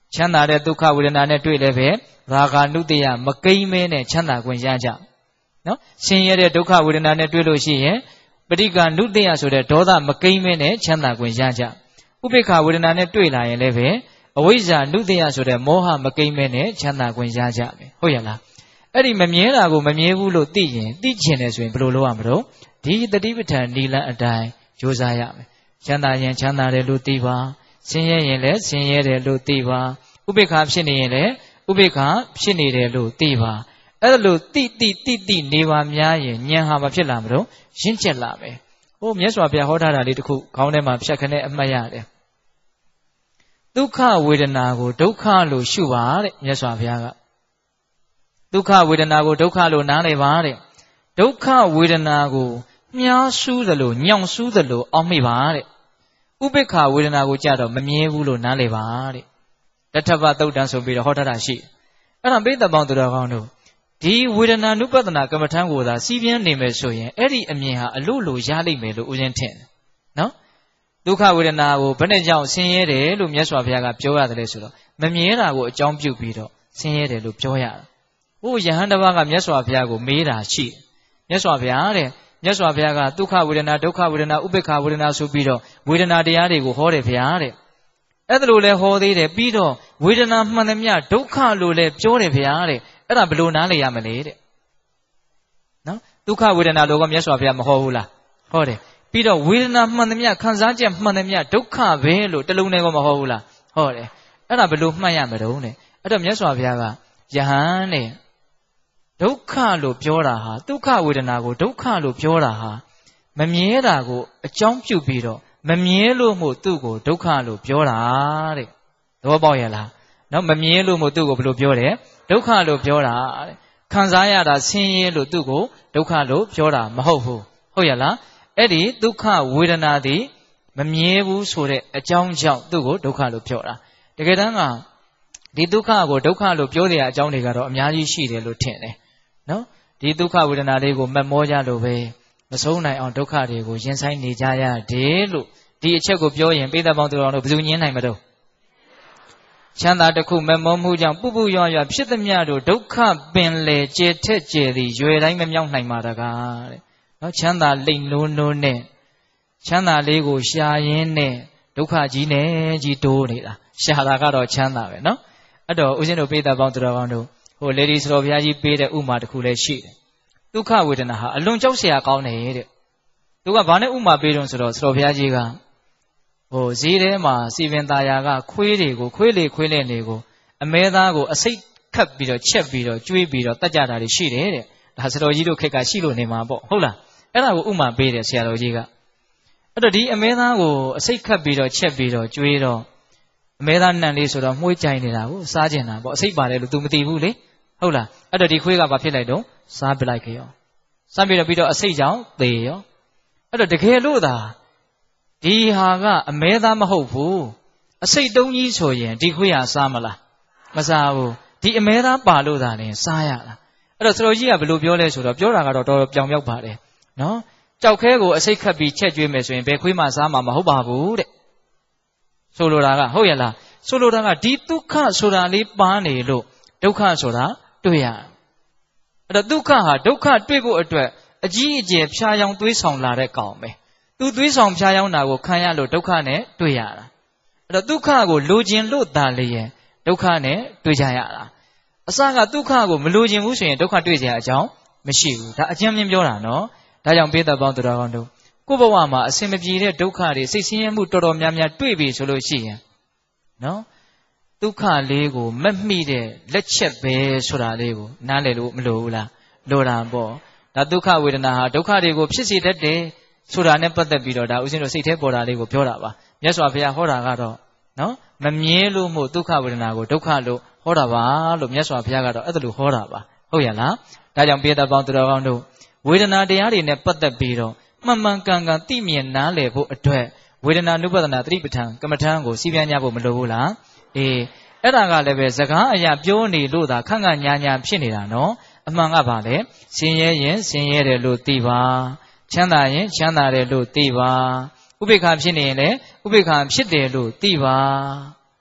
ချမ်းသာတဲ့ဒုက္ခဝေဒနာနဲ့တွေ့လည်းပဲရာဂနုတ္တယမကိမ့်မဲနဲ့ချမ်းသာခွင့်ရကြနော်ဆင်းရဲတဲ့ဒုက္ခဝေဒနာနဲ့တွေ့လို့ရှိရင်ပဋိက္ခနုတ္တယဆိုတဲ့ဒေါသမကိမ့်မဲနဲ့ချမ်းသာခွင့်ရကြဥပိ္ပခဝေဒနာနဲ့တွေ့လာရင်လည်းပဲအဝိဇ္ဇာနုတ္တယဆိုတဲ့မောဟမကိမ့်မဲနဲ့ချမ်းသာခွင့်ရကြပဲဟုတ်ရလားအဲ့ဒီမမြဲတာကိုမမြဲဘူးလို့သိရင်သိချင်တယ်ဆိုရင်ဘယ်လိုလုပ်ရမလို့ဒီတတိပဋ္ဌာန်နိလန်အတိုင်းကြိုးစားရမယ်ချမ်းသာရင်ချမ်းသာတယ်လို့သိပါဆင်းရဲရင်လည်းဆင်းရဲတယ်လို့သိပါဥပိ္ပခဖြစ်နေရင်လည်းဥပိ္ပခဖြစ်နေတယ်လို့သိပါအဲ့လိုတိနေပါများရင်ဉာဏ်ဟာမဖြစ်လာမလို့ရင့်ကျက်လာမယ်ဟိုမြတ်စွာဘုရားဟောထားတာလေးတစ်ခုခေါင်းထဲမှာဖြတ်ခနဲ့အမှတ်ရတယ်ဒုက္ခဝေဒနာကိုဒုက္ခလို့ရှုပါတဲ့မြတ်စွာဘုရားကဒုက္ခဝေဒနာကိုဒုက္ခလို့နားလည်ပါတဲ့ဒုက္ခဝေဒနာကိုမြားဆူးသလိုညောင်ဆူးသလိုအောက်မိပါတဲ့ဥပိ္ပခဝေဒနာကိုကြတော့မမြဲဘူးလို့နားလည်ပါတဲ့တထဗသုတ်တံဆိုပြီးတော့ဟောထားတာရှိအဲ့ဒါပိဋကပေါင်းသူတော်ကောင်းတို့ဒီဝေဒနာနုပဒနာကမ္မထံကိုသာစီးပြင်းနေမယ်ဆိုရင်အဲ့ဒီအမြင်ဟာအလို့လို့ရလိမ့်မယ်လို့ဦးဇင်းထင်တယ်နော်ဒုက္ခဝေဒနာကိုဘယ်နဲ့ကြောင့်ဆင်းရဲတယ်လို့မြတ်စွာဘုရားကပြောရတယ်လေဆိုတော့မမြဲတာကိုအကြောင်းပြုပြီးတော့ဆင်းရဲတယ်လို့ပြောရတာဟိုယဟန်တစ်ပါးကမြတ်စွာဘုရားကိုမေးတာရှိမြတ်စွာဘုရားတဲ့မြတ်စွာဘုရားကဒုက္ခဝေဒနာဒုက္ခဝေဒနာဥပိ္ပခဝေဒနာဆိုပြီးတော့ဝေဒနာတရားတွေကိုဟောတယ်ဘုရားတဲ့အဲ့ဒါလိုလဲဟောသေးတယ်ပြီးတော့ဝေဒနာမှန်သမျှဒုက္ခလို့လဲပြောတယ်ဘုရားတဲ့အဲ့ဒါဘယ်လိုနားလည်ရမလဲတဲ့နော်ဒုက္ခဝေဒနာလို့ကမြတ်စွာဘုရားမဟောဘူးလားဟောတယ်ပြီးတော့ဝေဒနာမှန်သမျှခံစားချက်မှန်သမျှဒုက္ခပဲလို့တလုံးနဲ့ကမဟောဘူးလားဟောတယ်အဲ့ဒါဘယ်လိုမှတ်ရမလို့တဲ့အဲ့တော့မြတ်စွာဘုရားကယဟန်တဲ့ဒုက္ခလို့ပြောတာဟာဒုက္ခဝေဒနာကိုဒုက္ခလို့ပြောတာဟာမမြဲတာကိုအကြောင်းပြုပြီးတော့မမြဲလို့မို့သူ့ကိုဒုက္ခလို့ပြောတာတဲ့သဘောပေါက်ရလားနော်မမြဲလို့မို့သူ့ကိုဘယ်လိုပြောတယ်ဒုက္ခလို့ပြောတာတဲ့ခံစားရတာဆင်းရဲလို့သူ့ကိုဒုက္ခလို့ပြောတာမဟုတ်ဘူးဟုတ်ရလားအဲ့ဒီဒုက္ခဝေဒနာသည်မမြဲဘူးဆိုတဲ့အကြောင်းကြောင့်သူ့ကိုဒုက္ခလို့ပြောတာတကယ်တမ်းကဒီဒုက္ခကိုဒုက္ခလို့ပြောတဲ့အကြောင်းတွေကတော့အများကြီးရှိတယ်လို့ထင်တယ်နော်ဒီဒုက္ခဝေဒနာလေးကိုမမောကြလို့ပဲမဆုံးနိုင်အောင်ဒုက္ခတွေကိုရင်ဆိုင်နေကြရတယ်လို့ဒီအချက်ကိုပြောရင်ပိဿပေါင်းသူတော်တို့ဘယ်သူညင်းနိုင်မလို့ချမ်းသာတစ်ခုမမောမှုကြောင့်ပုပုရွရွဖြစ်သမျှတို့ဒုက္ခပင်လေကျေထက်ကျေသည်ရွယ်တိုင်းမမြောက်နိုင်ပါတကားတဲ့နော်ချမ်းသာလိမ့်နိုးနိုးနဲ့ချမ်းသာလေးကိုရှာရင်းနဲ့ဒုက္ခကြီးနဲ့ကြီးတိုးနေတာရှာတာကတော့ချမ်းသာပဲနော်အဲ့တော့ဦးဇင်းတို့ပိဿပေါင်းသူတော်ကောင်းတို့ဟိုလေဒီစတော်ဘုရားကြီးပေးတဲ့ဥမာတစ်ခုလည်းရှိတယ်ဒုက္ခဝေဒနာဟာအလွန်ကြောက်စရာကောင်းတယ်တဲ့သူကဘာနဲ့ဥမာပေးတုံးဆိုတော့စတော်ဘုရားကြီးကဟိုဈေးထဲမှာစီပင်သားယာကခွေးတွေကိုခွေးလေနေကိုအမဲသားကိုအစိတ်ခတ်ပြီးတော့ချက်ပြီးတော့ကျွေးပြီးတော့တတ်ကြတာတွေရှိတယ်တဲ့ဒါစတော်ကြီးတို့ခက်ကရှိလို့နေမှာပေါ့ဟုတ်လားအဲ့ဒါကိုဥမာပေးတယ်ဆရာတော်ကြီးကအဲ့တော့ဒီအမဲသားကိုအစိတ်ခတ်ပြီးတော့ချက်ပြီးတော့ကျွေးတော့အမဲသားနံလေးဆိုတော့မှုေးကြိုင်နေတာကိုစားကျင်တာပေါ့အစိတ်ပါတယ်လို့ तू မသိဘူးလေဟုတ်လားအဲ့တော့ဒီခွေးကဘာဖြစ်လိုက်တော့စားပလိုက်ကြောစားပြီးတော့အစိတ်ကြောင့်သေရောအဲ့တော့တကယ်လို့သာဒီဟာကအမဲသားမဟုတ်ဘူးအစိတ်တုံးကြီးဆိုရင်ဒီခွေးဟာစားမလားမစားဘူးဒီအမဲသားပါလို့သာလည်းစားရတာအဲ့တော့စတော်ကြီးကဘယ်လိုပြောလဲဆိုတော့ပြောတာကတော့တော်တော်ပြောင်ပြောက်ပါတယ်နော်ကြောက်ခဲကိုအစိတ်ခတ်ပြီးချက်ကျွေးမယ်ဆိုရင်ဘယ်ခွေးမှစားမှာမဟုတ်ပါဘူးတဲ့ဆိုလိုတာကဟုတ်ရလားဆိုလိုတာကဒီဒုက္ခဆိုတာလေးပါနေလို့ဒုက္ခဆိုတာတွေ့ရအဲ့တော့ဒုက္ခဟာဒုက္ခတွေ့ဖို့အတွက်အကြီးအကျယ်ဖြာယောင်သွေးဆောင်လာတဲ့ကောင်ပဲသူသွေးဆောင်ဖြာယောင်တာကိုခံရလို့ဒုက္ခနဲ့တွေ့ရတာအဲ့တော့ဒုက္ခကိုလိုချင်လို့သာလျင်ဒုက္ခနဲ့တွေ့ကြရတာအစကဒုက္ခကိုမလိုချင်ဘူးဆိုရင်ဒုက္ခတွေ့စရာအကြောင်းမရှိဘူးဒါအကျဉ်းမြင်ပြောတာနော်ဒါကြောင့်ပိဿပေါင်းသူတော်ကောင်းတို့ကိုယ့်ဘဝမှာအစင်မပြေတဲ့ဒုက္ခတွေစိတ်ဆင်းရဲမှုတော်တော်များများတွေ့ပြီဆိုလို့ရှိရင်နော်ဒုက္ခလေးကိုမမိတဲ့လက်ချက်ပဲဆိုတာလေးကိုနားလည်လို့မလိုဘူးလားလိုတာပေါ့ဒါဒုက္ခဝေဒနာဟာဒုက္ခတွေကိုဖြစ်စေတတ်တယ်ဆိုတာနဲ့ပတ်သက်ပြီးတော့ဒါဦးဇင်းတို့စိတ်ထဲပေါ်တာလေးကိုပြောတာပါမြတ်စွာဘုရားဟောတာကတော့နော်မမြဲလို့မို့ဒုက္ခဝေဒနာကိုဒုက္ခလို့ဟောတာပါလို့မြတ်စွာဘုရားကတော့အဲ့ဒါလိုဟောတာပါဟုတ်ရလားဒါကြောင့်ပိဿပေါင်းသူတော်ကောင်းတို့ဝေဒနာတရားတွေနဲ့ပတ်သက်ပြီးတော့မှန်မှန်ကန်ကန်သိမြင်နားလည်ဖို့အတွက်ဝေဒနာနုပဒနာသတိပဋ္ဌာန်ကမ္မထံကိုစီးပြန်ကြဖို့မလိုဘူးလားအေးအဲ့ဒါကလည်းပဲစကားအရာပြောနေလို့သာခန့်ခန့်ညာညာဖြစ်နေတာနော်အမှန်ကပါလေဆင်းရဲရင်ဆင်းရဲတယ်လို့သိပါချမ်းသာရင်ချမ်းသာတယ်လို့သိပါဥပိ္ပခဖြစ်နေရင်လည်းဥပိ္ပခဖြစ်တယ်လို့သိပါ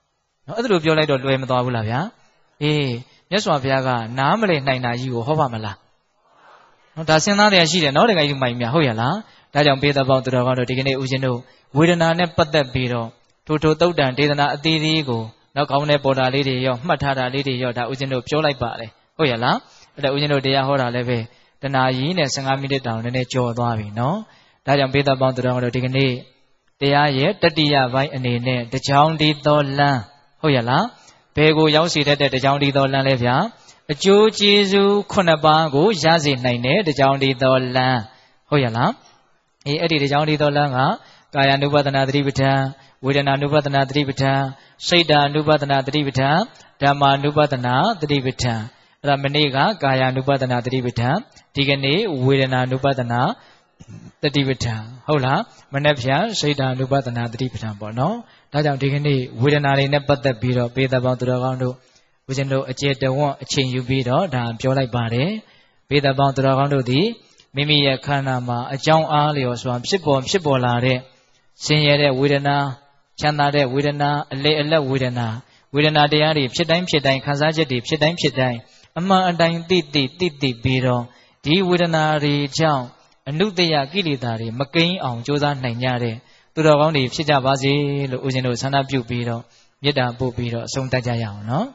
အဲ့ဒါလိုပြောလိုက်တော့လွယ်မသွားဘူးလားဗျာအေးမြတ်စွာဘုရားကနားမလည်နိုင်တာကြီးကိုဟောပါမလားနော်ဒါစဉ်းစားတရားရှိတယ်နော်တကယ်ကြီးမိုင်မြဟုတ်ရလားဒါကြောင့်ပေးသပေါင်းသူတော်ကောင်းတို့ဒီကနေ့ဦးဇင်းတို့ဝေဒနာနဲ့ပတ်သက်ပြီးတော့ထိုသုတ်တန်ဒေသနာအသီးသီးကိုနောက်ကောင်းတဲ့ပေါ်တာလေးတွေရောမှတ်ထားတာလေးတွေရောဒါဦးဇင်းတို့ပြောလိုက်ပါတယ်ဟုတ်ရလားအဲ့ဒါဦးဇင်းတို့တရားဟောတာလည်းပဲတနာကြီးနဲ့15မိနစ်တောင်နည်းနည်းကြော်သွားပြီနော်ဒါကြောင့်ပေးသပေါင်းသူတော်ကောင်းတို့ဒီကနေ့တရားရဲ့တတိယပိုင်းအနေနဲ့တကြောင်ဒီတော်လန်းဟုတ်ရလားဘယ်ကိုရောက်စေတတ်တဲ့တကြောင်ဒီတော်လန်းလဲဗျာအကျိုးကျေးဇူး9ပါးကိုရစေနိုင်တဲ့တကြောင်ဒီတော်လန်းဟုတ်ရလားအေးအဲ့ဒီတကြောင်ဒီတော်လန်းကကာယ ानु ပဒနာသတိပဋ္ဌာန်ဝေဒနာ ानु ပဒနာသတိပဋ္ဌာန်စိတ်ဓာ ानु ပဒနာသတိပဋ္ဌာန်ဓမ္မာ ानु ပဒနာသတိပဋ္ဌာန်အဲ့ဒါမနေ့ကကာယ ानु ပဒနာသတိပဋ္ဌာန်ဒီကနေ့ဝေဒနာ ानु ပဒနာသတိပဋ္ဌာန်ဟုတ်လားမနေ့ဖြန်စိတ်ဓာ ानु ပဒနာသတိပဋ္ဌာန်ပေါ့နော်ဒါကြောင့်ဒီကနေ့ဝေဒနာတွေနဲ့ပတ်သက်ပြီးတော့ပေးသပေါင်းသူတော်ကောင်းတို့ဦးဇင်းတို့အကျေတဝွန့်အချိန်ယူပြီးတော့ဒါပြောလိုက်ပါတယ်ပေးသပေါင်းသူတော်ကောင်းတို့သည်မိမိရဲ့ခန္ဓာမှာအကြောင်းအားလျော်စွာဖြစ်ပေါ်လာတဲ့ဆင်းရဲတဲ့ဝေဒနာချမ်းသာတဲ့ဝေဒနာအလေအလတ်ဝေဒနာတရားတွေဖြစ်တိုင်းခံစားချက်တွေဖြစ်တိုင်းအမှန်အတိုင်းသိပြီးတော့ဒီဝေဒနာတွေကြောင့်အနုတ္တယကိလေသာတွေမကိန်းအောင်ကြိုးစားနိုင်ကြတဲ့သူတော်ကောင်းတွေဖြစ်ကြပါစေလို့ဦးဇင်းတို့ဆန္ဒပြုပြီးတော့မေတ္တာပို့ပြီးတော့အဆုံးသတ်ကြရအောင်နော်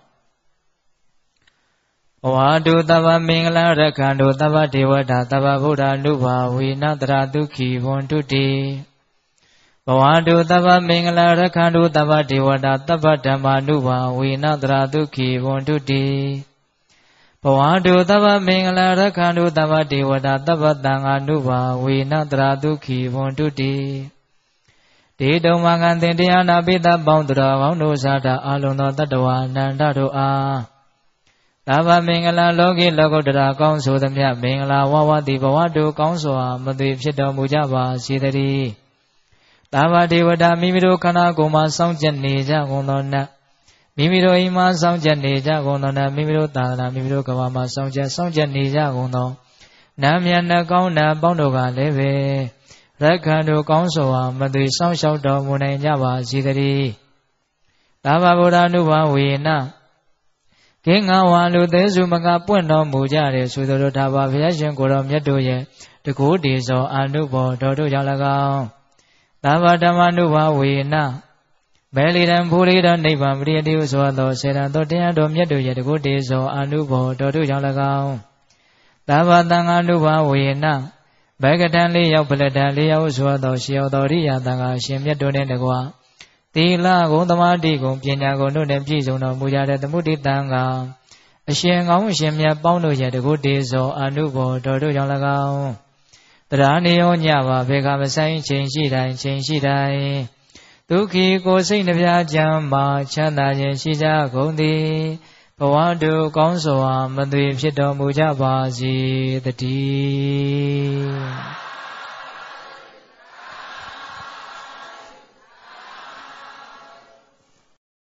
ဘဝတုသဗ္ဗမင်္ဂလာရက္ခန္တုသဗ္ဗဒေဝတာသဗ္ဗဗုဒ္ဓ ानु ဘာဝေနတရာဒုက္ခိဝန္တုတိဘဝတုသဗ္ဗမင်္ဂလာရက္ခန္တုသဗ္ဗဒေဝတာသဗ္ဗဓမ္မာ ानु ဘာဝေနတရာဒုက္ခိဝန္တုတိဘဝတုသဗ္ဗမင်္ဂလာရက္ခန္တုသဗ္ဗဒေဝတာသဗ္ဗသံဃာ ानु ဘာဝေနတရာဒုက္ခိဝန္တုတိဒေတုံမင်္ဂန်တင်တရားနာပိသပေါင်းသူတော်ကောင်းတို့စားတာအလုံးသောတတ္တဝါအနန္တတို့အားသဗ္ဗမင်္ဂလာလောကီလောကုတ္တရာကောင်းဆိုသမျှမင်္ဂလာဝဝတိဘဝတုကောင်းစွာမသွေဖြစ်တော်မူကြပါစေတည်းသဗ္ဗဒေဝတာမိမိတို့ခန္ဓာကိုယ်မှာစောင့်ကြနေကြကုန်သောနတ်မိမိတို့အိမ်မှာစောင့်ကြနေကြကုန်သောနတ်မိမိတို့သာသနာမိမိတို့ကဘာမှာစောင့်ကြနေကြကုန်သောနာမည်နှကောင်းနာပေါင်းတို့ကလည်းပဲရက္ခန္တုကောင်းစွာမသွေစောင့်ရှောက်တော်မူနိုင်ကြပါစေတည်းသဗ္ဗဗုဒ္ဓ ानु ဘာဝေနကင်းငါဝါလူသေးစုမကပွင့်တော်မူကြတယ်ဆိုသောဒါပါဘုရားရှင်ကိုယ်တော်မြတ်တို့ရဲ့တကူတေဇောအနုဘောတော်တို့ကြောင့်၎င်းသဗ္ဗဓမ္မ ानु ဘာဝေနမဲလီရန်ဘူရိဒနိဗ္ဗာန်ပရိယတိဟုဆိုသောစေတံတော်တရားတော်မြတ်တို့ရဲ့တကူတေဇောအနုဘောတော်တို့ကြောင့်၎င်းသဗ္ဗသံဃာ ानु ဘာဝေနဘဂတံလေးရောက်ပလတံလေးရောက်ဆိုသောရှေယောတော်ရိယသံဃာရှင်မြတ်တို့နဲ့တကွာသီလဂုဏ်သမာဓိဂုဏ်ပညာဂုဏ်တို့နဲ့ပြည့်စုံတော်မူကြတဲ့သမုဒိတံကအရှင်ကောင်းရှင်မြတ်ပေါင်းတို့ရဲ့တကုတေဇောအနုဘောတော်တို့ကြောင့်၎င်းတရားနေရောညပါဘေကမဆိုင်ချိန်ရှိတိုင်းဒုက္ခိကိုစိတ်နှပြချမ်းမာချမ်းသာခြင်းရှိကြကုန်သည်ဘဝတုကောင်းစွာမသွေဖြစ်တော်မူကြပါစေတည်း